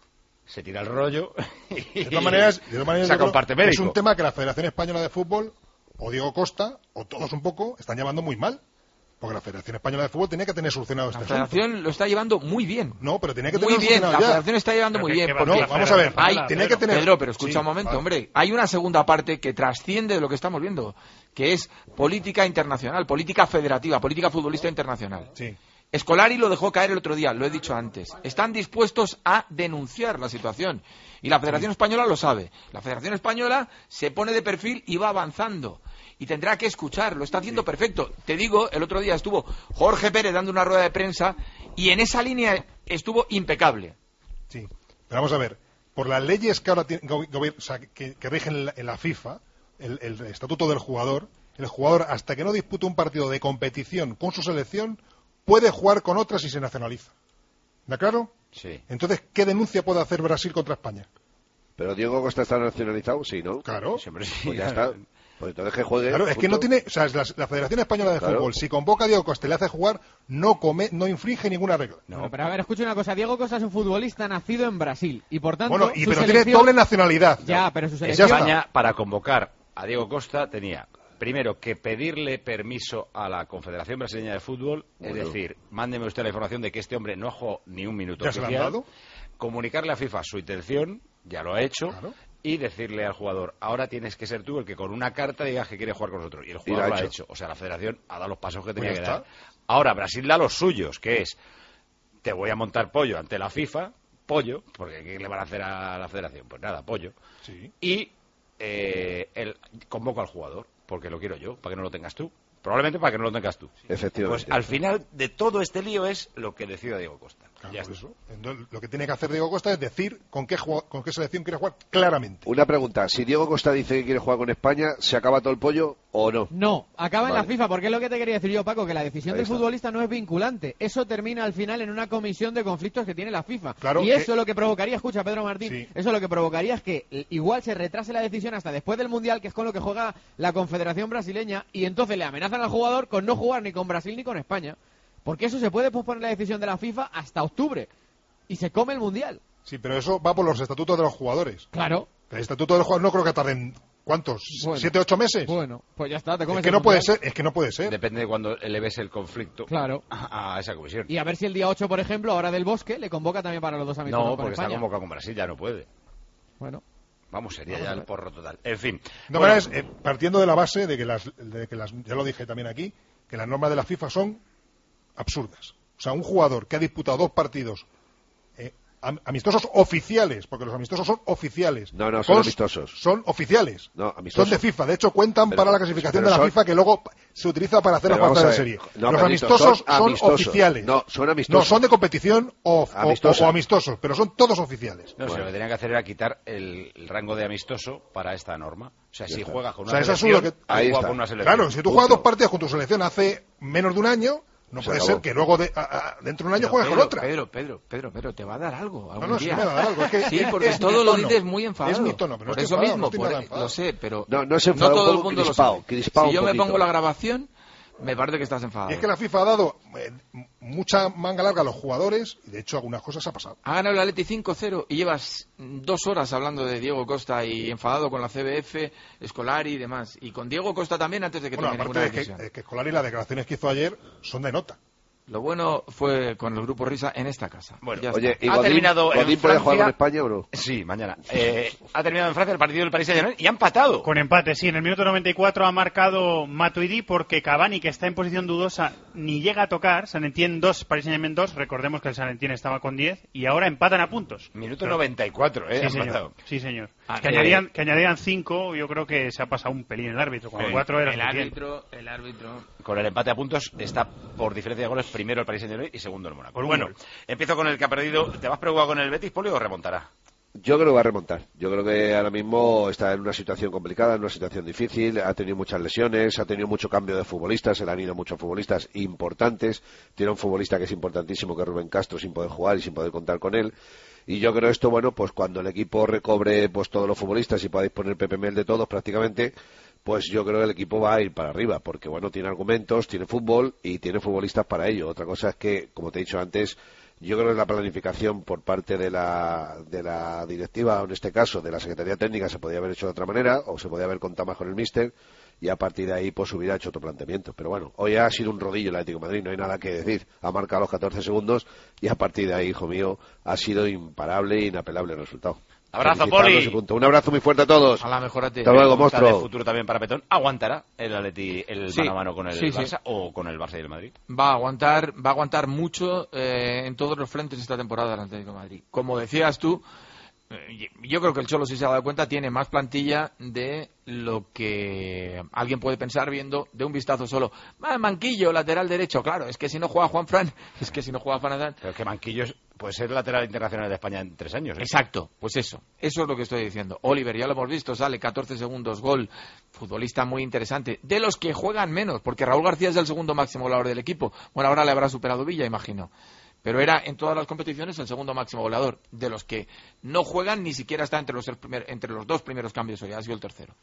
[SPEAKER 1] se tira el rollo y
[SPEAKER 14] De todas maneras, de todas maneras yo
[SPEAKER 1] saca un
[SPEAKER 14] creo
[SPEAKER 1] parte
[SPEAKER 14] que
[SPEAKER 1] médico.
[SPEAKER 14] es un tema que la Federación Española de Fútbol, o Diego Costa, o todos un poco, están llevando muy mal. Porque la Federación Española de Fútbol tenía que tener solucionado
[SPEAKER 5] La
[SPEAKER 14] este asunto.
[SPEAKER 5] federación lo está llevando muy bien.
[SPEAKER 14] No, pero tenía que
[SPEAKER 5] Muy
[SPEAKER 14] tener
[SPEAKER 5] bien, la
[SPEAKER 14] solucionado ya.
[SPEAKER 5] federación está llevando
[SPEAKER 4] Pero
[SPEAKER 5] muy
[SPEAKER 4] que-
[SPEAKER 5] bien.
[SPEAKER 4] que va
[SPEAKER 5] porque
[SPEAKER 14] No, vamos a ver,
[SPEAKER 5] hay,
[SPEAKER 14] tenía que tener...
[SPEAKER 5] Pedro, pero escucha
[SPEAKER 14] Sí,
[SPEAKER 5] un momento,
[SPEAKER 14] vale.
[SPEAKER 5] hombre. Hay una segunda parte que trasciende de lo que estamos viendo, que es política internacional, política federativa, política futbolista internacional.
[SPEAKER 14] Sí.
[SPEAKER 5] Scolari lo dejó caer el otro día, lo he dicho antes. Están dispuestos a denunciar la situación. Y la Federación Española lo sabe. La Federación Española se pone de perfil y va avanzando. Y tendrá que escuchar, lo está haciendo perfecto. Te digo, el otro día estuvo Jorge Pérez dando una rueda de prensa y en esa línea estuvo impecable.
[SPEAKER 14] Sí, pero vamos a ver, por las leyes que ahora tiene, gobi- gobi- o sea, que, que rigen en la, en la FIFA, el, el estatuto del jugador, el jugador hasta que no dispute un partido de competición con su selección, puede jugar con otras y se nacionaliza. ¿De claro?
[SPEAKER 1] Sí.
[SPEAKER 14] Entonces, ¿qué denuncia puede hacer Brasil contra España?
[SPEAKER 6] Pero Diego Costa está nacionalizado, sí, ¿no?
[SPEAKER 14] Claro.
[SPEAKER 1] Siempre sí.
[SPEAKER 6] Pues ya está. Pues entonces que juegue.
[SPEAKER 14] Claro, es que
[SPEAKER 6] punto.
[SPEAKER 14] no tiene, o sea, es la, la Federación Española de
[SPEAKER 6] Claro.
[SPEAKER 14] Fútbol, si convoca a Diego Costa y le hace jugar, no come, no infringe ninguna regla.
[SPEAKER 3] Bueno, pero a ver, escucha una cosa. Diego Costa es un futbolista nacido en Brasil y por tanto.
[SPEAKER 14] Bueno, y
[SPEAKER 3] su
[SPEAKER 14] pero
[SPEAKER 3] selección-
[SPEAKER 14] tiene doble nacionalidad.
[SPEAKER 3] Ya, pero su selección.
[SPEAKER 1] España, para convocar a Diego Costa, tenía primero que pedirle permiso a la Confederación Brasileña de Fútbol,
[SPEAKER 6] Bueno.
[SPEAKER 1] es decir, mándeme usted la información de que este hombre no ha jugado ni un minuto
[SPEAKER 14] ¿Ya se la han
[SPEAKER 1] oficial,
[SPEAKER 14] dado?
[SPEAKER 1] comunicarle a FIFA su intención, ya lo ha hecho,
[SPEAKER 14] Claro.
[SPEAKER 1] y decirle al jugador, ahora tienes que ser tú el que con una carta digas que quiere jugar con nosotros. Y el
[SPEAKER 6] Y lo
[SPEAKER 1] jugador
[SPEAKER 6] ha
[SPEAKER 1] lo ha
[SPEAKER 6] hecho.
[SPEAKER 1] hecho. O sea, la Federación ha dado los pasos que
[SPEAKER 14] Pues
[SPEAKER 1] tenía
[SPEAKER 14] ya
[SPEAKER 1] que
[SPEAKER 14] está.
[SPEAKER 1] dar. Ahora, Brasil da los suyos, que es, te voy a montar pollo ante la FIFA, pollo, porque ¿qué le van a hacer a la Federación? Pues nada, pollo.
[SPEAKER 14] Sí.
[SPEAKER 1] Y eh, el, convoco al jugador, porque lo quiero yo, para que no lo tengas tú. Probablemente para que no lo tengas tú.
[SPEAKER 6] Efectivamente.
[SPEAKER 1] Pues al final de todo este lío es lo que decida Diego Costa.
[SPEAKER 14] Claro,
[SPEAKER 1] Ya
[SPEAKER 14] por
[SPEAKER 1] está.
[SPEAKER 14] eso. Entonces, lo que tiene que hacer Diego Costa es decir con qué, juega- con qué selección quiere jugar claramente.
[SPEAKER 6] Una pregunta, si Diego Costa dice que quiere jugar con España, ¿se acaba todo el pollo o no?
[SPEAKER 3] No, acaba en
[SPEAKER 6] Vale.
[SPEAKER 3] la FIFA, porque es lo que te quería decir yo, Paco, que la decisión
[SPEAKER 6] Ahí
[SPEAKER 3] del
[SPEAKER 6] está.
[SPEAKER 3] futbolista no es vinculante. Eso termina al final en una comisión de conflictos que tiene la FIFA.
[SPEAKER 14] Claro
[SPEAKER 3] y
[SPEAKER 14] que-
[SPEAKER 3] eso lo que provocaría, escucha Pedro Martín,
[SPEAKER 14] Sí.
[SPEAKER 3] eso lo que provocaría es que eh, igual se retrase la decisión hasta después del Mundial, que es con lo que juega la Confederación Brasileña, y entonces le amenazan al jugador con no jugar ni con Brasil ni con España. Porque eso se puede posponer la decisión de la FIFA hasta octubre. Y se come el Mundial.
[SPEAKER 14] Sí, pero eso va por los estatutos de los jugadores.
[SPEAKER 3] Claro.
[SPEAKER 14] El estatuto de los jugadores no creo que tarden, ¿cuántos?
[SPEAKER 3] Bueno.
[SPEAKER 14] ¿Siete, ocho meses?
[SPEAKER 3] Bueno, pues ya está, te comes
[SPEAKER 14] Es que
[SPEAKER 3] el
[SPEAKER 14] no puede
[SPEAKER 3] Mundial.
[SPEAKER 14] ser, es que no puede ser.
[SPEAKER 1] Depende de cuando eleves el conflicto
[SPEAKER 3] Claro.
[SPEAKER 1] a, a esa comisión.
[SPEAKER 3] Y a ver si el día ocho, por ejemplo, ahora del Bosque, le convoca también para los dos amistosos
[SPEAKER 1] No,
[SPEAKER 3] con
[SPEAKER 1] porque está
[SPEAKER 3] España.
[SPEAKER 1] convocado con Brasil, ya no puede.
[SPEAKER 3] Bueno.
[SPEAKER 1] Vamos, sería
[SPEAKER 3] Vamos
[SPEAKER 1] ya
[SPEAKER 3] a
[SPEAKER 1] el
[SPEAKER 3] ver.
[SPEAKER 1] porro total. En fin.
[SPEAKER 14] De
[SPEAKER 1] Bueno,
[SPEAKER 14] maneras, eh, partiendo de la base de que, las, de que las, ya lo dije también aquí, que las normas de la FIFA son absurdas. O sea, un jugador que ha disputado dos partidos eh, am- amistosos oficiales, porque los amistosos son oficiales.
[SPEAKER 6] No, no, son
[SPEAKER 14] Con-
[SPEAKER 6] amistosos.
[SPEAKER 14] Son oficiales.
[SPEAKER 6] No, amistosos.
[SPEAKER 14] Son de FIFA. De hecho, cuentan
[SPEAKER 6] Pero-
[SPEAKER 14] para la clasificación
[SPEAKER 6] pero
[SPEAKER 14] de la
[SPEAKER 6] son-
[SPEAKER 14] FIFA, que luego se utiliza para hacer
[SPEAKER 6] Pero
[SPEAKER 14] la
[SPEAKER 6] vamos
[SPEAKER 14] cuarta
[SPEAKER 6] a
[SPEAKER 14] de
[SPEAKER 6] ver.
[SPEAKER 14] serie.
[SPEAKER 6] No,
[SPEAKER 14] los
[SPEAKER 6] Pedrito,
[SPEAKER 14] amistosos
[SPEAKER 6] son
[SPEAKER 14] son,
[SPEAKER 6] amistosos.
[SPEAKER 14] oficiales.
[SPEAKER 6] No, son amistosos.
[SPEAKER 14] No, son de competición o, o-
[SPEAKER 6] Amistosos.
[SPEAKER 14] o- o amistosos, pero son todos oficiales.
[SPEAKER 1] no, si lo que tenían que hacer era quitar el, el rango de amistoso para esta norma. O sea,
[SPEAKER 14] Ya
[SPEAKER 1] si
[SPEAKER 14] está.
[SPEAKER 1] juegas con
[SPEAKER 14] O
[SPEAKER 1] una
[SPEAKER 14] sea, es
[SPEAKER 1] selección,
[SPEAKER 14] absurdo que-
[SPEAKER 1] tú
[SPEAKER 6] Ahí
[SPEAKER 1] juegas
[SPEAKER 6] está.
[SPEAKER 1] con una selección.
[SPEAKER 14] Claro, si tú
[SPEAKER 6] Punto.
[SPEAKER 14] juegas dos partidos con tu selección hace menos de un año, no
[SPEAKER 6] Se
[SPEAKER 14] puede
[SPEAKER 6] acabó.
[SPEAKER 14] ser que luego de, a- a- dentro de un año
[SPEAKER 5] Pero,
[SPEAKER 14] juegues
[SPEAKER 5] Pedro,
[SPEAKER 14] con otra.
[SPEAKER 5] Pedro, Pedro, Pedro, Pedro, te va a dar algo algún
[SPEAKER 14] no, sí
[SPEAKER 5] día.
[SPEAKER 14] me va a dar algo, es que
[SPEAKER 5] sí,
[SPEAKER 14] es-
[SPEAKER 5] porque
[SPEAKER 14] es
[SPEAKER 5] todo
[SPEAKER 14] mi
[SPEAKER 5] lo
[SPEAKER 14] tono.
[SPEAKER 5] dices muy enfadado.
[SPEAKER 14] Es mi tono, pero no
[SPEAKER 5] por
[SPEAKER 14] estoy
[SPEAKER 5] eso
[SPEAKER 14] enfadado,
[SPEAKER 5] mismo,
[SPEAKER 14] no estoy
[SPEAKER 5] por-
[SPEAKER 14] nada enfadado.
[SPEAKER 5] lo sé, pero
[SPEAKER 6] No, no es enfadado,
[SPEAKER 5] todo
[SPEAKER 6] un
[SPEAKER 5] el
[SPEAKER 6] poco
[SPEAKER 5] mundo
[SPEAKER 6] crispao,
[SPEAKER 5] lo sabe.
[SPEAKER 6] crispao
[SPEAKER 5] Si
[SPEAKER 6] un
[SPEAKER 5] yo me
[SPEAKER 6] poquito.
[SPEAKER 5] pongo la grabación, me parece que estás enfadado.
[SPEAKER 14] Y es que la FIFA ha dado eh, mucha manga larga a los jugadores y de hecho algunas cosas ha pasado.
[SPEAKER 5] Ha ganado el Atleti cinco cero y llevas dos horas hablando de Diego Costa y enfadado con la C B F, Scolari y demás. Y con Diego Costa también antes de que
[SPEAKER 14] Bueno,
[SPEAKER 5] tome
[SPEAKER 14] aparte
[SPEAKER 5] ninguna
[SPEAKER 14] de que,
[SPEAKER 5] decisión.
[SPEAKER 14] eh, que Scolari, las declaraciones que hizo ayer son de nota.
[SPEAKER 5] Lo bueno fue con el grupo Risa en esta casa.
[SPEAKER 1] Bueno,
[SPEAKER 5] Ya
[SPEAKER 6] Oye,
[SPEAKER 5] está.
[SPEAKER 6] ¿y
[SPEAKER 1] Ha
[SPEAKER 6] Godín,
[SPEAKER 1] terminado en
[SPEAKER 6] Godín puede jugar
[SPEAKER 1] Francia?
[SPEAKER 6] con España o no?
[SPEAKER 1] Sí, mañana. Eh, ha terminado en Francia el partido del Paris Saint-Germain y ha empatado.
[SPEAKER 4] Con empate, sí. En el minuto noventa y cuatro ha marcado Matuidi porque Cavani, que está en posición dudosa, ni llega a tocar. San Etienne dos, Paris Saint-Germain dos. Recordemos que el San Etienne estaba con diez y ahora empatan a puntos.
[SPEAKER 1] Minuto
[SPEAKER 4] Pero-
[SPEAKER 1] noventa y cuatro, ¿eh?
[SPEAKER 4] Sí,
[SPEAKER 1] ha
[SPEAKER 4] señor.
[SPEAKER 1] empatado.
[SPEAKER 4] Sí, señor.
[SPEAKER 5] Ah,
[SPEAKER 4] que,
[SPEAKER 5] eh,
[SPEAKER 4] añadían, que añadían cinco, yo creo que se ha pasado un pelín el árbitro. Con
[SPEAKER 1] Sí.
[SPEAKER 4] cuatro era
[SPEAKER 5] el
[SPEAKER 4] suficiente.
[SPEAKER 5] árbitro, el árbitro.
[SPEAKER 1] Con el empate a puntos está por diferencia de goles primero el Paris Saint-Germain y segundo el Mónaco.
[SPEAKER 4] Por un
[SPEAKER 1] Bueno,
[SPEAKER 4] gol.
[SPEAKER 1] empiezo con el que ha perdido. ¿Te vas preocupado con el Betis, Poli, o remontará?
[SPEAKER 6] Yo creo que va a remontar. Yo creo que ahora mismo está en una situación complicada, en una situación difícil. Ha tenido muchas lesiones, ha tenido mucho cambio de futbolistas, se le han ido muchos futbolistas importantes. Tiene un futbolista que es importantísimo, que es Rubén Castro, sin poder jugar y sin poder contar con él. Y yo creo esto, bueno, pues cuando el equipo recobre pues todos los futbolistas y podáis poner P P M L de todos prácticamente, pues yo creo que el equipo va a ir para arriba, porque bueno, tiene argumentos, tiene fútbol y tiene futbolistas para ello. Otra cosa es que, como te he dicho antes, yo creo que la planificación por parte de la, de la directiva, o en este caso de la Secretaría Técnica, se podía haber hecho de otra manera, o se podía haber contado más con el míster, y a partir de ahí pues hubiera hecho otro planteamiento. Pero bueno, hoy ha sido un rodillo el Atlético de Madrid, no hay nada que decir. Ha marcado los catorce segundos y a partir de ahí, hijo mío, ha sido imparable e inapelable el resultado.
[SPEAKER 1] Abrazo,
[SPEAKER 6] Felicitarlos
[SPEAKER 1] Poli.
[SPEAKER 6] y punto. Un abrazo muy fuerte a todos.
[SPEAKER 5] A la mejorate.
[SPEAKER 6] Hasta luego,
[SPEAKER 1] Pregunta de
[SPEAKER 6] monstruo.
[SPEAKER 1] futuro también para Petón. ¿Aguantará el Atleti el
[SPEAKER 5] Sí.
[SPEAKER 1] mano a mano con el
[SPEAKER 5] Sí, sí.
[SPEAKER 1] Barça o con el Barça y el Madrid?
[SPEAKER 5] Va a aguantar, va a aguantar mucho eh, en todos los frentes esta temporada el Atlético de Madrid. Como decías tú, eh, yo creo que el Cholo, si se ha dado cuenta, tiene más plantilla de lo que alguien puede pensar viendo de un vistazo solo. Ah, Manquillo, lateral derecho, claro, es que si no juega Juan Fran, es que si no juega Fran...
[SPEAKER 1] Pero es que Manquillo puede ser lateral internacional de España en tres años. ¿eh?
[SPEAKER 5] Exacto, pues eso, eso es lo que estoy diciendo. Oliver, ya lo hemos visto, sale catorce segundos, gol, futbolista muy interesante, de los que juegan menos, porque Raúl García es el segundo máximo goleador del equipo. Bueno, ahora le habrá superado Villa, imagino. Pero era en todas las competiciones el segundo máximo goleador, de los que no juegan, ni siquiera está entre los, tres primer- entre los dos primeros cambios hoy, ha sido el tercero.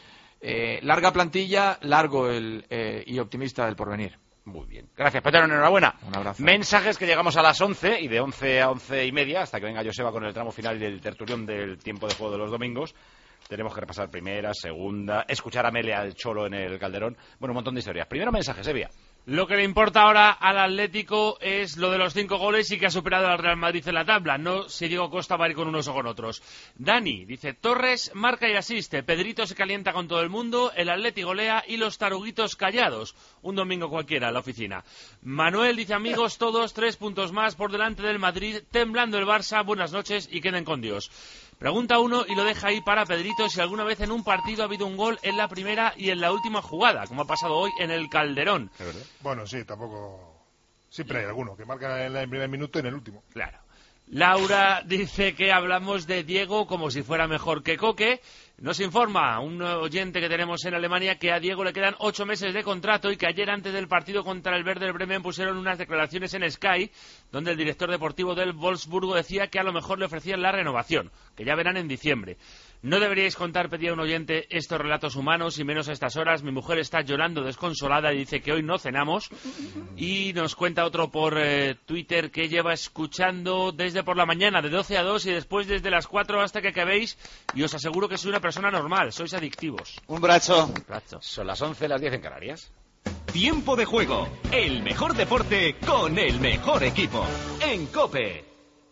[SPEAKER 5] Eh, larga plantilla, largo el, eh, y optimista del porvenir.
[SPEAKER 1] Muy bien. Gracias, Petón, enhorabuena.
[SPEAKER 5] Un abrazo.
[SPEAKER 1] Mensajes que llegamos a las once y de once a once y media, hasta que venga Joseba con el tramo final del tertulión del tiempo de juego de los domingos. Tenemos que repasar primera, segunda, escuchar a Mele al Cholo en el Calderón. Bueno, un montón de historias. Primero mensaje, Sevilla.
[SPEAKER 19] Lo que le importa ahora al Atlético es lo de los cinco goles y que ha superado al Real Madrid en la tabla, no si Diego Costa va a ir con unos o con otros. Dani dice, Torres marca y asiste, Pedrito se calienta con todo el mundo, el Atleti golea y los taruguitos callados. Un domingo cualquiera en la oficina. Manuel dice, amigos todos, tres puntos más por delante del Madrid, temblando el Barça, buenas noches y queden con Dios. Pregunta uno y lo deja ahí para Pedrito si alguna vez en un partido ha habido un gol en la primera y en la última jugada, como ha pasado hoy en el Calderón.
[SPEAKER 14] Bueno, sí, tampoco... Siempre hay alguno que marca en el primer minuto y en el último.
[SPEAKER 19] Claro. Laura dice que hablamos de Diego como si fuera mejor que Coque. Nos informa un oyente que tenemos en Alemania que a Diego le quedan ocho meses de contrato y que ayer antes del partido contra el Werder Bremen pusieron unas declaraciones en Sky donde el director deportivo del Wolfsburgo decía que a lo mejor le ofrecían la renovación, que ya verán en diciembre. No deberíais contar, pedía un oyente, estos relatos humanos y menos a estas horas. Mi mujer está llorando desconsolada y dice que hoy no cenamos. Y nos cuenta otro por eh, Twitter que lleva escuchando desde por la mañana de doce a dos y después desde las cuatro hasta que acabéis. Y os aseguro que soy una persona normal, sois adictivos.
[SPEAKER 1] Un brazo. Un brazo. Son las once, las diez en Canarias.
[SPEAKER 18] Tiempo de juego, el mejor deporte con el mejor equipo. En COPE.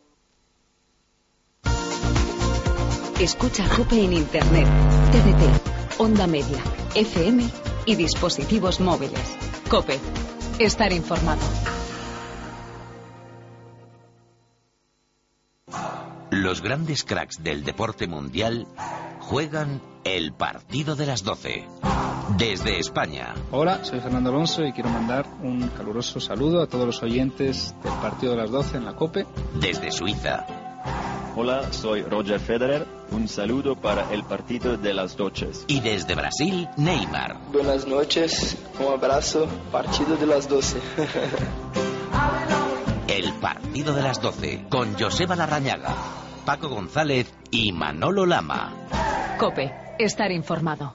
[SPEAKER 16] Escucha COPE en Internet, T D T, Onda Media, F M y dispositivos móviles. COPE. Estar informado.
[SPEAKER 20] Los grandes cracks del deporte mundial juegan el partido de las doce. Desde España.
[SPEAKER 21] Hola, soy Fernando Alonso y quiero mandar un caluroso saludo a todos los oyentes del partido de las doce en la COPE.
[SPEAKER 20] Desde Suiza.
[SPEAKER 22] Hola, soy Roger Federer. Un saludo para el partido de las doce.
[SPEAKER 20] Y desde Brasil, Neymar.
[SPEAKER 23] Buenas noches, un abrazo, partido de las doce.
[SPEAKER 20] El partido de las doce, con Joseba Larrañaga, Paco González y Manolo Lama.
[SPEAKER 16] COPE, estar informado.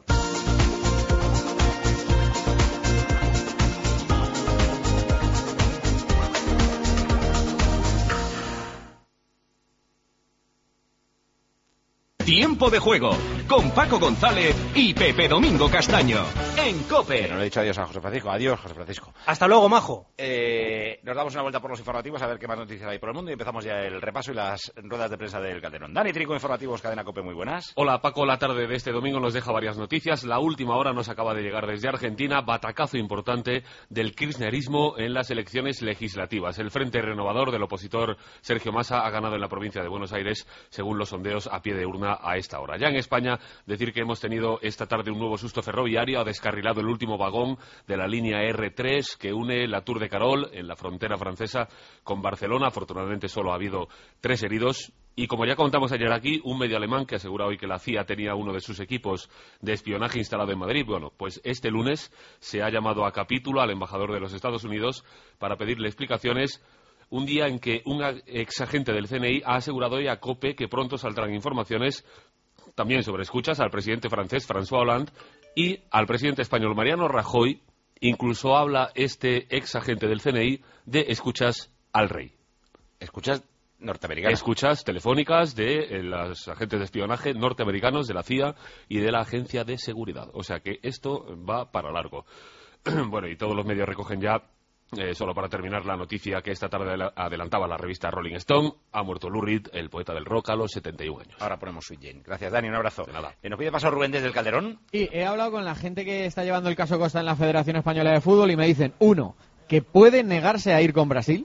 [SPEAKER 18] Tiempo de juego con Paco González y Pepe Domingo Castaño en COPE.
[SPEAKER 1] No le he dicho adiós a José Francisco. Adiós, José Francisco.
[SPEAKER 13] Hasta luego, majo.
[SPEAKER 1] Eh, nos damos una vuelta por los informativos a ver qué más noticias hay por el mundo y empezamos ya el repaso y las ruedas de prensa del Calderón. Dani Trico, informativos, Cadena COPE, muy buenas.
[SPEAKER 24] Hola, Paco. La tarde de este domingo nos deja varias noticias. La última hora nos acaba de llegar desde Argentina. Batacazo importante del kirchnerismo en las elecciones legislativas. El Frente Renovador del opositor Sergio Massa ha ganado en la provincia de Buenos Aires, según los sondeos a pie de urna a esta hora. Ya en España, decir que hemos tenido esta tarde un nuevo susto ferroviario. Ha descarrilado el último vagón de la línea erre tres que une la Tour de Carol en la frontera francesa con Barcelona. Afortunadamente solo ha habido tres heridos. Y como ya contamos ayer aquí, un medio alemán que asegura hoy que la C I A tenía uno de sus equipos de espionaje instalado en Madrid. Bueno, pues este lunes se ha llamado a capítulo al embajador de los Estados Unidos para pedirle explicaciones. Un día en que un ex agente del C N I ha asegurado hoy a COPE que pronto saldrán informaciones también sobre escuchas al presidente francés François Hollande y al presidente español Mariano Rajoy. Incluso habla este ex agente del C N I de escuchas al rey.
[SPEAKER 1] Escuchas norteamericanas.
[SPEAKER 24] Escuchas telefónicas de eh, los agentes de espionaje norteamericanos, de la C I A y de la Agencia de Seguridad. O sea que esto va para largo. Bueno, y todos los medios recogen ya, Eh, solo para terminar, la noticia que esta tarde adelantaba la revista Rolling Stone. Ha muerto Lou Reed, el poeta del rock, a los setenta y un años.
[SPEAKER 1] Ahora ponemos Sweet Jane. Gracias, Dani, un abrazo.
[SPEAKER 24] De nada.
[SPEAKER 1] Eh, ¿Nos pide paso Rubén desde el Calderón?
[SPEAKER 3] Y he hablado con la gente que está llevando el caso Costa en la Federación Española de Fútbol y me dicen, uno, que puede negarse a ir con Brasil,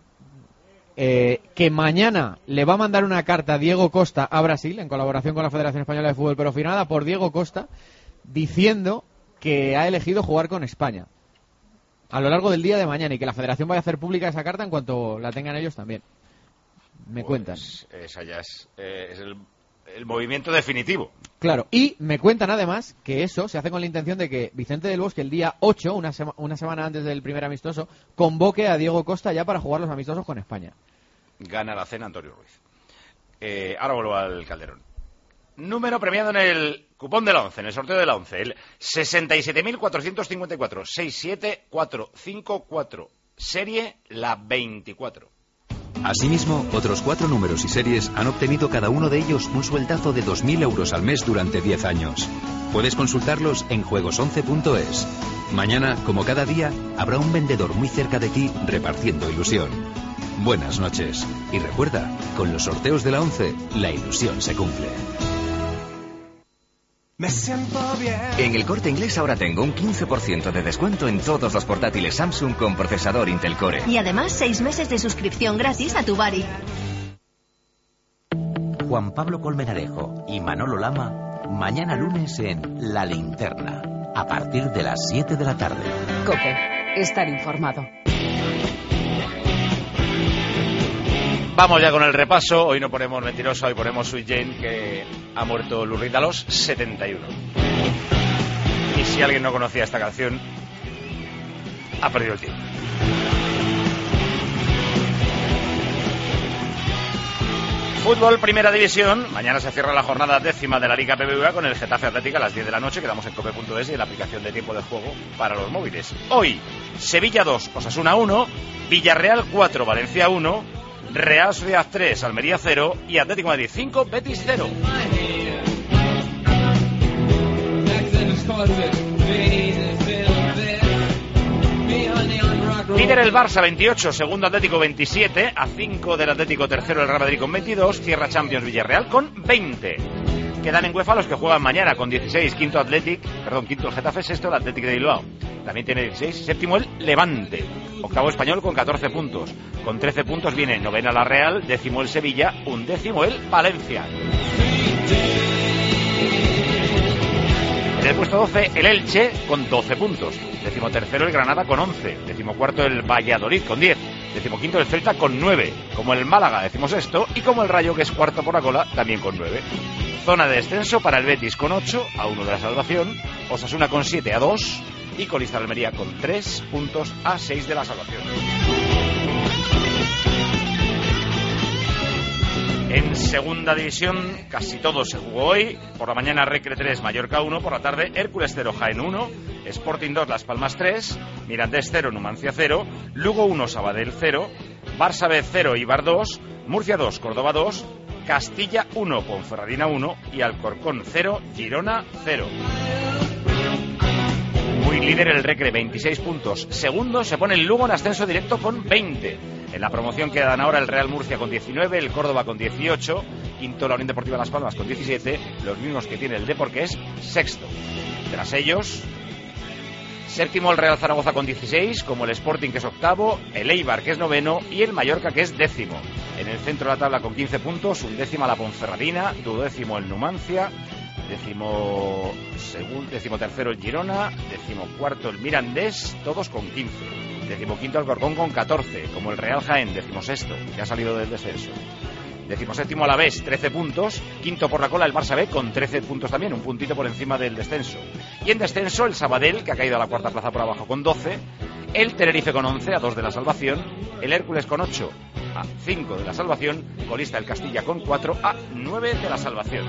[SPEAKER 3] eh, que mañana le va a mandar una carta a Diego Costa a Brasil, en colaboración con la Federación Española de Fútbol, pero firmada por Diego Costa, diciendo que ha elegido jugar con España a lo largo del día de mañana y que la Federación vaya a hacer pública esa carta en cuanto la tengan ellos también. Me
[SPEAKER 1] pues,
[SPEAKER 3] cuentan.
[SPEAKER 1] Esa ya es, eh, es el, el movimiento definitivo.
[SPEAKER 3] Claro, y me cuentan además que eso se hace con la intención de que Vicente del Bosque el día ocho, una, sema, una semana antes del primer amistoso, convoque a Diego Costa ya para jugar los amistosos con España.
[SPEAKER 1] Gana la cena Antonio Ruiz. Eh, ahora vuelvo al Calderón. Número premiado en el cupón de la once, en el sorteo de la once, el sesenta y siete mil cuatrocientos cincuenta y cuatro, sesenta y siete mil cuatrocientos cincuenta y cuatro, serie la veinticuatro.
[SPEAKER 11] Asimismo, otros cuatro números y series han obtenido cada uno de ellos un sueldazo de dos mil euros al mes durante diez años. Puedes consultarlos en juegos once punto es. Mañana, como cada día, habrá un vendedor muy cerca de ti repartiendo ilusión. Buenas noches. Y recuerda, con los sorteos de la once, la ilusión se cumple.
[SPEAKER 17] Me siento bien.
[SPEAKER 11] En el Corte Inglés ahora tengo un quince por ciento de descuento en todos los portátiles Samsung con procesador Intel Core.
[SPEAKER 10] Y además seis meses de suscripción gratis a tu Bari.
[SPEAKER 20] Juan Pablo Colmenarejo y Manolo Lama mañana lunes en La Linterna, a partir de las siete de la tarde.
[SPEAKER 7] COPE, estar informado.
[SPEAKER 1] Vamos ya con el repaso. Hoy no ponemos Mentirosa, hoy ponemos Sweet Jane, que ha muerto Lou Reed a los setenta y uno. Y si alguien no conocía esta canción, ha perdido el tiempo. Fútbol, Primera División. Mañana se cierra la jornada décima de la Liga B B V A con el Getafe Atlético a las diez de la noche. Quedamos en cope punto es y en la aplicación de tiempo de juego para los móviles. Hoy, Sevilla dos, Osasuna uno, Villarreal cuatro, Valencia uno, Real Sociedad tres, Almería cero y Atlético de Madrid cinco, Betis cero. Líder el Barça veintiocho, segundo Atlético veintisiete, a cinco del Atlético, tercero el Real Madrid con veintidós, cierra Champions Villarreal con veinte. Quedan en UEFA los que juegan mañana con dieciséis, quinto Atlético, perdón, quinto el Getafe, sexto el Atlético de Bilbao. También tiene dieciséis, séptimo el Levante, octavo Español con catorce puntos. Con trece puntos viene novena la Real, décimo el Sevilla, undécimo el Valencia. En el puesto doce el Elche con doce puntos, décimo tercero el Granada con once, décimo cuarto el Valladolid con diez, décimo quinto el Celta con nueve, como el Málaga décimo sexto y como el Rayo, que es cuarto por la cola, también con nueve. Zona de descenso para el Betis con ocho, a uno de la salvación, Osasuna con siete, a dos y colista Almería con tres puntos, a seis de la salvación. En segunda división casi todo se jugó hoy. Por la mañana Recre tres, Mallorca uno, por la tarde Hércules cero, Jaén uno, Sporting dos, Las Palmas tres, Mirandés cero, Numancia cero, Lugo uno, Sabadell cero, Barça B cero, Eibar dos, Murcia dos, Córdoba dos, Castilla uno, Ponferradina uno y Alcorcón cero, Girona cero. Muy líder el Recre, veintiséis puntos. Segundo se pone el Lugo en ascenso directo con veinte. En la promoción quedan ahora el Real Murcia con diecinueve, el Córdoba con dieciocho, quinto la Unión Deportiva Las Palmas con diecisiete, los mismos que tiene el Depor, que es sexto. Tras ellos, séptimo el Real Zaragoza con dieciséis, como el Sporting, que es octavo, el Eibar, que es noveno, y el Mallorca, que es décimo. En el centro de la tabla con quince puntos, undécima la Ponferradina, duodécimo el Numancia, décimo segundo, décimo tercero el Girona, décimo cuarto el Mirandés, todos con quince. Décimo quinto Alcorcón con catorce, como el Real Jaén, décimo sexto, que ha salido del descenso. Décimo séptimo Alavés, trece puntos. Quinto por la cola el Barça B con trece puntos también, un puntito por encima del descenso. Y en descenso el Sabadell, que ha caído a la cuarta plaza por abajo con doce. El Tenerife con once, a dos de la salvación. El Hércules con ocho, a cinco de la salvación. Colista el Castilla con cuatro, a nueve de la salvación.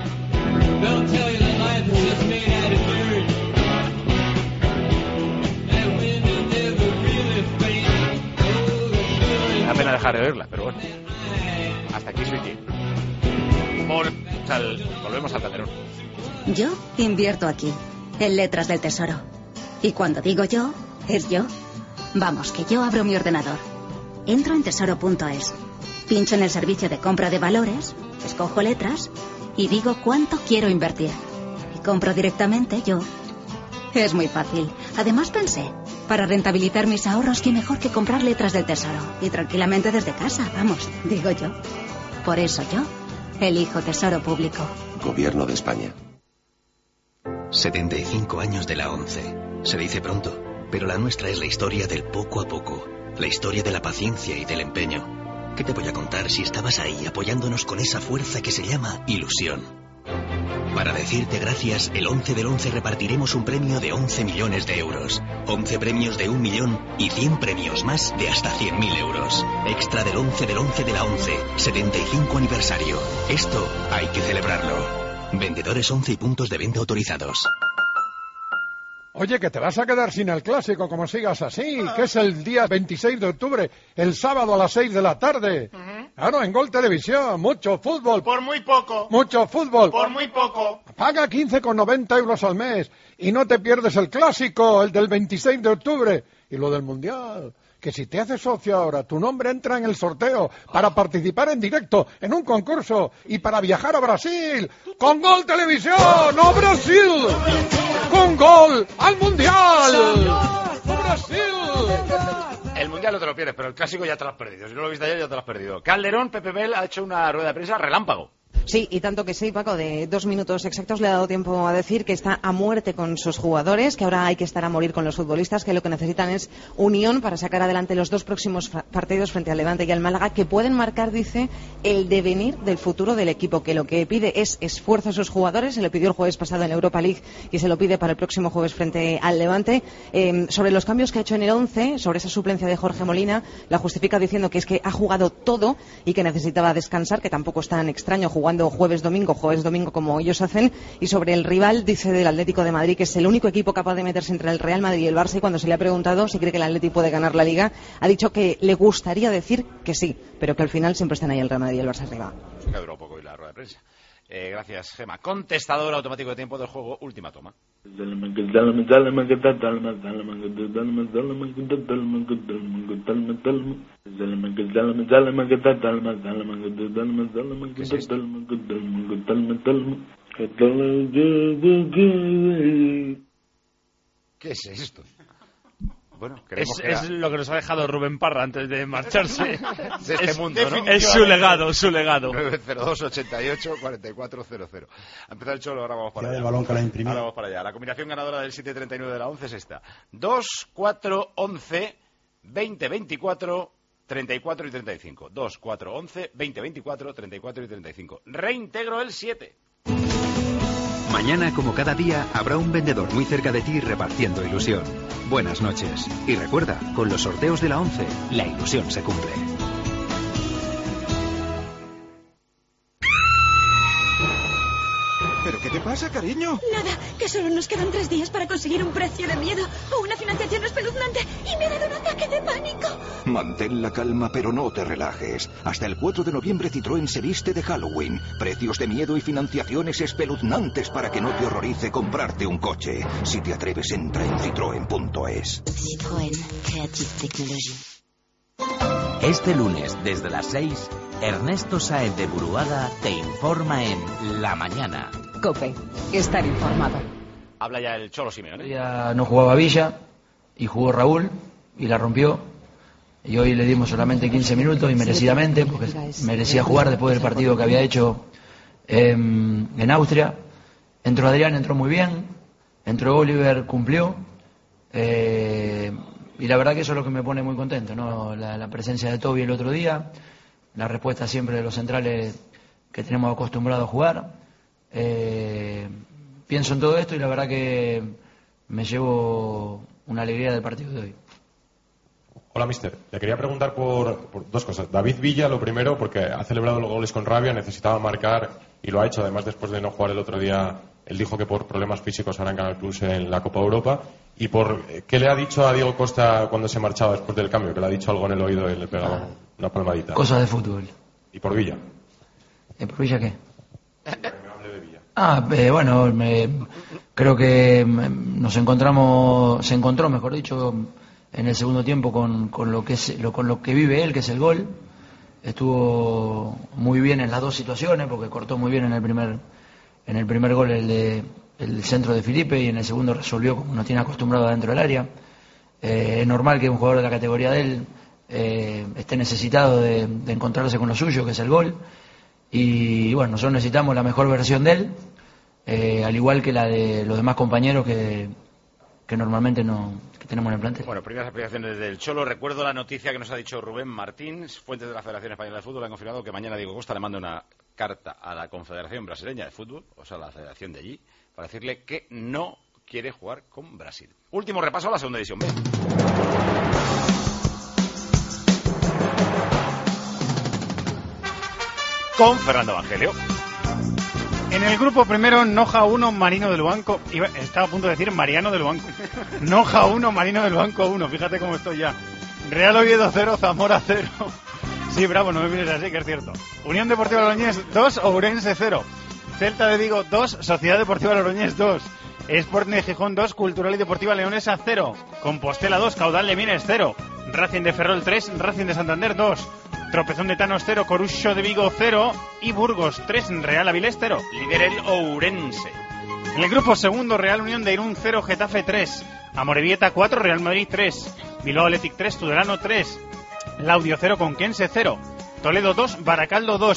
[SPEAKER 1] Me da pena dejar de oírla, pero bueno. Hasta aquí soy Vol al, volvemos al Calderón.
[SPEAKER 8] Yo invierto aquí, en Letras del Tesoro. Y cuando digo yo, es yo. Vamos, que yo abro mi ordenador. Entro en tesoro punto es. Pincho en el servicio de compra de valores, escojo letras y digo cuánto quiero invertir. Y compro directamente yo. Es muy fácil. Además pensé, para rentabilizar mis ahorros, qué mejor que comprar Letras del Tesoro. Y tranquilamente desde casa, vamos, digo yo. Por eso yo elijo Tesoro Público.
[SPEAKER 12] Gobierno de España. setenta y cinco años de la ONCE. Se dice pronto, pero la nuestra es la historia del poco a poco. La historia de la paciencia y del empeño. ¿Qué te voy a contar si estabas ahí apoyándonos con esa fuerza que se llama ilusión? Para decirte gracias, el once del once repartiremos un premio de once millones de euros. once premios de un millón y cien premios más de hasta cien mil euros. Extra del once del once de la ONCE. setenta y cinco aniversario. Esto hay que celebrarlo. Vendedores ONCE y puntos de venta autorizados.
[SPEAKER 2] Oye, que te vas a quedar sin el clásico como sigas así, que es el día veintiséis de octubre, el sábado a las seis de la tarde. Uh-huh. Claro, en Gol Televisión, mucho fútbol.
[SPEAKER 15] Por muy poco.
[SPEAKER 2] Mucho fútbol.
[SPEAKER 15] Por muy poco.
[SPEAKER 2] Paga quince con noventa euros al mes y no te pierdes el clásico, el del veintiséis de octubre. Y lo del Mundial, que si te haces socio ahora, tu nombre entra en el sorteo para participar en directo en un concurso y para viajar a Brasil con Gol Televisión. ¡No, Brasil! ¡Con Gol al Mundial! ¡Brasil!
[SPEAKER 1] El Mundial no te lo pierdes, pero el clásico ya te lo has perdido. Si no lo viste ayer, ya te lo has perdido. Calderón, Pepe Bel ha hecho una rueda de prensa relámpago.
[SPEAKER 4] Sí, y tanto que sí, Paco, de dos minutos exactos le ha dado tiempo a decir que está a muerte con sus jugadores, que ahora hay que estar a morir con los futbolistas, que lo que necesitan es unión para sacar adelante los dos próximos partidos frente al Levante y al Málaga, que pueden marcar, dice, el devenir del futuro del equipo, que lo que pide es esfuerzo a sus jugadores, se lo pidió el jueves pasado en la Europa League y se lo pide para el próximo jueves frente al Levante. Eh, sobre los cambios que ha hecho en el once, sobre esa suplencia de Jorge Molina, la justifica diciendo que es que ha jugado todo y que necesitaba descansar, que tampoco es tan extraño jugando jueves-domingo, jueves-domingo como ellos hacen. Y sobre el rival, dice del Atlético de Madrid que es el único equipo capaz de meterse entre el Real Madrid y el Barça, y cuando se le ha preguntado si cree que el Atlético puede ganar la Liga, ha dicho que le gustaría decir que sí, pero que al final siempre están ahí el Real Madrid y el Barça arriba.
[SPEAKER 1] Se ha durado un poco hoy la rueda de prensa. Eh, gracias, Gema. Contestador automático de tiempo del juego, última toma. ¿Qué es esto? ¿Qué es esto? Bueno,
[SPEAKER 19] es,
[SPEAKER 1] que
[SPEAKER 19] es lo que nos ha dejado Rubén Parra antes de marcharse.
[SPEAKER 1] de este
[SPEAKER 19] es,
[SPEAKER 1] mundo, ¿no?
[SPEAKER 19] Es su legado, su legado.
[SPEAKER 1] nueve cero dos, ochenta y ocho, cuarenta y cuatro cero cero. Ha empezado el Cholo, ahora vamos para allá.
[SPEAKER 6] El balón que la imprimió.
[SPEAKER 1] Ahora vamos para allá. La combinación ganadora del siete treinta y nueve de la once es esta. dos, cuatro, once, veinte, veinticuatro, treinta y cuatro y treinta y cinco. dos, cuatro, once, veinte, veinticuatro, treinta y cuatro y treinta y cinco. Reintegro el siete.
[SPEAKER 11] Mañana, como cada día, habrá un vendedor muy cerca de ti repartiendo ilusión. Buenas noches. Y recuerda, con los sorteos de la once, la ilusión se cumple.
[SPEAKER 9] ¿Pero qué te pasa, cariño?
[SPEAKER 10] Nada, que solo nos quedan tres días para conseguir un precio de miedo o una financiación espeluznante y me ha dado un ataque de pánico.
[SPEAKER 9] Mantén la calma, pero no te relajes. Hasta el cuatro de noviembre Citroën se viste de Halloween. Precios de miedo y financiaciones espeluznantes para que no te horrorice comprarte un coche. Si te atreves, entra en citroen punto es.
[SPEAKER 15] Citroën Creative Technology.
[SPEAKER 20] Este lunes, desde las seis, Ernesto Sáez de Buruaga te informa en La Mañana.
[SPEAKER 7] COPE, estar informado.
[SPEAKER 1] Habla ya el Cholo Simeone.
[SPEAKER 25] Ya no jugaba Villa y jugó Raúl y la rompió. Y hoy le dimos solamente quince minutos y merecidamente, porque merecía jugar después del partido que había hecho eh, en Austria. Entró Adrián, entró muy bien. Entró Oliver, cumplió. Eh, y la verdad que eso es lo que me pone muy contento, ¿no? La, la presencia de Toby el otro día, la respuesta siempre de los centrales que tenemos acostumbrados a jugar. Eh, pienso en todo esto y la verdad que me llevo una alegría del partido de hoy.
[SPEAKER 24] Hola, mister. Le quería preguntar por, por dos cosas. David Villa, lo primero, porque ha celebrado los goles con rabia, necesitaba marcar y lo ha hecho. Además, después de no jugar el otro día, él dijo que por problemas físicos hará en Canal Plus en la Copa Europa. ¿Y por qué le ha dicho a Diego Costa cuando se marchaba después del cambio? Que le ha dicho algo en el oído y le pegaba ah, una palmadita.
[SPEAKER 25] Cosas de fútbol.
[SPEAKER 24] ¿Y por Villa?
[SPEAKER 25] ¿Y por Villa qué? Ah, eh, bueno, me, creo que nos encontramos, se encontró, mejor dicho, en el segundo tiempo con, con lo que es, lo, con lo que vive él, que es el gol. Estuvo muy bien en las dos situaciones, porque cortó muy bien en el primer, en el primer gol el de el centro de Felipe y en el segundo resolvió como nos tiene acostumbrado dentro del área. Eh, es normal que un jugador de la categoría de él eh, esté necesitado de, de encontrarse con lo suyo, que es el gol. Y bueno, nosotros necesitamos la mejor versión de él, eh, al igual que la de los demás compañeros que, que normalmente no que tenemos en el plantel.
[SPEAKER 1] Bueno, primeras aplicaciones del Cholo. Recuerdo la noticia que nos ha dicho Rubén Martín, fuentes de la Federación Española de Fútbol han confirmado que mañana Diego Costa le manda una carta a la Confederación Brasileña de Fútbol, o sea, la federación de allí, para decirle que no quiere jugar con Brasil. Último repaso a la segunda división B. Con Fernando Evangelio.
[SPEAKER 26] En el grupo primero, Noja uno, Marino del Banco. Iba, estaba a punto de decir Mariano del Banco. Noja uno, Marino del Banco uno. Fíjate cómo estoy ya. Real Oviedo cero, Zamora cero. Sí, bravo, no me mires así, que es cierto. Unión Deportiva Logroñés dos, Ourense cero. Celta de Vigo dos, Sociedad Deportiva Logroñés dos. Sporting de Gijón dos, Cultural y Deportiva Leonesa cero. Compostela dos, Caudal de Mieres cero. Racing de Ferrol tres, Racing de Santander dos. Tropezón de Tanos cero, Corucho de Vigo cero y Burgos tres, Real Avilés cero.
[SPEAKER 1] Líder el Ourense.
[SPEAKER 26] En el grupo segundo, Real Unión de Irún cero, Getafe tres. Amorebieta cuatro, Real Madrid tres. Bilbao Athletic tres, Tudelano tres. Laudio cero, Conquense cero. Toledo dos, Baracaldo dos.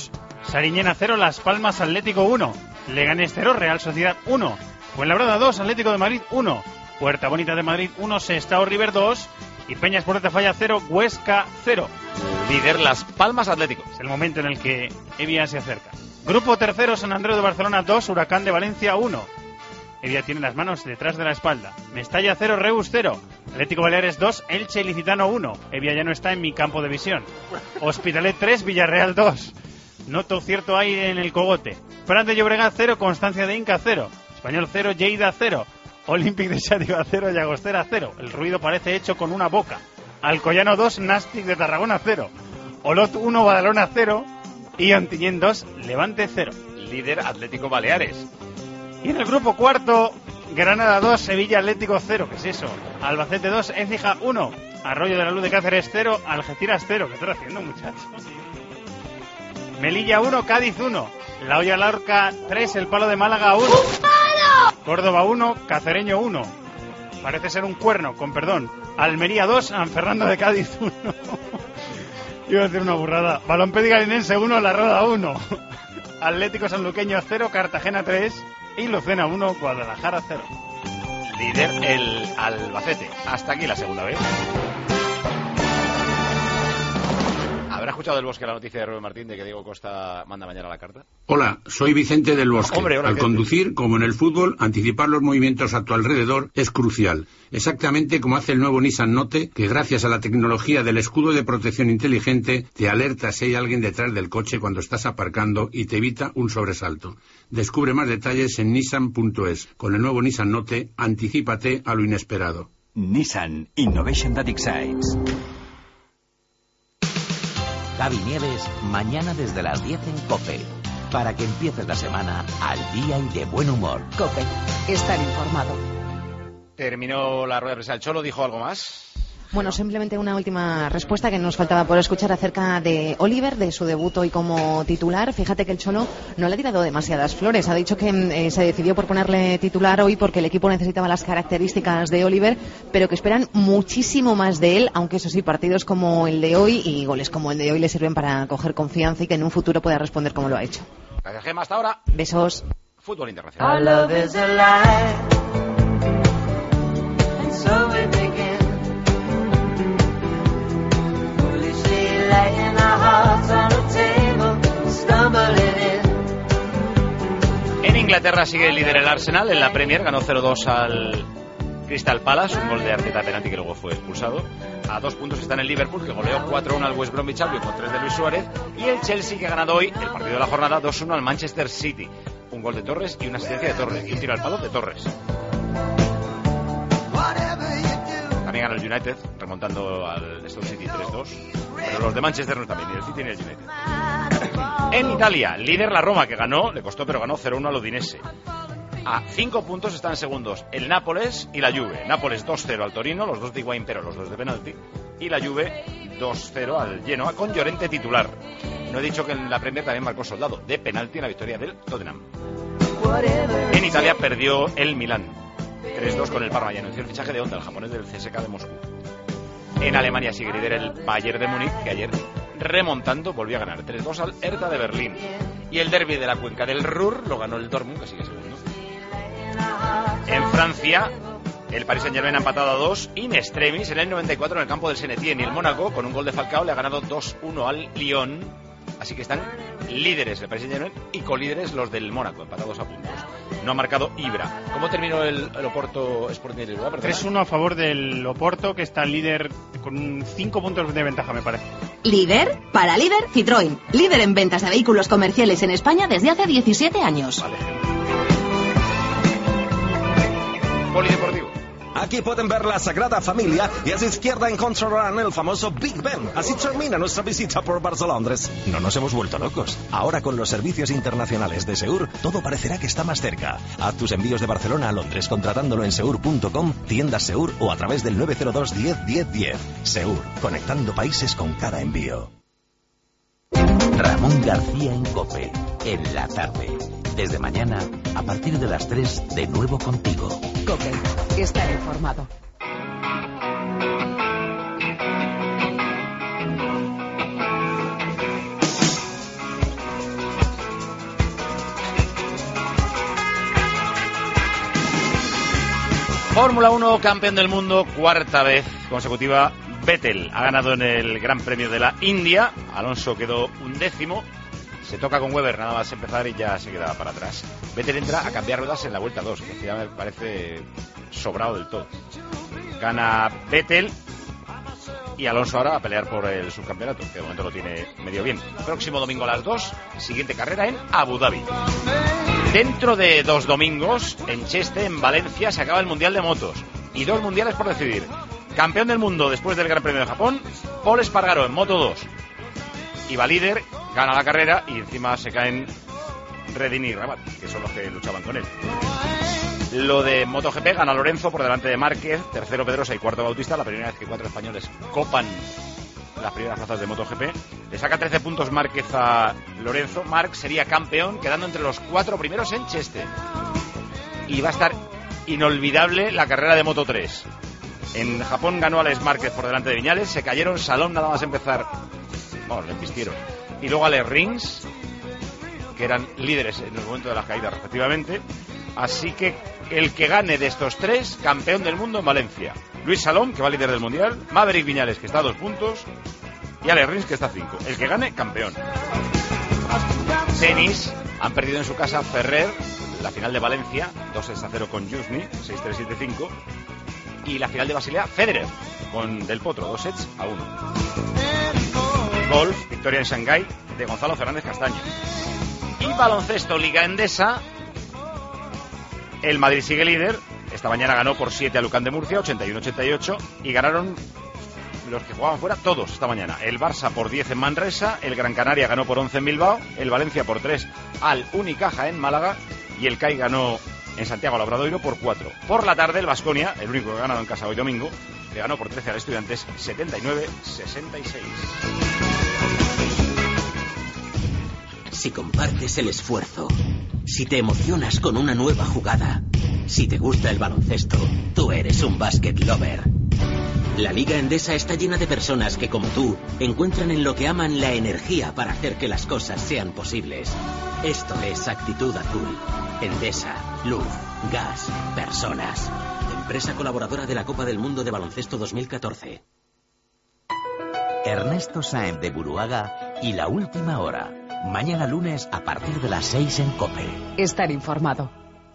[SPEAKER 26] Sariñena cero, Las Palmas Atlético uno, Leganés cero, Real Sociedad uno, Fuenlabrada dos, Atlético de Madrid uno, Puerta Bonita de Madrid uno, Sestao River dos y Peñas Puerta Falla cero, Huesca cero.
[SPEAKER 1] Líder Las Palmas Atlético.
[SPEAKER 26] Es el momento en el que Evia se acerca. Grupo tercero, San Andreu de Barcelona dos, Huracán de Valencia uno. Evia tiene las manos detrás de la espalda. Mestalla cero, Reus cero. Atlético Baleares dos, Elche Ilicitano uno. Evia ya no está en mi campo de visión. Hospitalet tres, Villarreal dos. Noto cierto aire en el cogote. Prat de Llobregat cero, Constancia de Inca cero. Español cero, Lleida cero. Olympic de Xàtiva cero, Llagostera cero. El ruido parece hecho con una boca. Alcoyano dos, Nàstic de Tarragona cero. Olot uno, Badalona cero. Y Ontinyent dos, Levante cero.
[SPEAKER 1] Líder Atlético Baleares.
[SPEAKER 26] Y en el grupo cuarto, Granada dos, Sevilla Atlético cero. ¿Qué es eso? Albacete dos, Écija uno. Arroyo de la Luz de Cáceres cero, Algeciras cero. ¿Qué estás haciendo, muchachos? Melilla uno, Cádiz uno. La Hoya Lorca tres, El Palo de Málaga uno. Córdoba uno, Cacereño uno. Parece ser un cuerno, con perdón. Almería dos, San Fernando de Cádiz uno. Iba a decir una burrada. Balompé Galinense uno, La Roda uno. Atlético Sanluqueño cero, Cartagena tres. Y Lucena uno, Guadalajara cero.
[SPEAKER 1] Líder el Albacete. Hasta aquí la segunda vez. ¿Habrá escuchado del Bosque la noticia de Rubén Martín de que Diego Costa manda mañana la carta?
[SPEAKER 5] Hola, soy Vicente del Bosque.
[SPEAKER 1] Hombre, hola,
[SPEAKER 5] Al
[SPEAKER 1] ¿qué?
[SPEAKER 5] conducir, como en el fútbol, anticipar los movimientos a tu alrededor es crucial. Exactamente como hace el nuevo Nissan Note, que gracias a la tecnología del escudo de protección inteligente te alerta si hay alguien detrás del coche cuando estás aparcando y te evita un sobresalto. Descubre más detalles en nissan punto es. Con el nuevo Nissan Note, anticípate a lo inesperado.
[SPEAKER 6] Nissan Innovation That Excites.
[SPEAKER 20] Javi Nieves, mañana desde las diez en COPE. Para que empieces la semana al día y de buen humor.
[SPEAKER 7] COPE. Estar informado.
[SPEAKER 1] Terminó la rueda de prensa. ¿El Cholo dijo algo más?
[SPEAKER 4] Bueno, simplemente una última respuesta que nos faltaba por escuchar acerca de Oliver, de su debut hoy como titular. Fíjate que el Cholo no le ha tirado demasiadas flores. Ha dicho que eh, se decidió por ponerle titular hoy porque el equipo necesitaba las características de Oliver, pero que esperan muchísimo más de él, aunque eso sí, partidos como el de hoy y goles como el de hoy le sirven para coger confianza y que en un futuro pueda responder como lo ha hecho.
[SPEAKER 1] Gracias, Gemma. Hasta ahora.
[SPEAKER 4] Besos.
[SPEAKER 1] Fútbol internacional. En Inglaterra sigue el líder el Arsenal. En la Premier ganó cero dos al Crystal Palace, un gol de Arteta de penalti que luego fue expulsado. A dos puntos está en el Liverpool, que goleó cuatro uno al West Bromwich Albion con tres de Luis Suárez. Y el Chelsea, que ha ganado hoy el partido de la jornada dos uno al Manchester City. Un gol de Torres y una asistencia de Torres. Y un tiro al palo de Torres. También gana el United, remontando al Stoke City tres dos. Pero los de Manchester no están bien, ni el City ni el United. En Italia, líder la Roma, que ganó, le costó, pero ganó cero uno al Udinese. A cinco puntos están segundos el Nápoles y la Juve. Nápoles dos cero al Torino, los dos de Higuaín, pero los dos de penalti. Y la Juve dos cero al Genoa, con Llorente titular. No he dicho que en la Premier también marcó Soldado, de penalti en la victoria del Tottenham. En Italia perdió el Milán tres dos con el Parma y anunció el fichaje de Honda, el japonés del C S K de Moscú. En Alemania sigue líder el Bayern de Múnich, que ayer, remontando, volvió a ganar tres dos al Hertha de Berlín. Y el derbi de la cuenca del Ruhr lo ganó el Dortmund, que sigue segundo. En Francia, el Paris Saint-Germain ha empatado a dos in extremis en el noventa y cuatro en el campo del Saint-Étienne, y el Mónaco, con un gol de Falcao, le ha ganado dos uno al Lyon. Así que están líderes el Paris Saint-Germain y colíderes los del Mónaco, empatados a puntos. No ha marcado Ibra. ¿Cómo terminó el, el Oporto Sporting de Lisboa?
[SPEAKER 26] tres uno a favor del Oporto, que está líder con cinco puntos de ventaja, me parece.
[SPEAKER 8] ¿Líder? Para líder, Citroën. Líder en ventas de vehículos comerciales en España desde hace diecisiete años.
[SPEAKER 1] Vale. Polideportivo.
[SPEAKER 12] Aquí pueden ver la Sagrada Familia y a su izquierda encontrarán el famoso Big Ben. Así termina nuestra visita por Barcelona. No nos hemos vuelto locos. Ahora con los servicios internacionales de Seur, todo parecerá que está más cerca. Haz tus envíos de Barcelona a Londres contratándolo en seur punto com, tiendas Seur o a través del nueve cero dos diez diez diez. Seur, conectando países con cada envío.
[SPEAKER 20] Ramón García en COPE, en la tarde. Desde mañana, a partir de las tres, de nuevo contigo.
[SPEAKER 7] COPE. Estar informado.
[SPEAKER 1] Fórmula uno, campeón del mundo, cuarta vez consecutiva. Vettel ha ganado en el Gran Premio de la India. Alonso quedó undécimo. Se toca con Weber nada más empezar y ya se queda para atrás. Vettel entra a cambiar ruedas en la vuelta dos, que ya me parece sobrado del todo. Gana Vettel y Alonso ahora a pelear por el subcampeonato, que de momento lo tiene medio bien. Próximo domingo a las dos, siguiente carrera en Abu Dhabi. Dentro de dos domingos, en Cheste, en Valencia, se acaba el Mundial de Motos. Y dos mundiales por decidir. Campeón del mundo después del Gran Premio de Japón, Pol Espargaró en Moto dos. Y va líder, gana la carrera y encima se caen Redini y Rabat, que son los que luchaban con él. Lo de MotoGP, gana Lorenzo por delante de Márquez, tercero Pedrosa y cuarto Bautista, la primera vez que cuatro españoles copan las primeras plazas de MotoGP. Le saca trece puntos Márquez a Lorenzo. Marc sería campeón, quedando entre los cuatro primeros en Cheste. Y va a estar inolvidable la carrera de Moto tres. En Japón ganó Alex Márquez por delante de Viñales, se cayeron Salón nada más empezar. Bueno, le embistieron. Y luego Alex Rins, que eran líderes en el momento de las caídas respectivamente. Así que el que gane de estos tres, campeón del mundo en Valencia. Luis Salom, que va líder del mundial, Maverick Viñales, que está a dos puntos, y Alex Rins, que está a cinco. El que gane, campeón. Tenis, han perdido en su casa Ferrer, la final de Valencia, dos a cero con Jusni, seis tres siete cinco, y la final de Basilea, Federer, con Del Potro, dos sets a uno. Golf, victoria en Shanghái de Gonzalo Fernández Castaño. Y baloncesto, Liga Endesa. El Madrid sigue líder. Esta mañana ganó por siete a Lucán de Murcia, ochenta y uno ochenta y ocho. Y ganaron los que jugaban fuera todos esta mañana. El Barça por diez en Manresa. El Gran Canaria ganó por once en Bilbao. El Valencia por tres al Unicaja en Málaga. Y el C A I ganó en Santiago al Obradoiro por cuatro. Por la tarde el Baskonia, el único que ha ganado en casa hoy domingo, le ganó por trece al Estudiantes, setenta y nueve sesenta y seis.
[SPEAKER 20] Si compartes el esfuerzo, si te emocionas con una nueva jugada, si te gusta el baloncesto, tú eres un basket lover. La Liga Endesa está llena de personas que, como tú, encuentran en lo que aman la energía para hacer que las cosas sean posibles. Esto es Actitud Azul. Endesa, luz, gas, personas. Empresa colaboradora de la Copa del Mundo de Baloncesto dos mil catorce. Ernesto Sáenz de Buruaga y La Última Hora. Mañana lunes a partir de las seis en COPE.
[SPEAKER 7] Estar informado.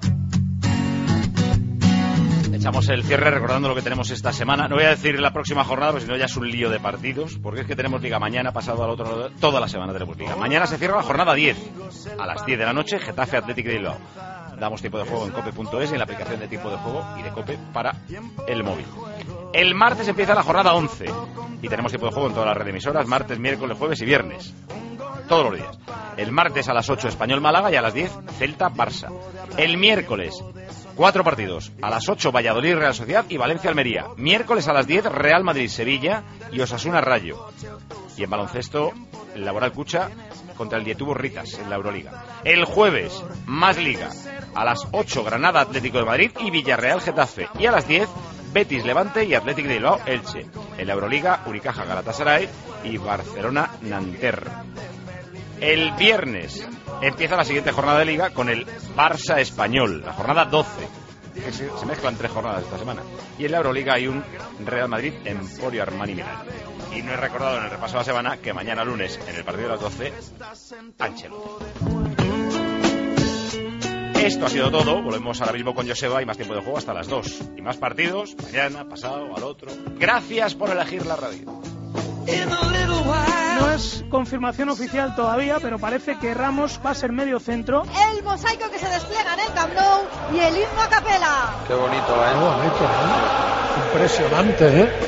[SPEAKER 1] Echamos el cierre recordando lo que tenemos esta semana. No voy a decir la próxima jornada, porque si no ya es un lío de partidos, porque es que tenemos Liga mañana, pasado al otro, toda la semana tenemos Liga. Mañana se cierra la jornada diez, a las diez de la noche, Getafe Atlético de Bilbao. Damos tiempo de juego en cope punto es y en la aplicación de tiempo de juego y de COPE para el móvil. El martes empieza la jornada once y tenemos tiempo de juego en todas las redes emisoras, martes, miércoles, jueves y viernes. Todos los días. El martes a las ocho Español Málaga y a las diez Celta Barça. El miércoles cuatro partidos. A las ocho Valladolid Real Sociedad y Valencia Almería. Miércoles a las diez Real Madrid Sevilla y Osasuna Rayo. Y en baloncesto el Laboral Cucha contra el Dietubo Ritas en la Euroliga. El jueves más Liga. A las ocho Granada Atlético de Madrid y Villarreal Getafe. Y a las diez Betis Levante y Atlético de Bilbao Elche. En la Euroliga Unicaja Galatasaray y Barcelona Nanterre. El viernes empieza la siguiente jornada de Liga con el Barça Español, la jornada doce. Que se, se mezclan tres jornadas esta semana. Y en la Euroliga hay un Real Madrid Emporio Armani Milán. Y no he recordado en el repaso de la semana que mañana lunes, en el partido de las doce, Ancelotti. Esto ha sido todo. Volvemos ahora mismo con Joseba y más tiempo de juego hasta las dos. Y más partidos, mañana, pasado, al otro. Gracias por elegir la radio.
[SPEAKER 14] No es confirmación oficial todavía, pero parece que Ramos va a ser medio centro.
[SPEAKER 16] El mosaico que se despliega en el Camp Nou y el himno a capela.
[SPEAKER 2] Qué bonito, ¿eh? Qué bonito, ¿eh? Impresionante, ¿eh?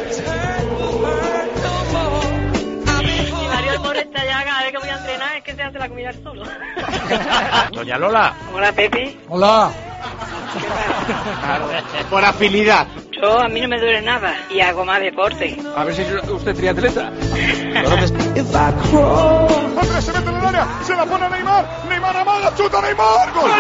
[SPEAKER 18] Y Mario el pobre está ya, cada vez que voy a entrenar es que se hace la comida solo.
[SPEAKER 1] Doña Lola.
[SPEAKER 18] Hola, Pepi.
[SPEAKER 2] Hola.
[SPEAKER 13] Por afinidad.
[SPEAKER 18] Yo, a mí no me duele nada y hago más deporte.
[SPEAKER 13] A ver si es usted triatleta.
[SPEAKER 17] Andrés se mete en el área, se la pone a Neymar. Neymar amaga, chuta Neymar. ¡Gol!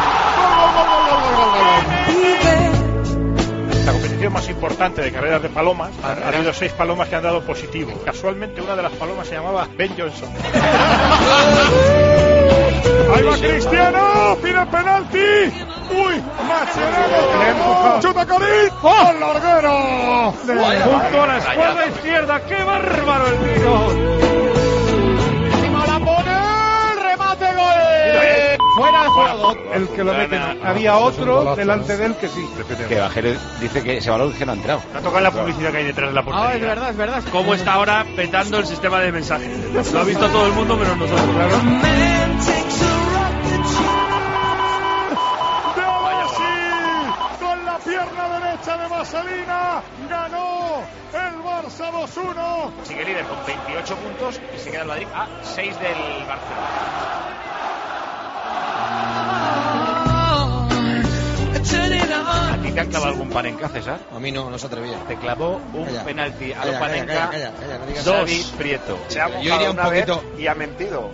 [SPEAKER 17] La competición más importante de carreras de palomas, ha, ha habido seis palomas que han dado positivo. Casualmente una de las palomas se llamaba Ben Johnson. ¡Ahí va Cristiano! ¡Pide penalti!
[SPEAKER 2] Uy, Mascherano. Chuta Karim. ¡Oh, larguero!
[SPEAKER 26] Junto a la espalda izquierda. ¡Qué bárbaro el tiro!
[SPEAKER 2] Encima la pone. El remate, gol. Fuera de juego.
[SPEAKER 26] El que lo mete. Había otro delante de él que sí.
[SPEAKER 1] Que Bajero dice que ese balón que no ha entrado.
[SPEAKER 26] No toca la publicidad que hay detrás de la portería.
[SPEAKER 13] Ah, es verdad, es verdad.
[SPEAKER 24] ¿Cómo está ahora petando el sistema de mensajes? Lo ha visto todo el mundo menos nosotros.
[SPEAKER 26] Claro.
[SPEAKER 2] Pierna derecha de Vaselina, ganó el Barça dos uno.
[SPEAKER 1] Sigue líder con veintiocho puntos y se queda el Madrid a seis del Barcelona. ¿A ti te han clavado algún panenca, César?
[SPEAKER 3] A mí no, no se atrevía.
[SPEAKER 1] Te clavó un
[SPEAKER 3] calla,
[SPEAKER 1] penalti a
[SPEAKER 3] calla,
[SPEAKER 1] lo panenca.
[SPEAKER 3] calla, calla, calla, no digas
[SPEAKER 1] Xavi
[SPEAKER 3] nada.
[SPEAKER 1] Prieto.
[SPEAKER 3] Se ha Yo iría un poquito
[SPEAKER 11] y ha mentido.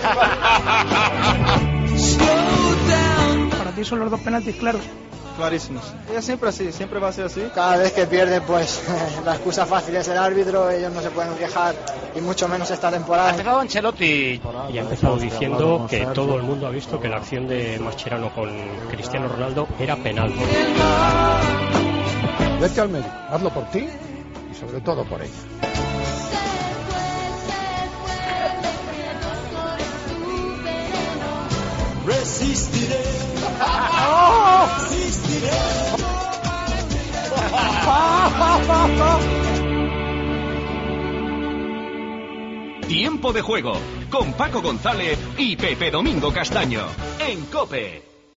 [SPEAKER 14] Para ti son los dos penaltis claros.
[SPEAKER 11] Clarísimos. Ella siempre así, siempre va a ser así.
[SPEAKER 19] Cada vez que pierden, pues la excusa fácil es el árbitro, ellos no se pueden quejar, y mucho menos esta temporada.
[SPEAKER 1] Ha empezado Ancelotti.
[SPEAKER 21] Y ha empezado diciendo que todo el mundo ha visto que la acción de Mascherano con Cristiano Ronaldo era penal.
[SPEAKER 2] Vete al médico, hazlo por ti y sobre todo por ella.
[SPEAKER 22] Resistiré.
[SPEAKER 2] ¡Oh!
[SPEAKER 22] Resistiré.
[SPEAKER 23] Tiempo de juego con Paco González y Pepe Domingo Castaño en COPE.